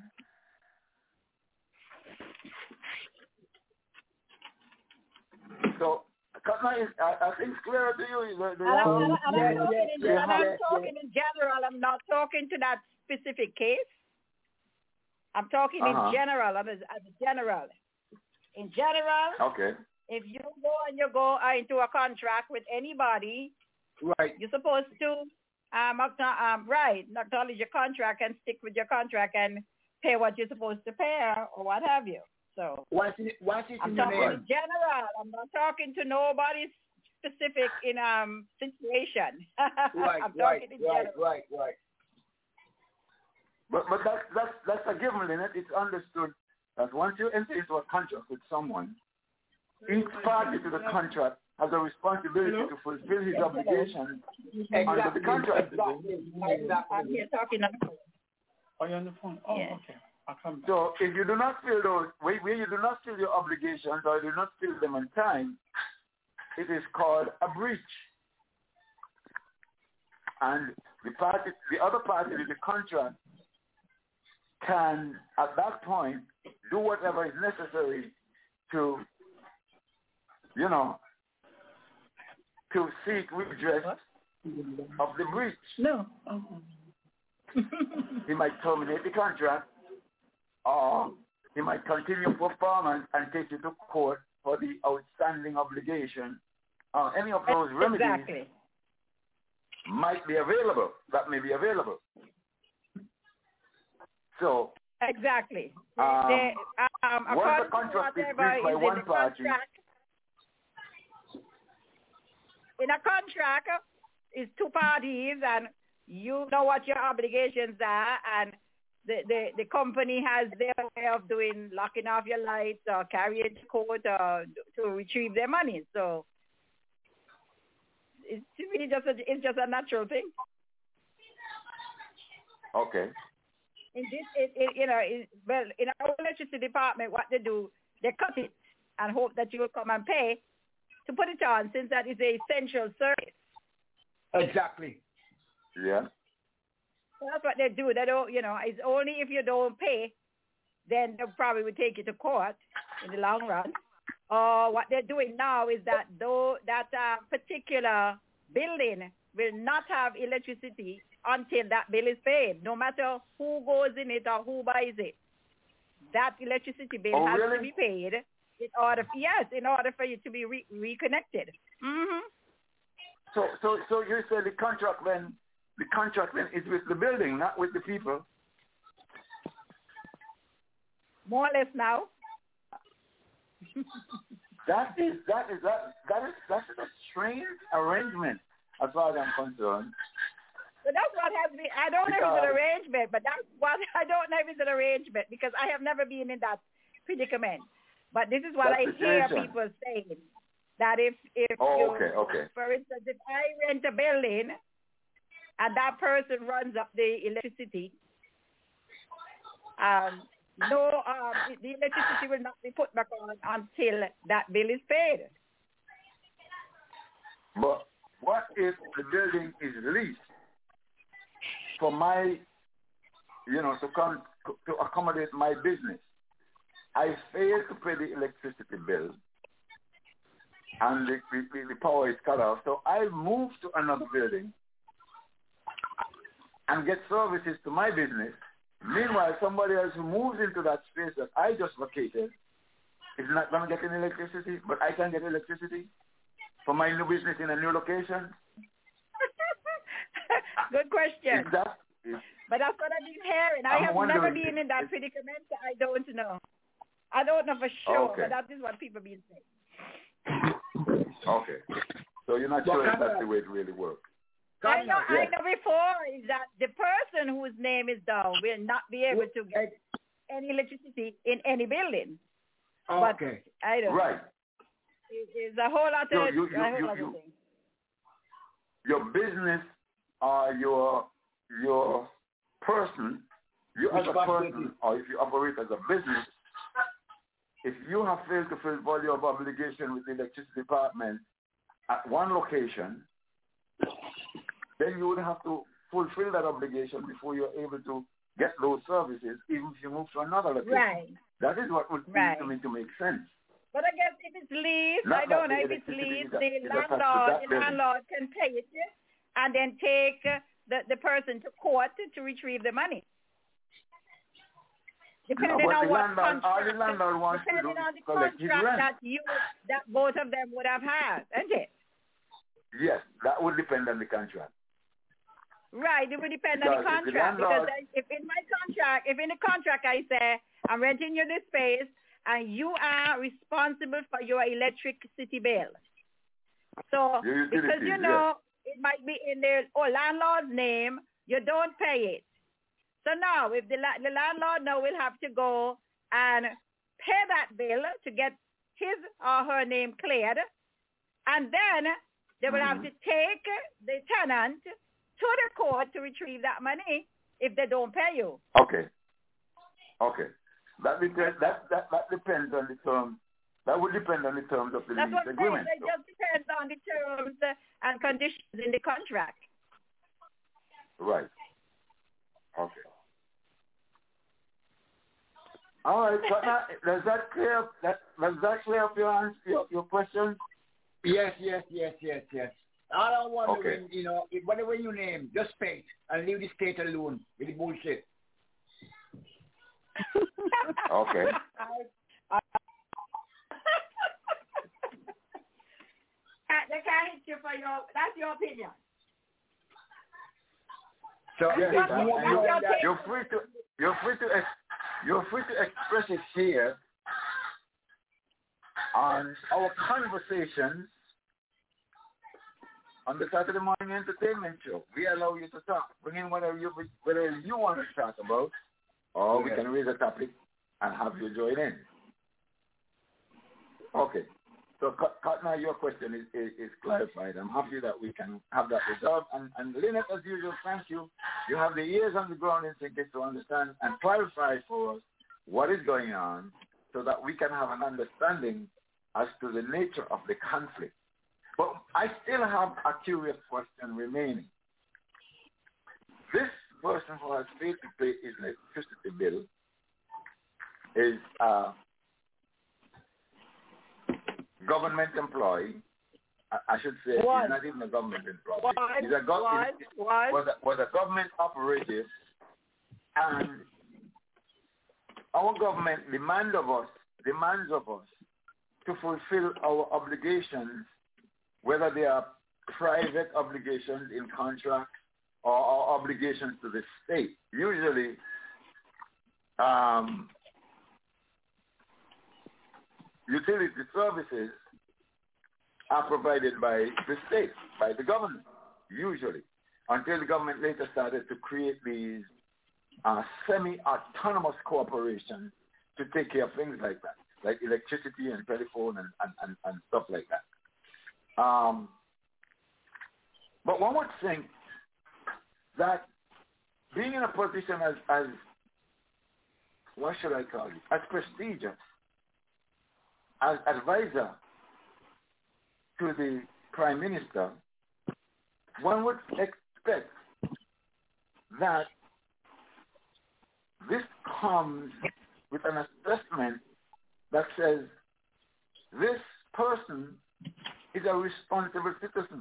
so, Katna, is are, are things clearer to you? The, the and I'm, and I'm, yes, talking, yes, in, yes, and I'm yes, talking yes. in general. I'm not talking to that specific case. I'm talking uh-huh. in general. I'm as, as a general. In general, okay. If you go and you go into a contract with anybody, right, you're supposed to um, um right acknowledge your contract and stick with your contract and pay what you're supposed to pay or what have you. So once it, once it's I'm in talking your in general. I'm not talking to nobody specific in um situation. Right, I'm right, talking in right, general. right, right. But but that's that's that's a given, Lynette. It's understood that once you enter into a contract with someone, each party to the contract has a responsibility to fulfill his obligation exactly. under the contract. Exactly. Exactly. I'm here talking on the phone. Are you on the phone? Oh, yes. okay. So if you do not fill those, where you do not fill your obligations or you do not fill them on time, it is called a breach. And the party, the other party to the contract can, at that point, do whatever is necessary to, you know, to seek redress what? of the breach. No. He might terminate the contract, or he might continue performance and take you to court for the outstanding obligation. Uh, any of those remedies exactly. might be available. That may be available. So exactly. Um, they, um, once the contract is breached by one party, contract, in a contract, it's two parties, and you know what your obligations are, and the, the, the company has their way of doing, locking off your lights or carrying to court or to retrieve their money. So it's really just a, it's just a natural thing. Okay. In this, it, it, you know, it, well, in our electricity department, what they do, they cut it and hope that you will come and pay to put it on, since that is an essential service. Exactly. Yeah. So that's what they do. They don't, you know, it's only if you don't pay, then they probably will take you to court in the long run. Or what they're doing now is that though that uh, particular building will not have electricity until that bill is paid, no matter who goes in it or who buys it. That electricity bill oh, has really? to be paid in order, yes, in order for you to be re- reconnected. Mm-hmm. So, so, so you say the contract then, the contract then is with the building, not with the people. More or less now. that is that is that that is that's a strange arrangement as far as I'm concerned. But that's what has been. I don't know if it's an arrangement, but that's what I don't know if it's an arrangement because I have never been in that predicament. But this is what I hear people saying, that if if oh, you, okay, okay. for instance, if I rent a building and that person runs up the electricity, um, no, um, the electricity will not be put back on until that bill is paid. But what if the building is leased for my, you know, to come to accommodate my business? I fail to pay the electricity bill, and the, the, the power is cut off. So I move to another building and get services to my business. Meanwhile, somebody else who moves into that space that I just vacated is not going to get any electricity, but I can get electricity for my new business in a new location. Good question. Is that, is, but that's what I've been hearing. I I'm have never if, been in that if, predicament. So I don't know. I don't know for sure, okay. but that is what people been saying. Okay. So you're not sure if that's the way it really works. I know, yeah. I know before is that the person whose name is down will not be able to get any electricity in any building. Okay. But I don't right. know. It's a whole lot of, so you, you, a whole you, lot you, of things. Your business or your your person, you as a person, or if you operate as a business, if you have failed to fulfill your obligation with the electricity department at one location, then you would have to fulfill that obligation before you're able to get those services, even if you move to another location. Right. That is what would seem right. to me to make sense. But I guess if it's leased, Not I don't know if it's leased, the landlord, the landlord can pay it and then take the, the person to court to retrieve the money. Depending no, on what landlord, contract, the landlord wants depending to do, on the contract that you, that both of them would have had, isn't it? Yes, that would depend on the contract. Right, it would depend because on the contract. If the landlord, because if in my contract, if in the contract I say I'm renting you this space and you are responsible for your electricity bill, so because you know yes. it might be in the oh, landlord's name, you don't pay it. So now, if the, the landlord now will have to go and pay that bill to get his or her name cleared, and then they will mm-hmm. have to take the tenant to the court to retrieve that money if they don't pay you. Okay. Okay. That depends. That, that that depends on the terms. That would depend on the terms of the That's lease what I'm agreement. saying. It just depends on the terms and conditions in the contract. Right. Okay. All right. So that, does that clear up? That does that clear up your answer, your, your question? Yes, yes, yes, yes, yes. All I want Okay. to, you know, whatever you name, just pay it and leave the state alone with the bullshit. Okay. I, I, they can't hit you for your, that's your opinion. So That's yes, your uh, opinion. you, That's your you're free to you're free to ex, you're free to express it here on our conversations on the Saturday morning entertainment show. We allow you to talk. Bring in whatever you whatever you want to talk about, or we can raise a topic and have you join in. Okay. So, Katna, your question is, is, is clarified. I'm happy that we can have that resolved. And, and Lynette, as usual, thank you. You have the ears on the ground in St. to understand and clarify for us what is going on so that we can have an understanding as to the nature of the conflict. But I still have a curious question remaining. This person who has failed to pay his electricity bill is uh, government employee. I, I should say was. He's not even a government employee. Was, he's a go- was, he's, was. Was, a, was a government operative, and our government demand of us, demands of us to fulfill our obligations, whether they are private obligations in contracts or our obligations to the state. Usually, um, utility services are provided by the state, by the government, usually, until the government later started to create these uh, semi-autonomous corporations to take care of things like that, like electricity and telephone and, and, and, and stuff like that. Um, but one would think that being in a position as, as what should I call it, as prestigious, as advisor to the Prime Minister, one would expect that this comes with an assessment that says this person is a responsible citizen,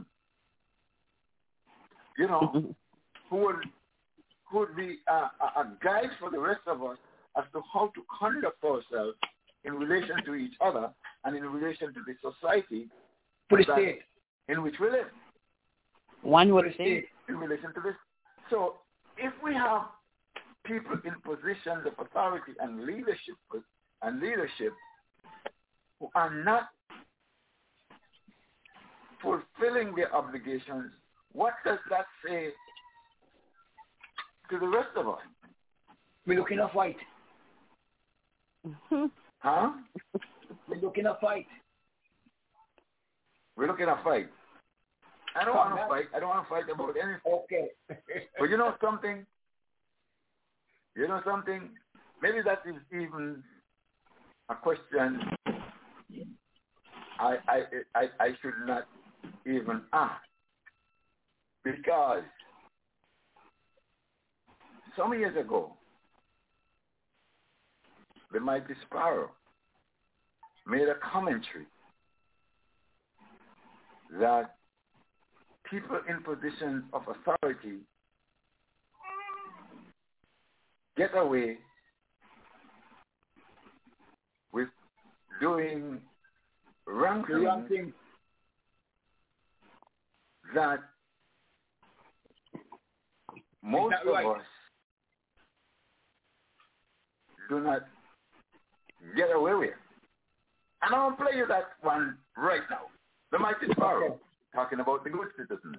you know, who would, who would be a, a, a guide for the rest of us as to how to conduct ourselves in relation to each other and in relation to the society For the state. in which we live. One would For the think. state in relation to this. So if we have people in positions of authority and leadership and leadership who are not fulfilling their obligations, what does that say to the rest of us? We're looking at fight. Huh? We're looking at fight. We're looking at fight. I don't want to fight. I don't want to fight about anything. Okay. But you know something? You know something? Maybe that is even a question I I I, I should not even ask. Because some years ago, the mighty Sparrow made a commentary that people in positions of authority get away with doing wrong things that most that of right? us do not get away with. And I'm going to play you that one right now. The Mighty Sparrow, okay, talking about the good citizens.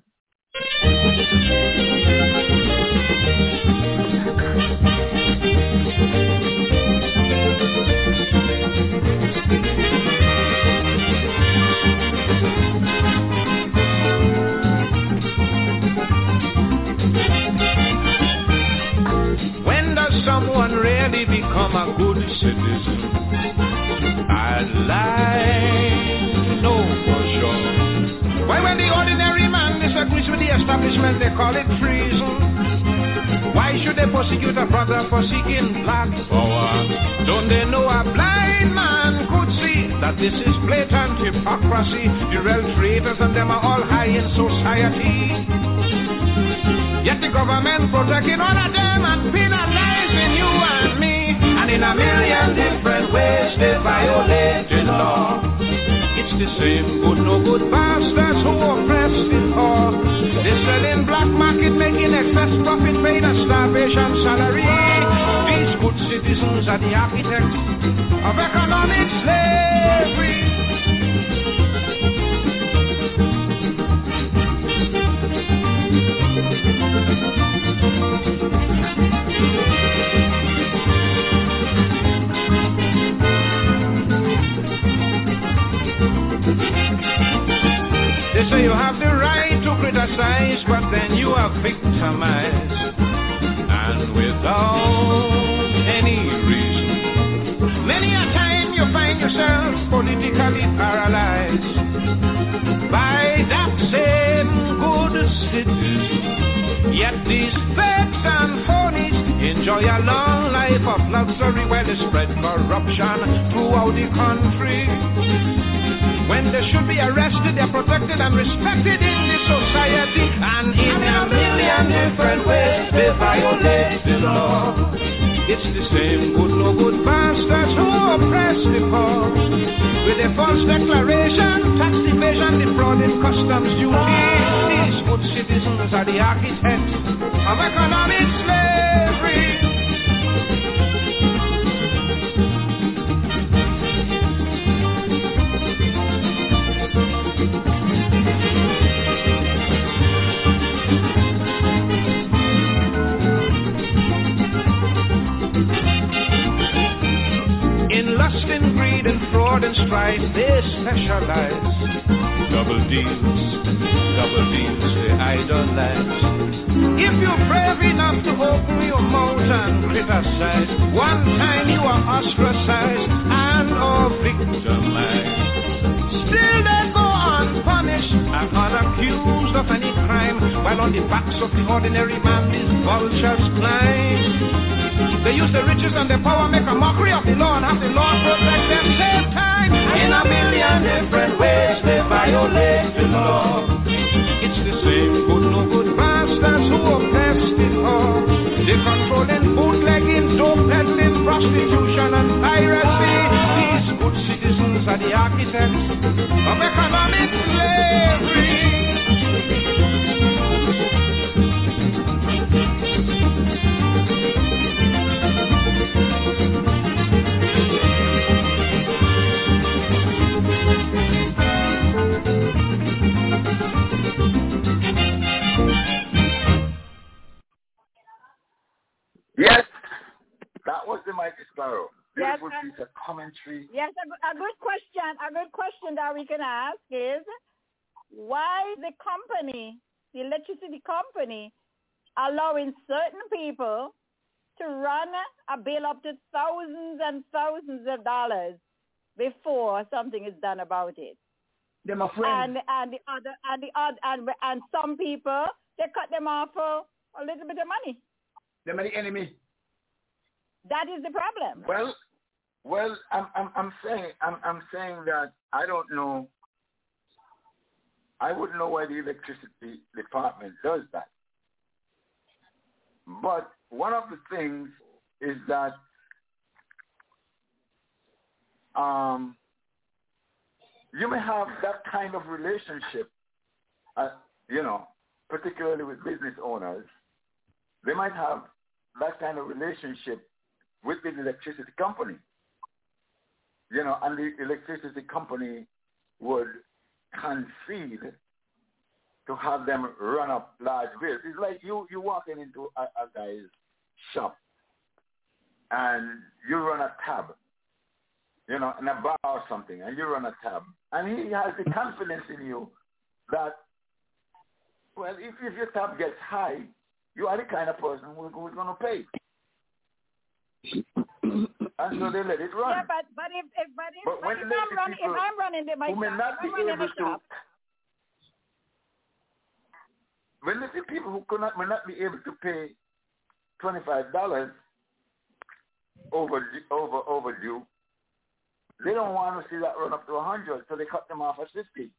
When does someone really become a good citizen. I'd like to know for sure. Why when the ordinary man disagrees with the establishment, they call it treason? Why should they persecute a brother for seeking black power? Don't they know a blind man could see that this is blatant hypocrisy? The real traitors and them are all high in society. Yet the government protecting all of them and penalizing you and me. And in a million different ways they violate the law. It's the same good no good bastards who oppress the poor. They sell in black market making excess profit, paying a starvation salary. These good citizens are the architects of economic slavery. They say you have the right to criticize, but then you are victimized, and without any reason. Many a time you find yourself politically paralyzed by that same good citizen. Yet these fakes and phonies enjoy a long life of luxury while they spread corruption throughout the country. When they should be arrested, they're protected and respected in this society. And in a million different ways, they violate the law. It's the same good no good bastards who oppress the poor. With a false declaration, tax evasion, defrauding customs duty. These good citizens are the architects of economic slavery. In greed and fraud and strife, they specialize. Double deals, double deals, they idolize. If you're brave enough to open your mouth and criticize, one time you are ostracized and or victimized. Still they go unpunished and unaccused of any crime, while on the backs of the ordinary man these vultures climb. They use the riches and the power, make a mockery of the law, and have the law protect them same time. In a million different ways they violate the law. It's the same good no good bastards who oppress the poor. They controlling bootlegging, dope peddling, prostitution and piracy. These good citizens are the architects of economic slavery. Yes, that was the Mighty Sparrow. Yes, Beautiful piece of commentary. Yes, a, a good question. A good question that we can ask is why the company, the electricity company, allowing certain people to run a bill up to thousands and thousands of dollars before something is done about it. They're my friends. And and the other and the other and and some people they cut them off for a little bit of money. They're my enemy. That is the problem. Well, well, I'm I'm I'm saying I'm I'm saying that I don't know. I wouldn't know why the electricity department does that. But one of the things is that um, you may have that kind of relationship, uh, you know, particularly with business owners. They might have that kind of relationship with the electricity company, you know, and the electricity company would concede to have them run up large bills. It's like you, you walking into a, a guy's shop and you run a tab, you know, in a bar or something, and you run a tab. And he has the confidence in you that, well, if, if your tab gets high, you are the kind of person who, who's going to pay. And And so they let it run. Yeah, but but if, if but if, but but when if they I'm running if I'm running the my who may shop, not if be I'm running able the to, shop, when they see people who could not may not be able to pay twenty-five dollars over over overdue, they don't want to see that run up to a hundred, so they cut them off at fifty.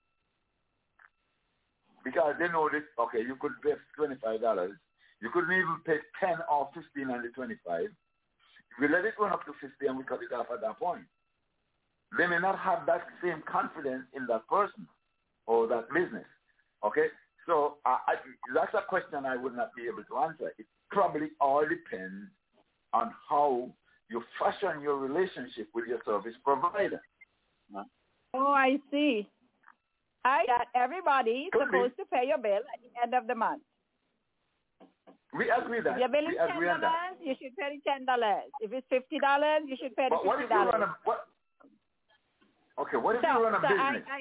Because they know that, okay, you could pay twenty-five dollars. You couldn't even pay ten or fifteen on the twenty-five. We let it run up to fifty and we cut it off at that point. They may not have that same confidence in that person or that business. Okay? So uh, I, that's a question I would not be able to answer. It probably all depends on how you fashion your relationship with your service provider. Huh? Oh, I see. I got everybody Could supposed be. to pay your bill at the end of the month. We agree that. If your bill is we ten agree on that. dollars, you should pay the ten dollars. If it's fifty dollars, you should pay the But what fifty if you dollars. run a what? Okay, what if so, you run a so business? I, I,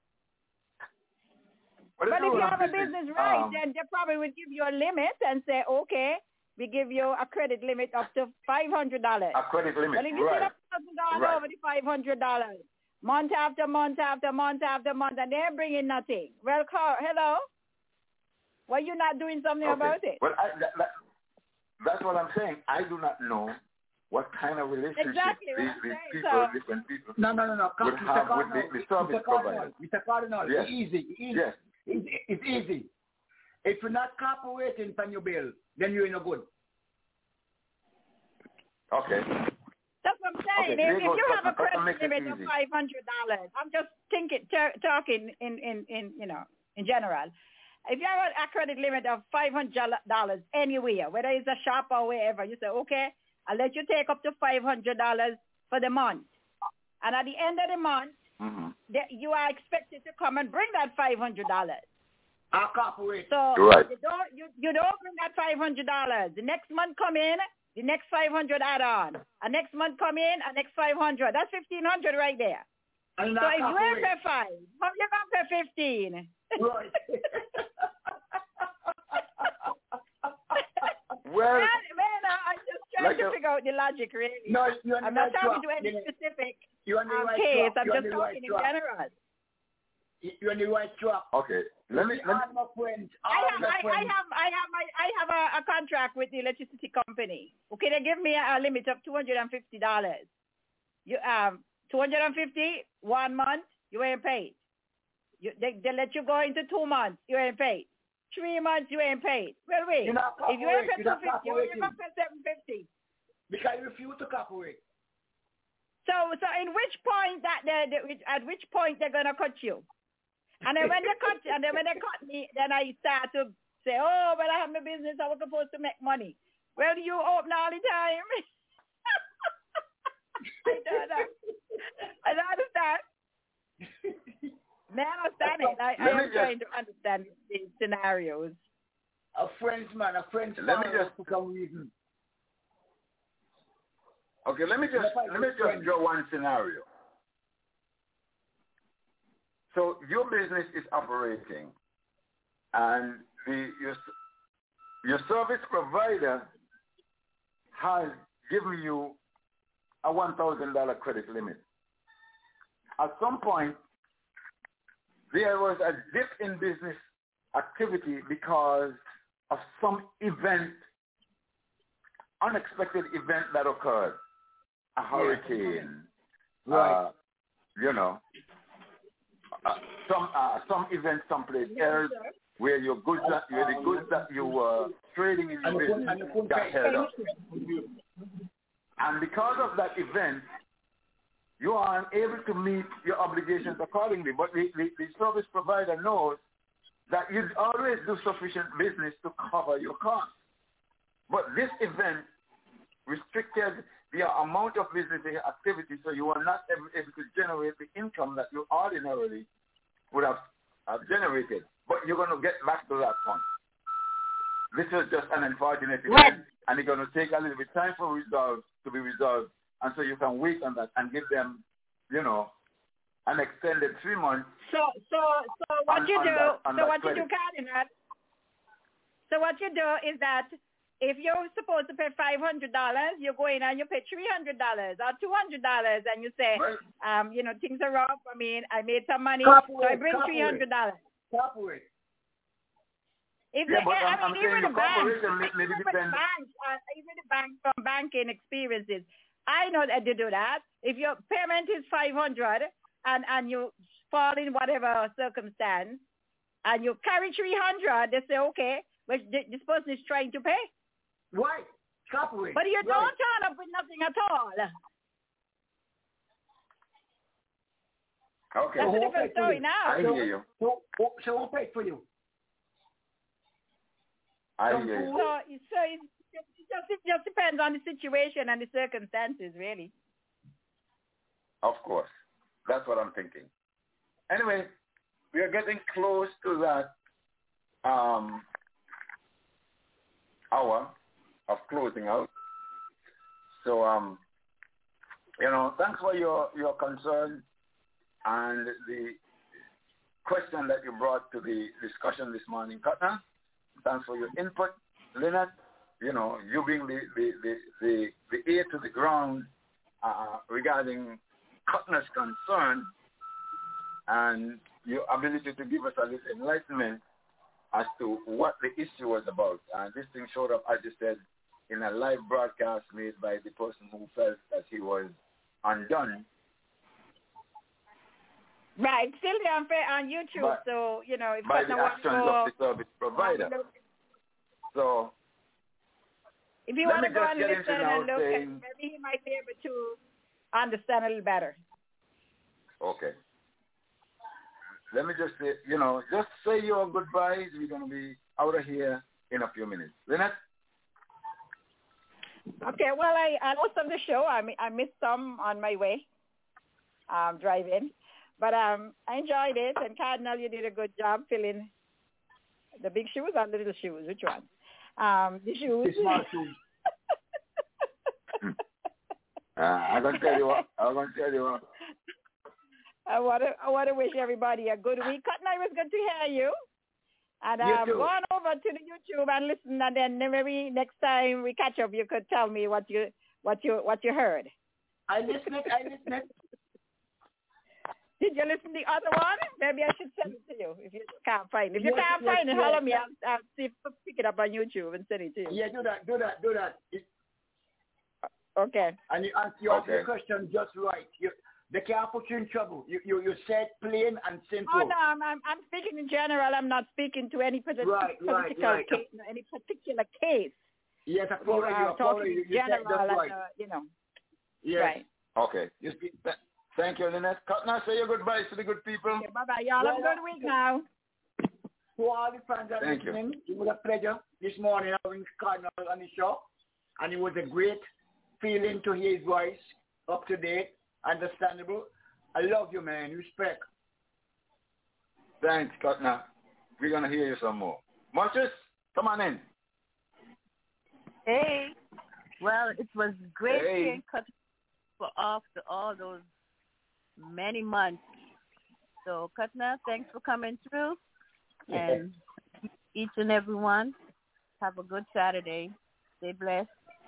What but if you run have a business, right, um, then they probably would give you a limit and say, okay, we give you a credit limit up to five hundred dollars. A credit limit, But if you right. see the person going right. over the five hundred dollars, month after month after month after month, and they're bringing nothing. Well, call, hello? Why you not doing something okay. about it? Well, I, that, that, that's what I'm saying. I do not know what kind of relationship Exactly these, what I'm these saying, people, so. different people, No, no, no, no. would Mister have with Cardinal, the, the service Mister Cardinal, provider. Mister Cardinal, Yes. it's easy. It's easy. Yes. It's, it's easy. If you're not cooperating on your bill, then you're no good. Okay. That's what I'm saying. Okay, if, if goes, you have a that, that credit limit of five hundred dollars, I'm just thinking, t- talking in, in, in, you know, in general. If you have a credit limit of five hundred dollars anywhere, whether it's a shop or wherever, you say, okay, I'll let you take up to five hundred dollars for the month. And at the end of the month, mm-hmm. that you are expected to come and bring that five hundred dollars. I'll cooperate. So right. you don't you, you don't bring that five hundred dollars. The next month come in, the next five hundred add on. A next month come in, a next five hundred. That's fifteen hundred right there. And so I'll if you cooperate. ain't pay five, how you gonna pay fifteen? Right. well, man, man, I'm just trying like to a, figure out the logic, really. No, you're I'm right not talking track. to any You're, specific you're on the um, right case. track. I'm You're just on the talking right in track. general. You're on the right track. Okay. Let me. Let me all my friends. I All have, my I, I friends. have, I have, my, I have a, a contract with the electricity company. Okay, they give me a, a limit of two hundred and fifty dollars. You um, two hundred and fifty one month, you ain't paid. You, they, they let you go into two months, you ain't paid. Three months, you ain't paid. Well, wait. You're not If you ain't cooperating. paid You're two not fifty, you ain't cooperating. pay seven fifty. Because you refuse to cooperate. So, so in which point that they, they at which point they're gonna cut you? And then when they cut, and then when they cut me, then I start to say, oh, but I have my business, I was supposed to make money. Well, you open all the time. I don't know. I don't understand. Man, I understand it. I, I am trying to understand these scenarios. A friend's man, a friend's Let me father just- for some reason. Okay, let me just let me just draw one scenario. So your business is operating, and the your your service provider has given you a one thousand dollar credit limit. At some point, there was a dip in business activity because of some event, unexpected event that occurred. A hurricane, Right. uh, you know, uh, some uh, some event someplace else where your goods that where the goods that you were trading in your business got held up. And because of that event, you are unable to meet your obligations accordingly. But the, the, the service provider knows that you always do sufficient business to cover your costs. But this event restricted the amount of business activity, so you are not able, able to generate the income that you ordinarily would have, have generated. But you're going to get back to that point. This is just an unfortunate event, Right. and it's going to take a little bit of time for resolve to be resolved, and so you can wait on that and give them, you know, an extended three months. So, so, so what on, you on do, that, on so that what credit. you do, Cardinal, so what you do is that if you're supposed to pay five hundred dollars, you go in and you pay three hundred dollars or two hundred dollars, and you say, um, you know, things are rough. I mean, I made some money, so I bring three hundred dollars. Corporate. If yeah, they, but I I'm, mean, I'm even the bank, maybe even the depends. bank, uh, even the bank from banking experiences, I know that they do that. If your payment is five hundred and and you fall in whatever circumstance, and you carry three hundred, they say, okay, but this person is trying to pay. Right. Corporate. But you right. don't turn up with nothing at all. Okay. That's so a different story now. I so, hear you. So, so, so we'll pay for you. I so, hear you. So, so it, it, just, it just depends on the situation and the circumstances, really. Of course. That's what I'm thinking. Anyway, we are getting close to that um, hour of closing out. So, um, you know, thanks for your, your concern and the question that you brought to the discussion this morning, Katna. Thanks for your input. Lynette, you know, you being the, the, the, the, the ear to the ground uh, regarding Katna's concern and your ability to give us a little enlightenment as to what the issue was about. And this thing showed up, as you said, in a live broadcast made by the person who felt that he was undone. Right, still there on, on YouTube, by, so, you know, if by Katna the wants to actions go, of the service provider. So, if you let want to me go just and get listen into now and look, saying, maybe he might be able to understand a little better. Okay. Let me just say, you know, just say your goodbyes. We're going to be out of here in a few minutes. Lynette? Okay, well, I, I lost on the show. I I missed some on my way, um, driving. But um, I enjoyed it. And Cardinal, you did a good job filling the big shoes or the little shoes. Which one? Um, the shoes. The small shoes. uh, I'm going to tell you what. I'm going to tell you what. I want to I want to wish everybody a good week. Cotton, it was good to hear you. And um, go on over to the YouTube and listen, and then maybe next time we catch up, you could tell me what you what you what you heard. I listened. I listened. Did you listen to the other one? Maybe I should send it to you if you can't find it. If you yes, can't yes, find it, yes, holler me. yes. I'll, I'll see if I pick it up on YouTube and send it to you. Yeah, do that. Do that. Do that. It, okay. And you answer you okay. your question just right. You, they can't put you in trouble. You you you said plain and simple. Oh no, I'm I'm, I'm speaking in general. I'm not speaking to any particular right, right, right. case, any particular case. Yes, I follow you. you. I follow talking you. in You general, said just right. and, uh, you know. Yes. Right. Okay. You speak. Thank you, Lynette. Now say your goodbyes to the good people. Okay, bye-bye. Y'all have a good week now. To all the fans that are listening, it was a pleasure this morning having Cardinal on the show. And it was a great feeling to hear his voice, up to date, understandable. I love you, man. Respect. Thanks, Cotton. We're going to hear you some more. Marcus, come on in. Hey. Well, it was great hey. hearing Cotton for after all those many months. So, Katna, thanks for coming through. And each and every one, have a good Saturday. Stay blessed.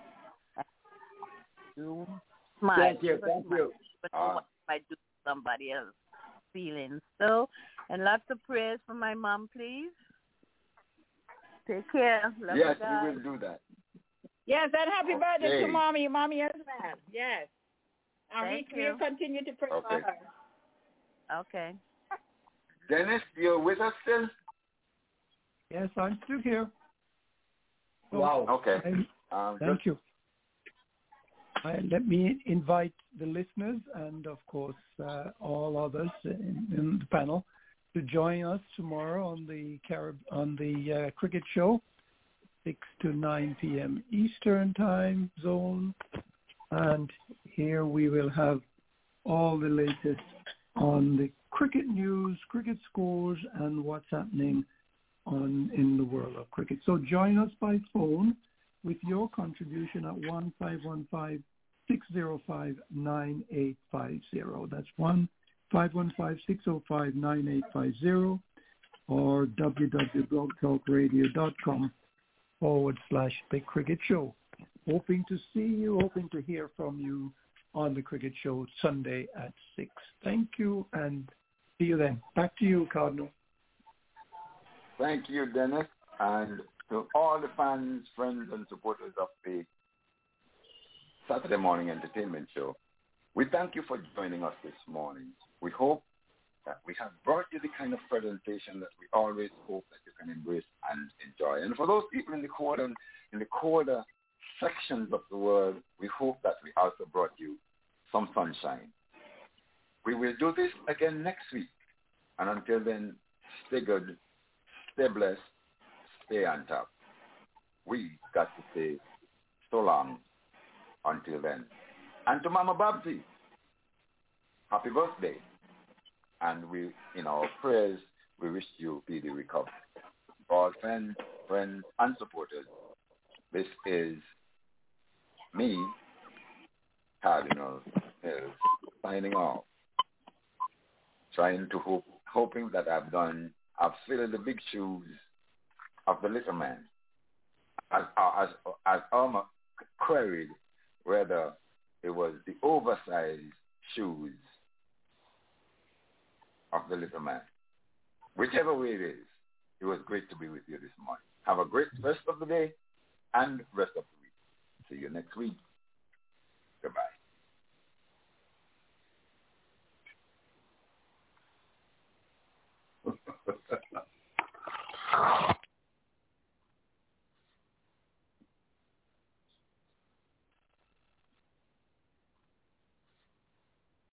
Do smile. Thank you. Thank you. But uh, what I do to somebody else's feelings. So, and lots of prayers for my mom, please. Take care. Love yes, you guys. we will do that. Yes, and happy okay. birthday to mommy, mommy as well. Yes. And Thank we you. will continue to pray okay. for her. Okay. Dennis, you're with us still? Yes, I'm still here. Wow. Okay. Um, thank just... you. Uh, let me invite the listeners and, of course, uh, all others in, in the panel to join us tomorrow on the Carib- on the uh, cricket show, six to nine p.m. Eastern time zone. And here we will have all the latest on the cricket news, cricket scores, and what's happening on in the world of cricket. So join us by phone with your contribution at one five one five, six zero five, nine eight five zero. That's one five one five, six zero five, nine eight five zero or w w w dot blog talk radio dot com forward slash Big Cricket Show. Hoping to see you, hoping to hear from you on the Cricket Show Sunday at six. Thank you, and see you then. Back to you, Cardinal. Thank you, Dennis, and to all the fans, friends, and supporters of the Saturday Morning Entertainment Show. We thank you for joining us this morning. We hope that we have brought you the kind of presentation that we always hope that you can embrace and enjoy. And for those people in the colder, in the colder sections of the world, we hope that we also brought you some sunshine. We will do this again next week. And until then, stay good, stay blessed, stay on top. We got to say so long until then. And to Mama Babsy, happy birthday. And we, in our prayers, we wish you speedy recovery. All friends, friends, and supporters, this is me, Cardinal Hills, signing off. Trying to hope, hoping that I've done, I've filled the big shoes of the little man. As, as, as Alma queried whether it was the oversized shoes of the little man. Whichever way it is, it was great to be with you this morning. Have a great rest of the day and rest of the week. See you next week. Goodbye.